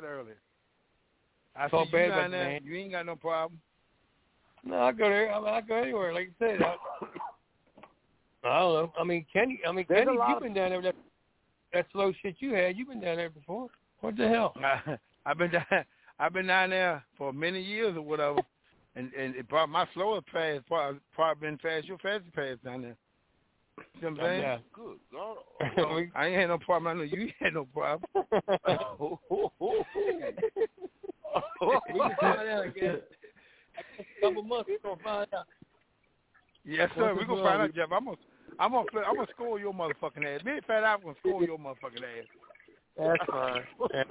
Talk see bad you about there. man. You ain't got no problem. No, I go there. I go anywhere. Like I said, I don't know. Kenny, Kenny, you've been down there. That slow shit you had. You've been down there before. What the hell? I've been down there for many years or whatever. And it probably my slower pass probably been fast. Your fastest pass down there. You know what I'm saying? Yeah. Good God. I ain't had no problem. I know you ain't had no problem. We can find out again. A couple months, we're gonna find out. Yes, sir. We're gonna find out, Jeff. I'm gonna score your motherfucking ass. Me and Fat Albert gonna score your motherfucking ass. That's fine.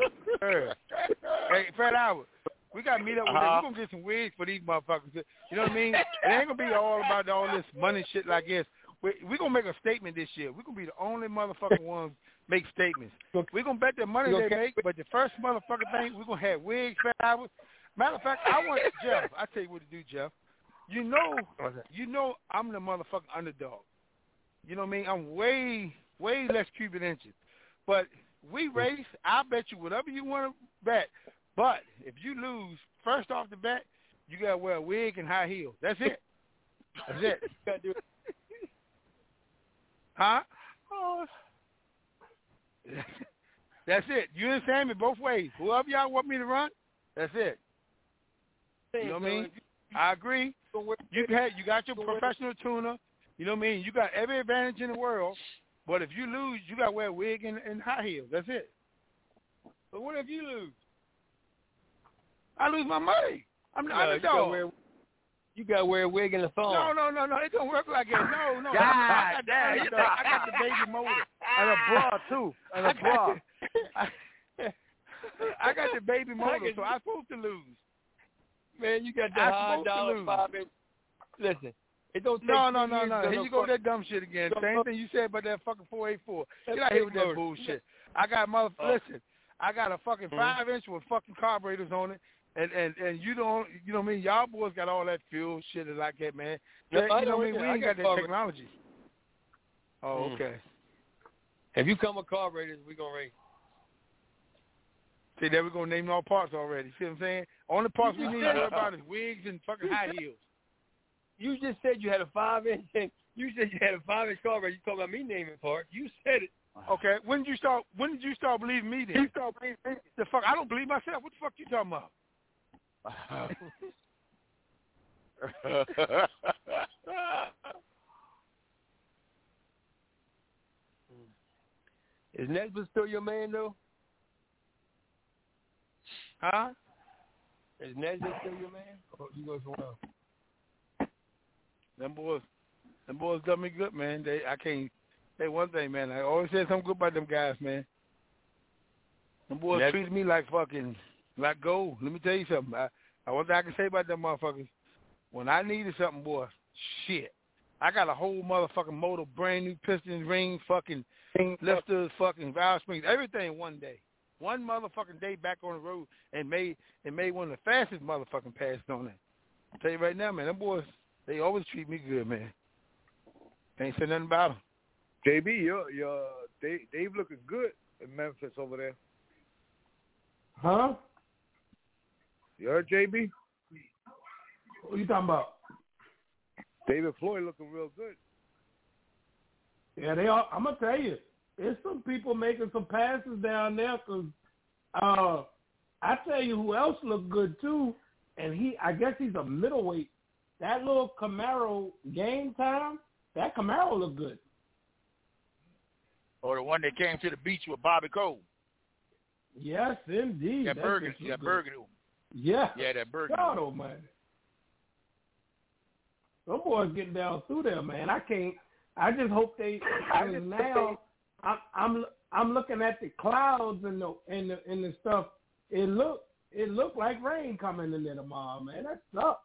Hey, Fat Albert. We got to meet up with them. We're going to get some wigs for these motherfuckers. You know what I mean? It ain't going to be all about all this money shit like this. We're going to make a statement this year. We're going to be the only motherfucking ones make statements. We're going to bet the money they make, but the first motherfucking thing, we're going to have wigs, Fat Albert. Matter of fact, I want Jeff. I tell you what to do, Jeff. You know I'm the motherfucking underdog. You know what I mean? I'm way less cubic inches. But we race, I'll bet you whatever you want to bet. But if you lose, first off the bat, you got to wear a wig and high heels. That's it. That's it. You got to do it. Huh? That's it. You and Sammy both ways. Whoever y'all want me to run, that's it. You know what I mean? I agree. You got your professional tuner. You know what I mean? You got every advantage in the world. But if you lose, you got to wear a wig and high heels. That's it. But what if you lose? I lose my money. I'm the underdog. You got to wear a wig and a thong. No. It don't work like that. No. God, I got the baby motor. And a bra, too. And a bra. I got the baby motor, so I'm supposed to lose. Man, you got that high dollar 5 inch. Listen, it don't take No. Here you go with that dumb shit again. Same thing you said about that fucking 484. Get out here with that bullshit. I got listen, I got a fucking 5 inch with fucking carburetors on it. And you don't, you know what I mean? Y'all boys got all that fuel shit and like that, man. You know what I mean? We ain't got that technology. Oh, okay. If you come with carburetors, we gonna race. See, there we're going to name all parts already. See what I'm saying? Only parts we need to worry about is wigs and fucking high heels. You just said you had a 5-inch. You said you had a 5-inch car, but you talking about me naming parts. You said it. Okay. When did you start believing me then? The fuck? I don't believe myself. What the fuck you talking about? Is Nesbitt still your man though? Huh? Is Nesbitt still your man? Or you go somewhere else? Them boys done me good, man. I can't say one thing, man. I always say something good about them guys, man. Them boys treated me like fucking like gold. Let me tell you something. One thing I can say about them motherfuckers, when I needed something, boy, shit. I got a whole motherfucking motor, brand new pistons, rings, fucking lifters, fucking valve springs, everything one day. One motherfucking day back on the road and made one of the fastest motherfucking passes on it. I'll tell you right now, man, them boys, they always treat me good, man. Ain't say nothing about them. JB, Dave looking good in Memphis over there. Huh? You heard JB? What are you talking about? David Floyd looking real good. Yeah, they are. I'm gonna tell you, there's some people making some passes down there. Cause I tell you who else looked good too, and I guess he's a middleweight. That little Camaro Game Time, that Camaro looked good. Or the one that came to the beach with Bobby Cole. Yes, indeed. That burgundy. Yeah. Yeah, that burgundy. God almighty. Them boys getting down through there, man. I just hope they. Now, I'm looking at the clouds and the stuff. It looked like rain coming in there tomorrow, man. That sucks.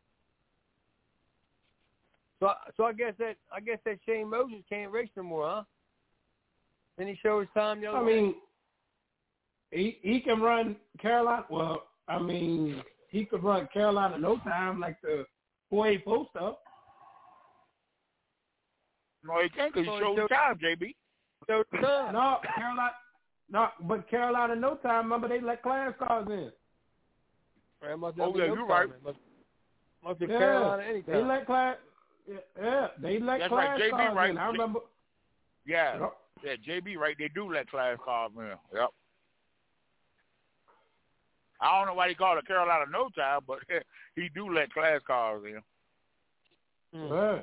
So I guess that Shane Moses can't race no more, huh? Then he show his time the other way. He can run Carolina. Well, he could run Carolina no time like the 484 stuff. No, he can't because he showed time, JB. No, Carolina. No, but Carolina no time. Remember they let class cars in. You're right. Must be Carolina anytime. They let class. Yeah, they let That's class right, JB cars right. in. I remember. Yeah, JB right. They do let class cars in. Yep. I don't know why they call it Carolina no time, but he do let class cars in. Yeah.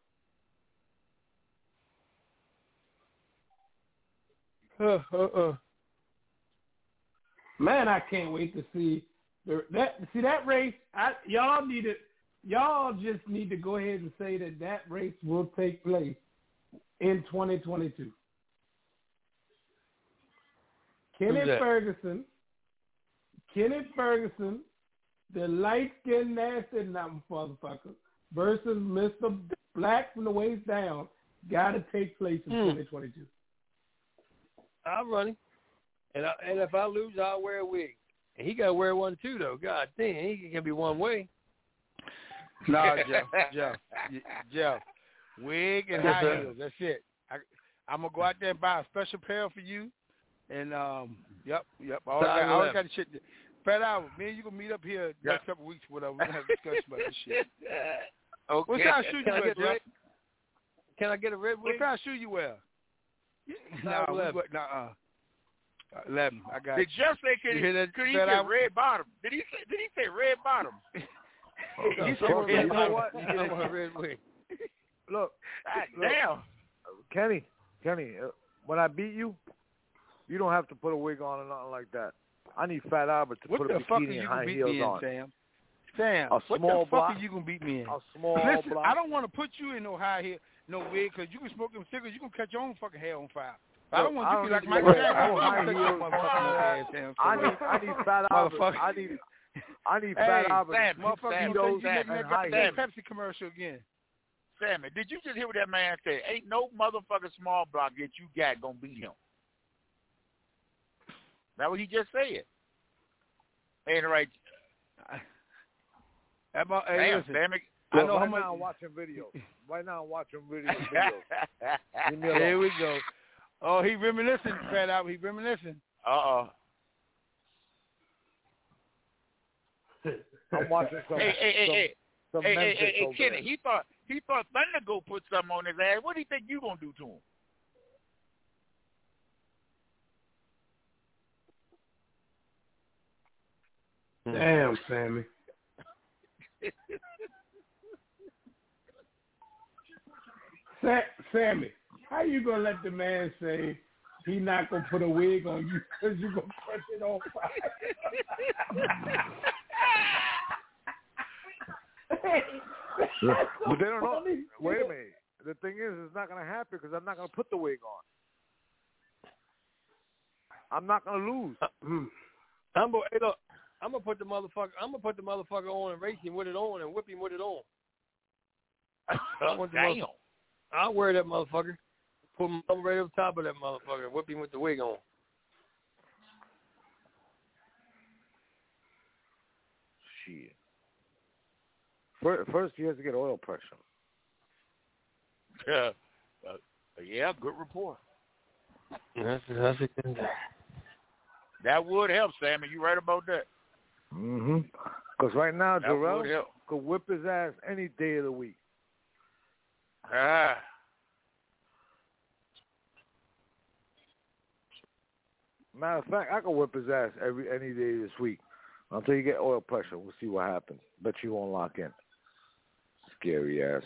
Man, I can't wait to see that race. Y'all just need to go ahead and say that race will take place in 2022. Kenneth Ferguson, the light-skinned nasty motherfucker, versus Mr. Black from the waist down, got to take place in 2022. I'll run him. And if I lose, I'll wear a wig. And he got to wear one too, though. God damn, he can be one way. No, Jeff. Wig and high heels. That's it. I'm going to go out there and buy a special pair for you. And, yep. I always got the shit. Fat Albert, me and you going to meet up here next couple weeks, whatever. We're going to have a discussion about this shit. Okay. What kind of shoe you wear, Jeff? Can I get a red wig? What kind of shoe you wear? No, 11. I got. Did Jeff say could he get red bottom? Did he say red bottom? He said red bottom. Red wig. Look, damn. Kenny, when I beat you, you don't have to put a wig on or nothing like that. I need Fat Albert to put a bikini and high heels on. Sam, a what small the fuck are you gonna beat me in? A small Listen, block. I don't want to put you in no high heel, no wig, because you can smoke them cigarettes. You can catch your own fucking hair on fire. I don't want you to be like Michael Jackson. I need Fat Albert. I need Fat Albert. Motherfucker, you making that Pepsi commercial again. Sammy, did you just hear what that man said? Ain't no motherfucking small block that you got gonna beat him. That's what he just said. Ain't right. Damn, Sammy. I know right now I'm watching videos. Right now I'm watching videos. Here we go. Oh, he reminiscing, Fat Albert. He reminiscing. I'm watching some Hey, Memphis Kenny, over he thought Thunder go put something on his ass. What do you think you gonna do to him? Damn, Sammy. Sammy, how you gonna let the man say he not gonna put a wig on you because you gonna catch it on fire? But they don't know. Wait a minute. The thing is, it's not gonna happen because I'm not gonna put the wig on. I'm not gonna lose. I'm gonna put the motherfucker on and race him with it on and whip him with it on. Damn. I'll wear that motherfucker. Put him right over top of that motherfucker and whip him with the wig on. Shit. First, he has to get oil pressure. Yeah, good report. That's a good thing. That would help, Sammy. You right about that. Mm-hmm. Because right now, That Jarrell would help. could whip his ass any day of the week. Matter of fact, I could whip his ass any day this week until you get oil pressure. We'll see what happens. Bet you won't lock in. Scary ass.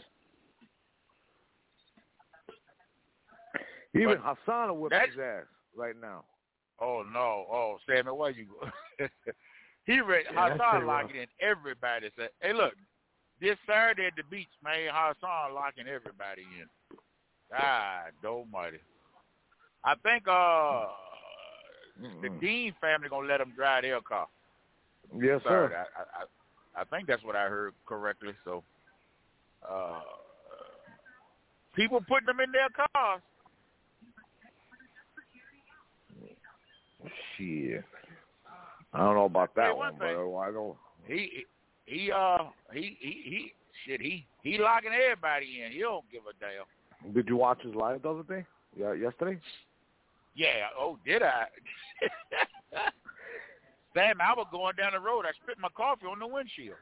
Even Hassan will whip his ass right now. Oh no! Oh, Sammy, why you? He ready. Hassan locking in everybody. Say, hey, look, this Saturday at the beach, man. Hassan locking everybody in. God almighty. I think the Dean family gonna let him drive their car. Yes, Saturday. sir. I think that's what I heard correctly. So, people putting them in their cars. Shit. I don't know about that one, but I don't. He locking everybody in. He don't give a damn. Did you watch his live the other day? Yeah, yesterday? Yeah. Oh, did I? Sam, I was going down the road. I spit my coffee on the windshield.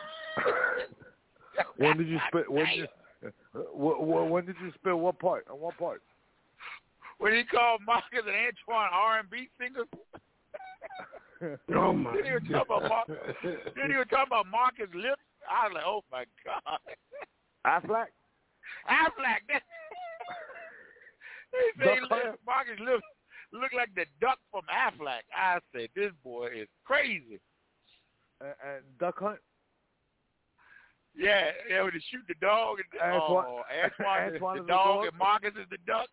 When did you spit? When did you spit? What part? On what part? When he called Marcus and Antoine R&B singers. Oh my Then he was talking about Marcus' lips. I was like, oh my God. Affleck. He said Marcus' lips look like the duck from Affleck. I said, this boy is crazy. And Duck Hunt. Yeah, when they shoot the dog. Antoine is the dog and Marcus is the duck.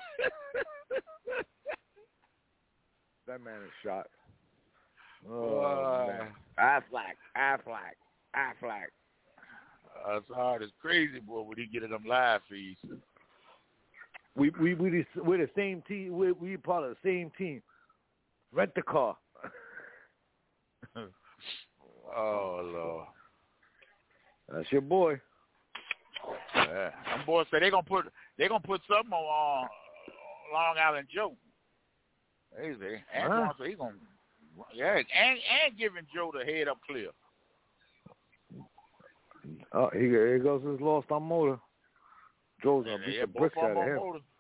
That man is shot. Oh, man. Affleck. That's hard. It's crazy, boy, when he get in them live feeds. We're the same team. We part of the same team. Rent the car. Oh Lord. That's your boy. Yeah. Them boys say they gonna put something on Long Island Joe. They say Antoine said he gonna and giving Joe the head up clear. Oh, here goes his lost on motor. Joe's gonna beat the bricks out of him.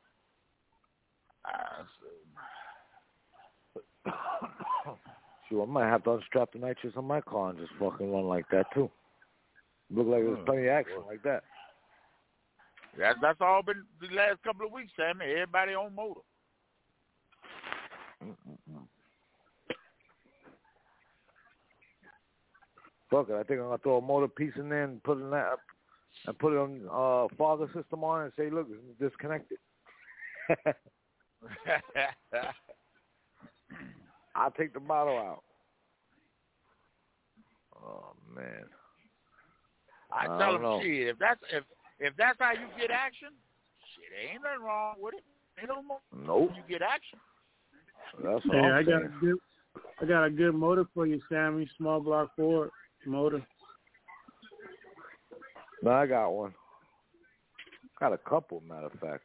Shoot, I might have to unstrap the nitrous on my car and just fucking run like that too. Look like there's plenty of action like that. That's all been the last couple of weeks, Sammy. Everybody on motor. Fuck it, I think I'm gonna throw a motor piece in there and put it on father system on it and say, look, it's disconnected. I'll take the bottle out. Oh man. I tell him, shit, if that's how you get action, shit, ain't nothing wrong with it. Ain't no more. Nope. You get action. That's what I'm saying. I got a good motor for you, Sammy. Small block Ford motor. No, I got one. Got a couple, matter of fact.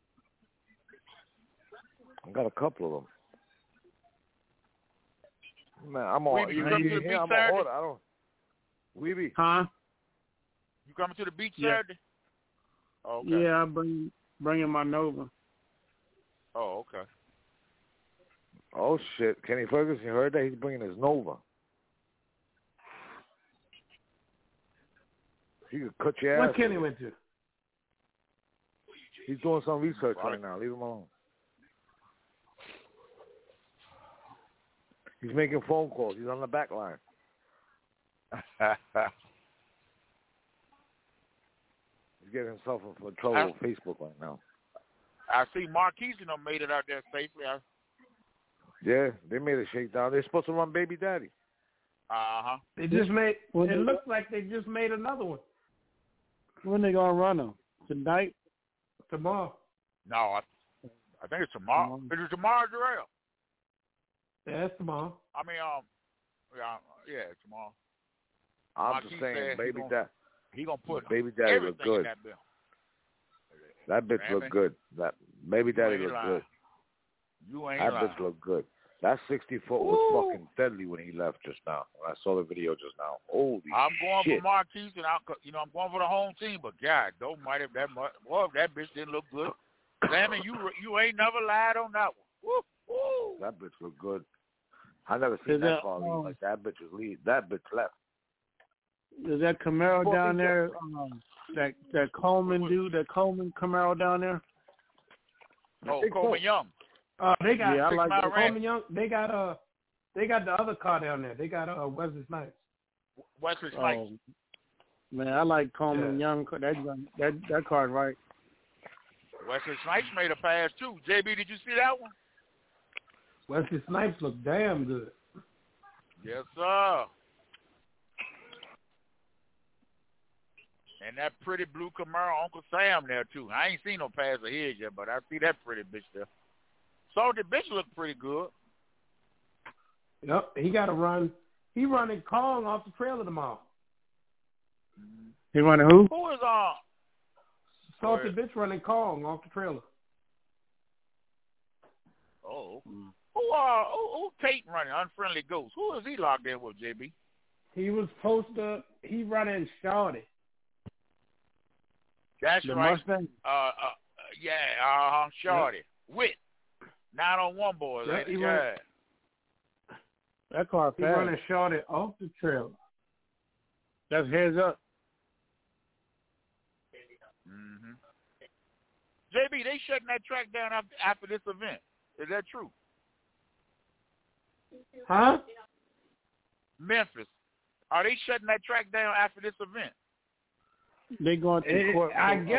I got a couple of them. Man, I'm on. You coming to the beach Saturday? I don't. Weeby. Huh? You coming to the beach Saturday? Oh, okay. Yeah, I'm bringing my Nova. Oh, okay. Oh shit! Kenny Ferguson, you heard that? He's bringing his Nova. He could cut your ass. What Kenny went to? He's doing some research right now. Leave him alone. He's making phone calls. He's on the back line. He's getting himself in for trouble with Facebook right now. I see Marquise and them made it out there safely. Yeah, they made a shakedown. They're supposed to run Baby Daddy. Uh-huh. They just made. It looks like they just made another one. When they gonna run them? Tonight? Tomorrow? No, I think it's tomorrow. Is it tomorrow, Jarrell? Yeah, it's tomorrow. I mean, yeah, tomorrow. I'm just saying, Baby Daddy. He gonna put Baby Daddy look good. That, bill. That bitch look good. That Baby Daddy look good. You ain't that lying. Bitch look good. That 60-foot was fucking deadly when he left just now. When I saw the video just now. Holy I'm going shit. for Marquise, and I'm going for the home team. But God, don't mind if that bitch didn't look good. Sammy, you ain't never lied on that one. Woo, woo. That bitch look good. I never seen that car leave like that. Bitch was lead. That bitch left. Is that Camaro down there? That Coleman dude, that Coleman Camaro down there? Oh, Coleman Young. They got. Yeah, I like Coleman Young. They got the other car down there. They got Wesley Snipes. Wesley Snipes. Oh, man, I like Coleman Young. That car, right? Wesley Snipes made a pass too. JB, did you see that one? Wesley Snipes look damn good. Yes, sir. And that pretty blue Camaro, Uncle Sam there too. I ain't seen no pass of his yet, but I see that pretty bitch there. Salty bitch look pretty good. Yep, he got to run. He running Kong off the trailer tomorrow. He running who? Who is Salty bitch running Kong off the trailer. Oh. Who Tate running? Unfriendly Ghost. Who is he locked in with, JB? He was supposed to. He running Shawty. That's the right. Mustang. Shawty. Wit. 901 boys. That car fast. He running Shawty off the trailer. That's heads up. Mm-hmm. JB, they shutting that track down after this event. Is that true? Huh? Memphis. Are they shutting that track down after this event? They going to court.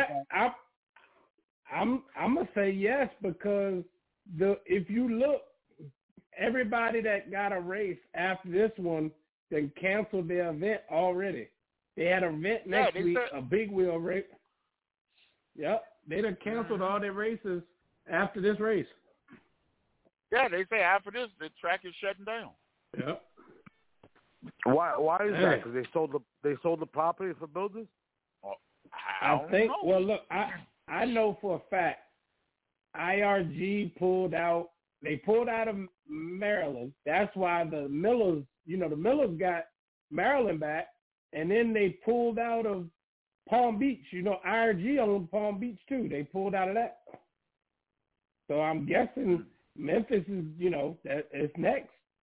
I'm gonna say yes, because if you look, everybody that got a race after this one then canceled their event already. They had an event next week, a big wheel race. Yep, they done canceled all their races after this race. Yeah, they say after this the track is shutting down. Yep. Why is that? Because they sold the property for builders. I think. Know. Well, look, I know for a fact IRG pulled out. They pulled out of Maryland. That's why the Millers, the Millers got Maryland back, and then they pulled out of Palm Beach. IRG on Palm Beach too. They pulled out of that. So I'm guessing Memphis is, that it's next.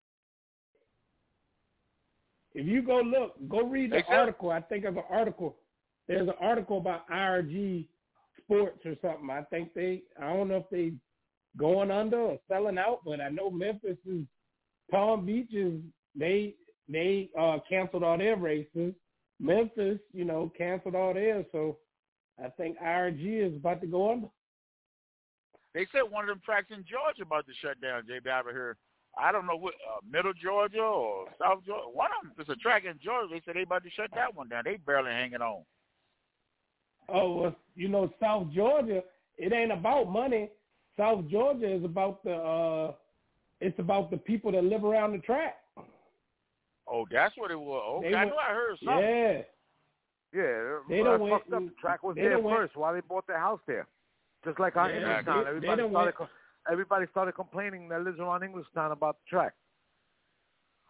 If you go read the article. I think of an article. There's an article about IRG Sports or something. I don't know if they going under or selling out, but I know Memphis is, Palm Beach is, they canceled all their races. Memphis, canceled all theirs. So I think IRG is about to go under. They said one of them tracks in Georgia about to shut down, JB, over here. I don't know what, Middle Georgia or South Georgia. One of them is a track in Georgia. They said they about to shut that one down. They barely hanging on. Oh, well, South Georgia, it ain't about money. South Georgia is about it's about the people that live around the track. Oh, that's what it was. Okay, I knew I heard something. Yeah. Yeah, they fucked up. The track was there first while they bought their house there. Just like on Englishtown. Everybody started complaining that lives around Englishtown about the track.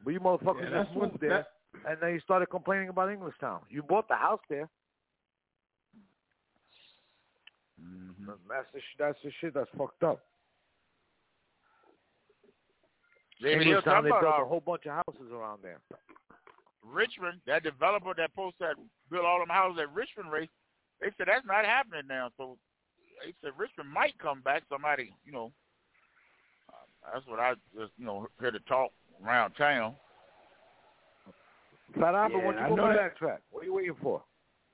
But you motherfuckers just moved there, and then you started complaining about Englishtown. You bought the house there. Mm-hmm. That's the shit that's fucked up. Englishtown, they built a whole bunch of houses around there. Richmond, that developer that built all them houses at Richmond race, they said that's not happening now. So they said Richmond might come back. Somebody, that's what I just, heard the talk around town. Fat Apple, why don't you go buy that track? What are you waiting for?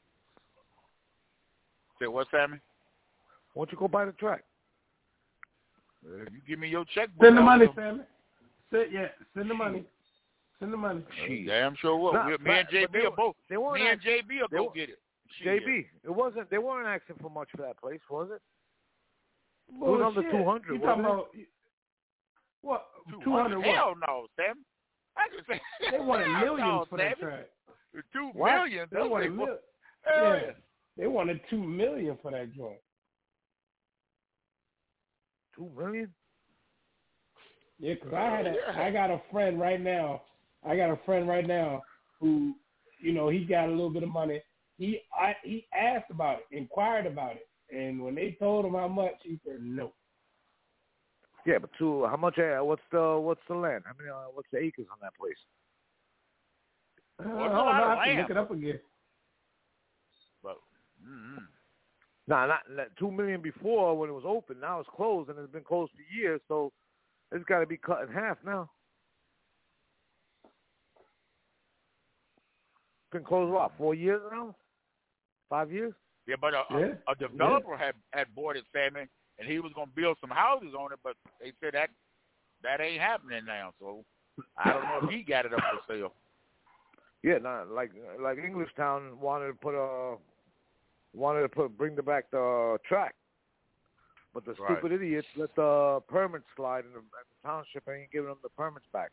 Say what, Sammy? Why don't you go buy the track? You give me your checkbook. Send the money, Sammy. Send the money. Send the money. Damn sure will. Me and JB will both. Me and JB will go get it. JB, they weren't asking for much for that place, was it? It was under 200. You talking about what? 200? Hell no, Sam. They wanted millions for that track. 2 million. They wanted yeah. They wanted $2 million for that joint. 2 million? Yeah, because I got a friend right now. Who, he got a little bit of money. He asked about it, inquired about it, and when they told him how much, he said no. Yeah, but how much? What's the land? I mean, what's the acres on that place? I have to look it up again. But, not 2 million before when it was open. Now it's closed, and it's been closed for years, so it's got to be cut in half now. Been closed, 4 years now? 5 years? Yeah, but a developer had bought it, Sammy, and he was going to build some houses on it, but they said that ain't happening now. So I don't know if he got it up for sale. Yeah, like Englishtown wanted to bring back the track, but the stupid idiots let the permits slide, and the township ain't giving them the permits back.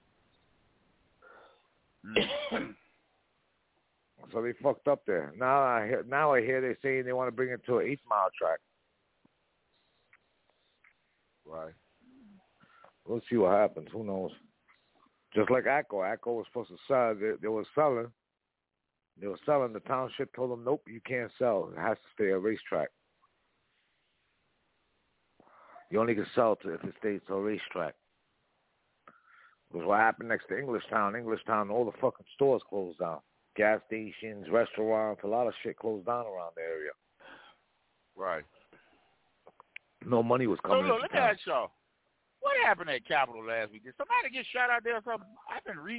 So they fucked up there. Now I hear they saying they want to bring it to an 8-mile track. Right. We'll see what happens. Who knows? Just like ACO. ACO was supposed to sell. They were selling. The township told them, nope, you can't sell. It has to stay a racetrack. You only can sell if it stays a racetrack. Because what happened next to Englishtown, all the fucking stores closed down. Gas stations, restaurants, a lot of shit closed down around the area. Right. No money was coming. So look, let me ask y'all. What happened at Capitol last week? Did somebody get shot out there or something? I've been reading.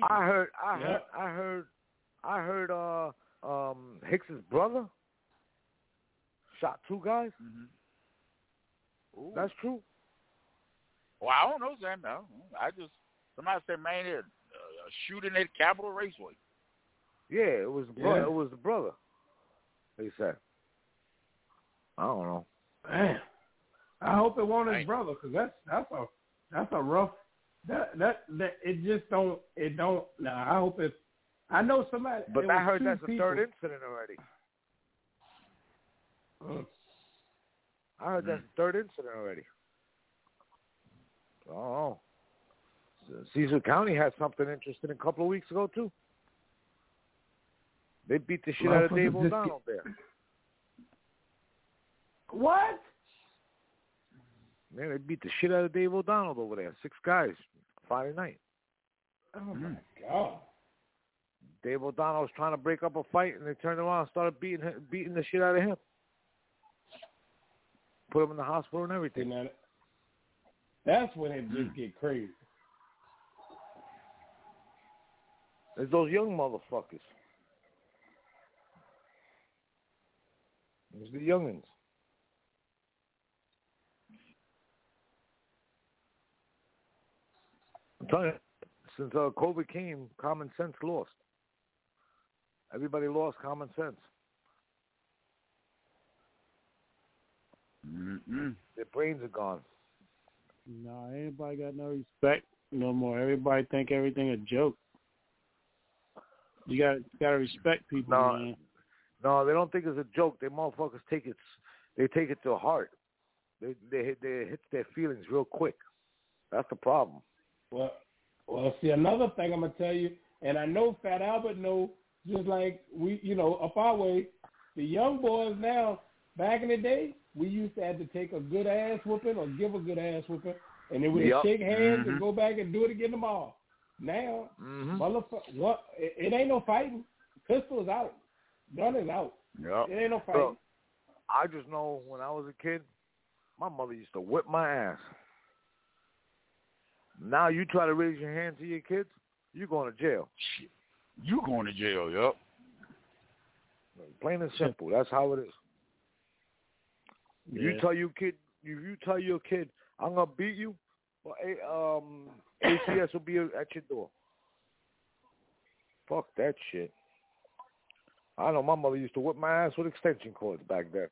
I heard Hicks's brother shot 2 guys. Mm-hmm. That's true. Well, I don't know, Sam. No. Somebody said, man, a shooting at Capitol Raceway. Yeah, it was the brother. It was the brother. They said. I don't know. Man, I hope it wasn't his brother, because that's a rough. That it just don't. Nah, I hope it. I know somebody. But I heard that's the third incident already. I heard that's the third incident already. Oh. Cecil County had something interesting a couple of weeks ago too. They beat the shit out of Dave O'Donnell there. What? Man, they beat the shit out of Dave O'Donnell over there. 6 guys, Friday night. Oh, my God. Dave O'Donnell was trying to break up a fight, and they turned around and started beating the shit out of him. Put him in the hospital and everything. That's when it just get crazy. There's those young motherfuckers. There's the youngins. I'm telling you, since COVID came, common sense lost. Everybody lost common sense. Mm-mm. Their brains are gone. No, anybody got no respect no more. Everybody think everything a joke. You gotta respect people, man. No, they don't think it's a joke. They motherfuckers take it to heart. They hit their feelings real quick. That's the problem. Well, Well, see, another thing I'm gonna tell you, and I know Fat Albert know, just like we, up our way, the young boys now. Back in the day, we used to have to take a good ass whooping or give a good ass whooping, and then we'd shake hands and go back and do it again tomorrow. Now, motherfucker, it ain't no fighting. Pistol is out. Gun is out. Yep. It ain't no fighting. So, I just know when I was a kid, my mother used to whip my ass. Now you try to raise your hand to your kids, you going to jail. Shit. You going to jail, yep. Plain and simple. That's how it is. If you tell your kid, I'm gonna beat you, well, ACS will be at your door. Fuck that shit. I know my mother used to whip my ass with extension cords back then.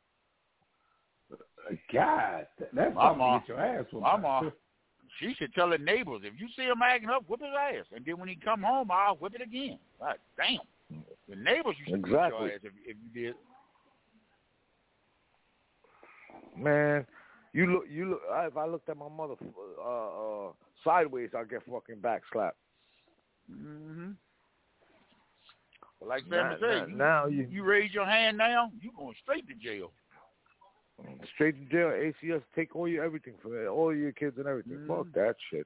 God, that's something to get your ass whooped. Mama, she should tell her neighbors, if you see him acting up, whip his ass. And then when he come home, I'll whip it again. God damn. The neighbors used to whip your ass if you did. Man, you look. If I looked at my mother sideways, I'd get fucking back slapped. Mm-hmm. Well, like Sam said, now you raise your hand now, you going straight to jail. Straight to jail. ACS take all your everything from it, all your kids and everything. Fuck that shit.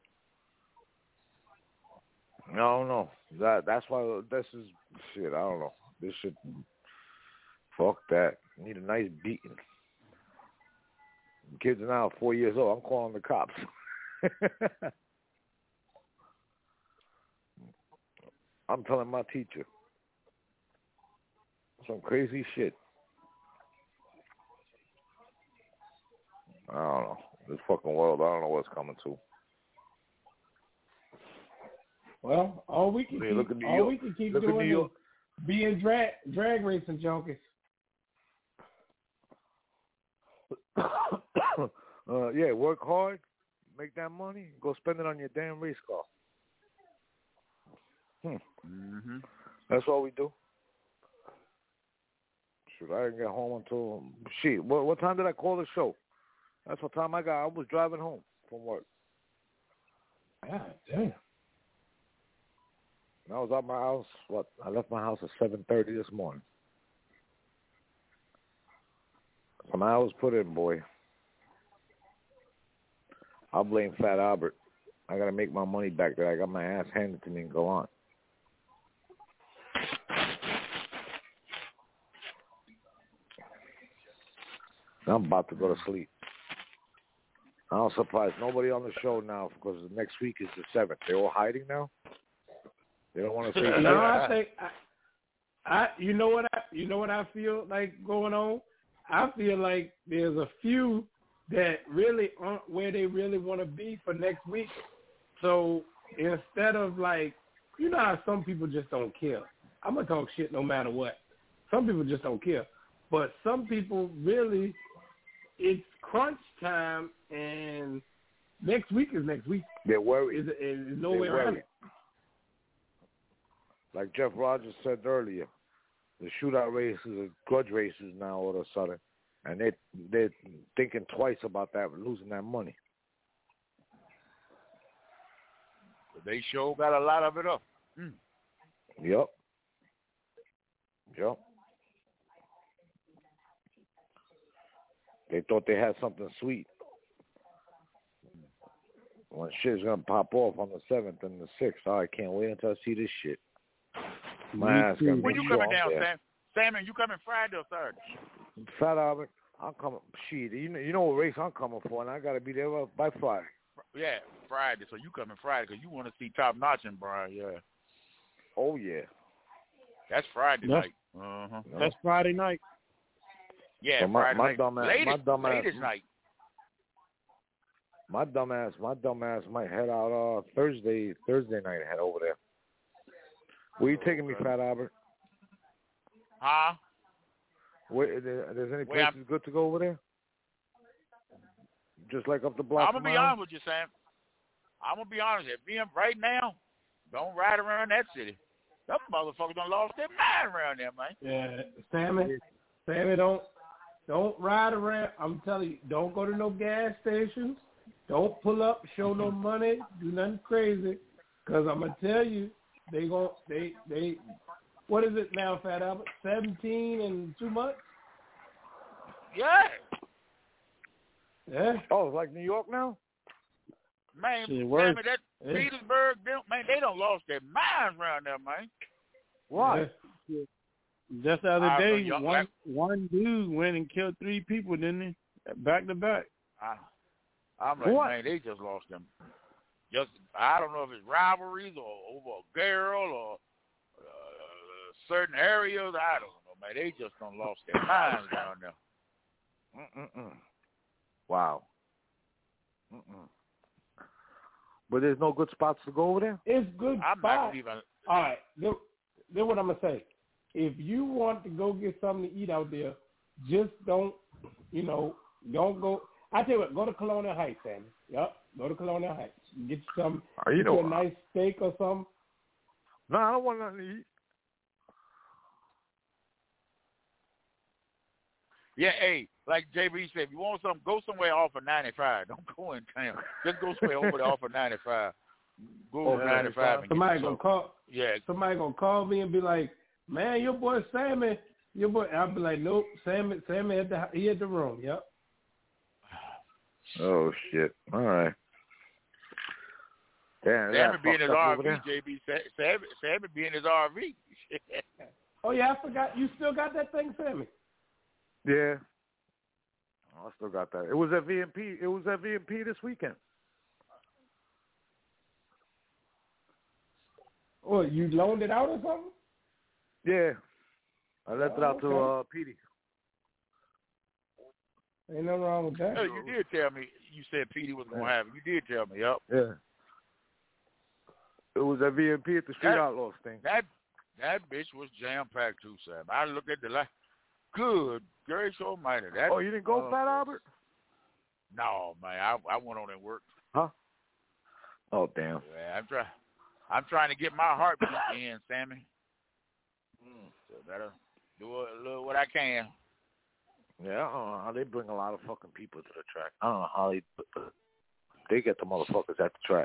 I don't know. That's why this is shit. I don't know. This shit. Fuck that. Need a nice beating. Kids are now 4 years old. I'm calling the cops. I'm telling my teacher. Some crazy shit. I don't know. This fucking world, I don't know what's coming to. Well, all we can keep doing is being drag racing junkies. Yeah, work hard, make that money, go spend it on your damn race car. Mm-hmm. That's all we do. Shoot, I didn't get home until shit. What time did I call the show? That's what time I got. I was driving home from work. God damn. I was at my house. I left my house at 7:30 this morning. Some hours put in, boy. I'll blame Fat Albert. I got to make my money back that I got my ass handed to me and go on. I'm about to go to sleep. I'm surprised nobody on the show now because next week is the 7th. They're all hiding now. They don't want to say. No, I think you know what I feel like going on. I feel like there's a few that really aren't where they really want to be for next week. So instead of like, you know how some people just don't care. I'm gonna talk shit no matter what. Some people just don't care, but some people really. It's crunch time, and next week is next week. They're worried. There's no way around it. Like Jeff Rogers said earlier, the shootout races are grudge races now all of a sudden, and they're thinking twice about that, losing that money. They sure got a lot of it up. Yep. They thought they had something sweet. When shit's gonna pop off on the 7th and the 6th, I can't wait until I see this shit. My ass gonna be when you coming down, Sam? Salmon, you coming Friday or Saturday? Fat Albert, I'm coming. Shit, you know what race I'm coming for, and I gotta be there by Friday. Yeah, Friday. So you coming Friday because you want to see Top Notch and Brian? Yeah. Oh yeah. That's Friday night. That's Friday night. Yeah, so my Friday night. Latest night. My dumbass might head out Thursday night. Head over there. Where you taking me, Fat Albert? Huh? There's any places good to go over there? Just like up the block. I'm gonna be honest with you, Sam. I'm gonna be honest. If being right now, don't ride around that city. Them motherfuckers done lost their mind around there, man. Yeah, Sammy, don't ride around. I'm telling you, don't go to no gas stations. Don't pull up, show no money, do nothing crazy. Because I'm gonna tell you, they what is it now, Fat Albert? 17 in 2 months. Yeah. Yeah. Oh, it's like New York now? Man, Sammy, that Petersburg, man, they done lost their minds around there, man. Why? Yeah. Just the other day, one dude went and killed 3 people, didn't he? Back to back. I'm like, man, they just lost them. I don't know if it's rivalries or over a girl or certain areas. I don't know, man. They just done lost their minds down there. Wow. But there's no good spots to go over there? It's good I'm spots. not even. All right, then what I'm going to say. If you want to go get something to eat out there, just don't go. I tell you what, go to Colonial Heights, Sammy. Yep, go to Colonial Heights. Get you a nice steak or something. No, I don't want nothing to eat. Yeah, hey, like JB said, if you want something, go somewhere off of 95. Don't go in town. Just go somewhere over there off of 95. Go over 95. And somebody gonna call. Yeah. Somebody gonna call me and be like, "Man, your boy Sammy, your boy." I'll be like, "Nope, Sammy at the room." Yep. Oh shit! All right. Damn, Sammy be in his RV, JB. Sammy be in his RV. Oh yeah, I forgot. You still got that thing, Sammy? Yeah. I still got that. It was at VMP. It was at VMP this weekend. Well, you loaned it out or something? Yeah. I left it out to Petey. Ain't nothing wrong with that. No, you did tell me. You said Petey was going to have it. You did tell me, yep. Yeah. It was at VMP at the Street Outlaws thing. That bitch was jam-packed too, Sam. I looked at the good gracious almighty. Oh, you didn't go, Fat Albert? No, man. I went on and worked. Huh? Oh, damn. Yeah, I'm trying to get my heartbeat in, Sammy. So better do a little what I can. Yeah, I don't know how they bring a lot of fucking people to the track. I don't know how they get the motherfuckers at the track.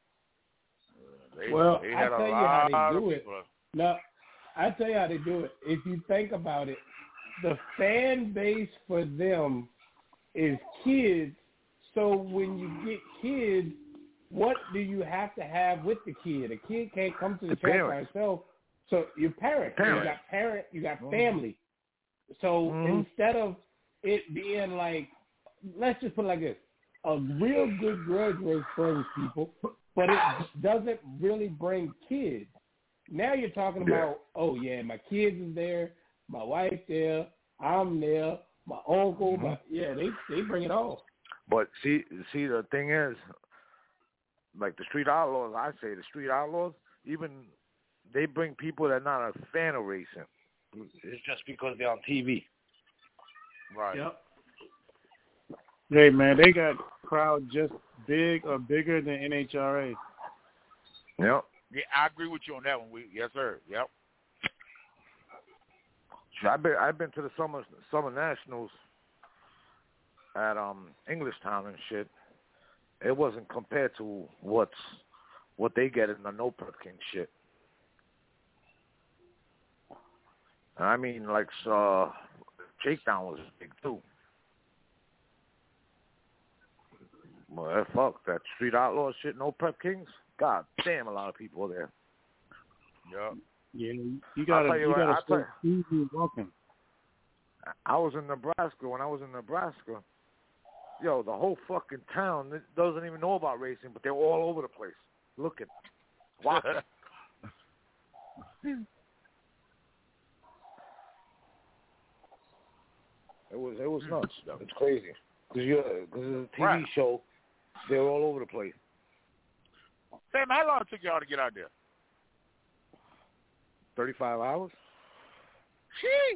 I tell you how they do it. No, I tell you how they do it. If you think about it, the fan base for them is kids. So when you get kids, what do you have to have with the kid? A kid can't come to the track by himself. So your parents. You got family. So instead of it being like, let's just put it like this, a real good grudge race brings people, but it doesn't really bring kids. Now you're talking about, oh yeah, my kids is there, my wife there, I'm there, my uncle, they bring it all. But see, the thing is, like the Street Outlaws, the Street Outlaws, even they bring people that are not a fan of racing. It's just because they're on TV. Right. Yep. Hey, man, they got crowd just big or bigger than NHRA. Yep. Yeah, I agree with you on that one. Yes, sir. Yep. I've been to the summer nationals at Englishtown and shit. It wasn't compared to what they get in the No Prep King shit. I mean, like Shakedown was big too. Well, fuck that Street Outlaw shit. No Prep Kings. God damn, a lot of people there. Yep. Yeah, you gotta start easy walking. I was in Nebraska. When I was in Nebraska, yo, the whole fucking town doesn't even know about racing, but they're all over the place looking, watching. It was nuts. It's crazy. Because it's a TV show. They're all over the place. Sam, how long it took y'all to get out there? 35 hours? Gee,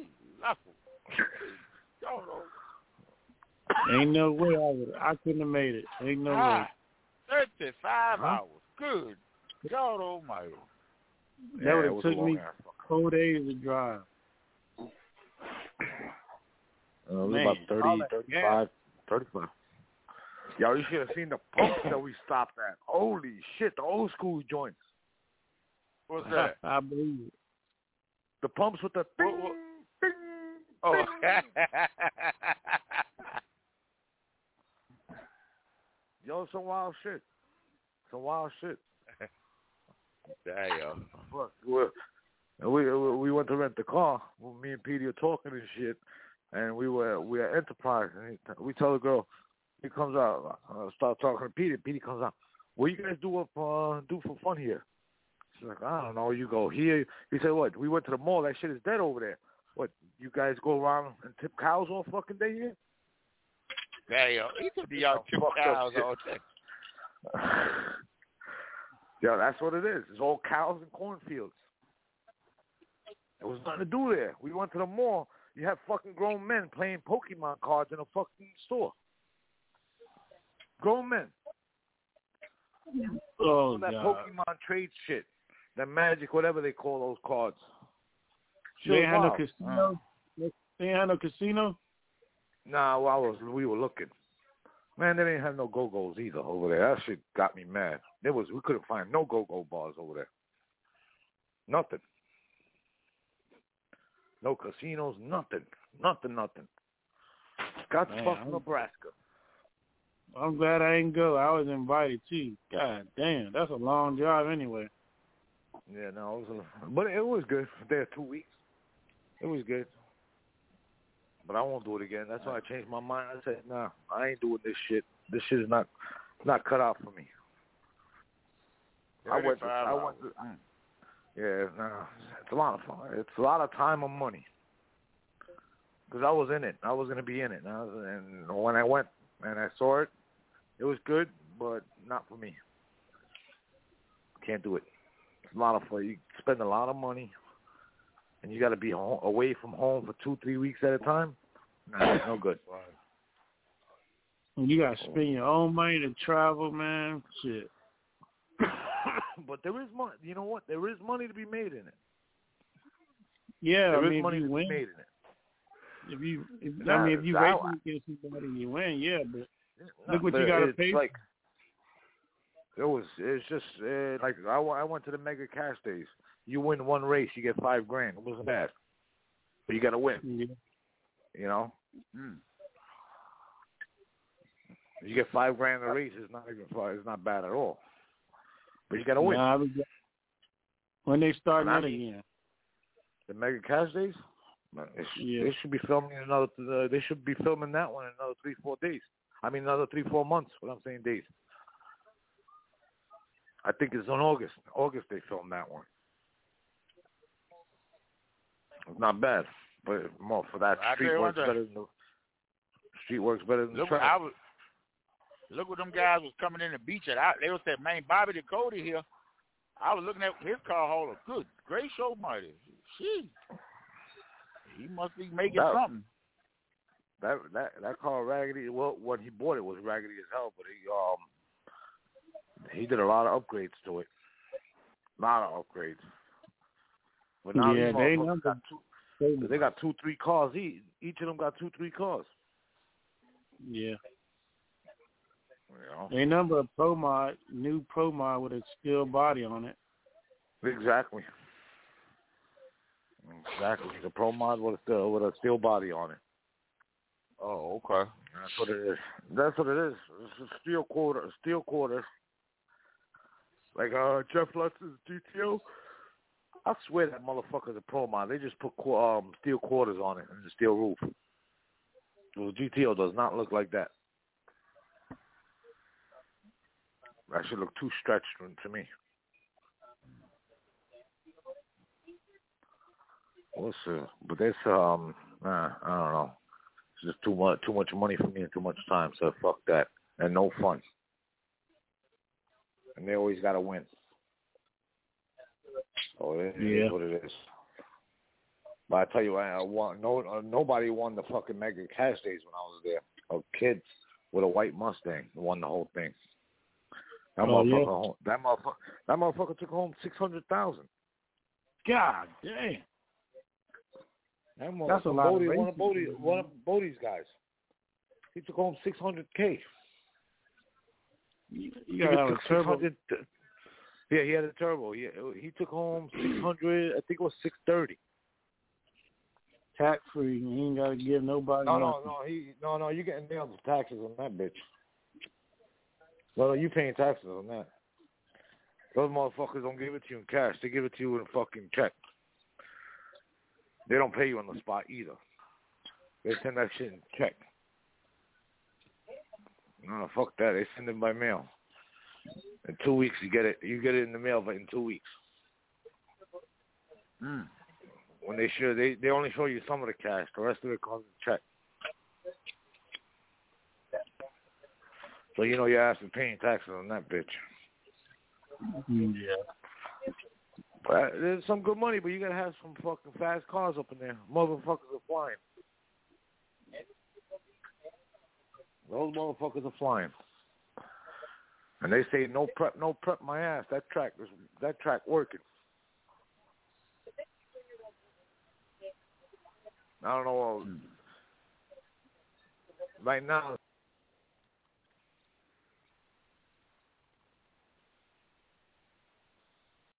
Ain't no way I couldn't have made it. Ain't no way. 35 hours. Good God almighty. That would have took me 4 days to drive. It was about 30, 35, 35. Yo, you should have seen the pumps that we stopped at. Holy shit, the old school joints. What's that? I believe it. The pumps with the bing, bing, oh. Yo, some wild shit. Some wild shit. Damn. Fuck. We went to rent the car. Me and Petey are talking and shit, and we at Enterprise. And we tell the girl, he comes out. Start talking to Petey. Petey comes out. What you guys do for fun here? She's like, I don't know. You go here. He said, what? We went to the mall. That shit is dead over there. What? You guys go around and tip cows all fucking day here? Damn. He could be out tip cows all day. Yeah, that's what it is. It's all cows and cornfields. There was nothing to do there. We went to the mall. You have fucking grown men playing Pokemon cards in a fucking store. Grown men. Oh, that God. Pokemon trade shit. That Magic, whatever they call those cards. They ain't had no casino? They ain't had no casino? Nah, we were looking. Man, they didn't have no go-go's either over there. That shit got me mad. We couldn't find no go-go bars over there. Nothing. No casinos, nothing. Nothing. Got to fucking Nebraska. I'm glad I didn't go. I was invited too. God damn, that's a long drive anyway. Yeah, no, but it was good. There 2 weeks. It was good. But I won't do it again. That's why I changed my mind. I said, nah, I ain't doing this shit. This shit is not cut out for me. I went to, yeah, nah, it's a lot of fun. It's a lot of time and money. Because I was in it. I was going to be in it. And when I went and I saw it, it was good, but not for me. Can't do it. It's a lot of fun. You spend a lot of money, and you got to be away from home for 2-3 weeks at a time. Nah, it's no good. You got to spend your own money to travel, man. Shit. But there is money. You know what? There is money to be made in it. Yeah, there I mean, is money if you to win, be made in it. If you race against somebody and you win, yeah, but look what you got to pay. Like, it's just like I went to the Mega Cash Days. You win one race, you get $5,000. It wasn't bad, but you got to win. Yeah. You know, you get $5,000 a race. It's not bad at all. But you got to win. Nah, when they start that again, the Mega Cash Days. They should be filming they should be filming that one in another 3-4 days. I mean, another 3-4 months. What I'm saying, days. I think it's in August. August they filmed that one. It's not bad, but more for that street works better than the track. Look what them guys was coming in the beach at. They was saying, man, Bobby Dakota here. I was looking at his car holder. Good gracious almighty. She. He must be making something. That car raggedy. Well, when he bought it was raggedy as hell, but he did a lot of upgrades to it. A lot of upgrades. But now they got 2-3 cars each. Each of them got 2-3 cars. Yeah. You know? Ain't number of new Pro Mod with a steel body on it. Exactly. The Pro Mod with a steel body on it. Oh, okay. That's what it is. It's a steel quarter. Like Jeff Lutz's GTO. I swear that motherfucker's a Pro Mod. They just put steel quarters on it and the steel roof. The GTO does not look like that. That should look too stretched to me. We'll see. But this, I don't know. It's just too much money for me and too much time. So fuck that. And no fun. And they always got to win. So it is what it is. But I tell you what, nobody won the fucking Mega Cash Days when I was there. Of kids with a white Mustang won the whole thing. That motherfucker took home $600,000. God damn. That's a lot. One of Bodie's guys. He took home $600K. You gotta have a turbo. Yeah, he had a turbo. He took home 600. I think it was 630. Tax free. You ain't got to give nobody. No. You getting nailed with taxes on that bitch. No, you paying taxes on that. Those motherfuckers don't give it to you in cash. They give it to you in a fucking check. They don't pay you on the spot either. They send that shit in check. No, fuck that. They send it by mail. In 2 weeks, you get it. You get it in the mail, but in 2 weeks. When they only show you some of the cash. The rest of it comes in check. So you know your ass is paying taxes on that bitch. Yeah. But there's some good money, but you gotta have some fucking fast cars up in there. Motherfuckers are flying. Those motherfuckers are flying. And they say no prep my ass. That track working. I don't know. Right now,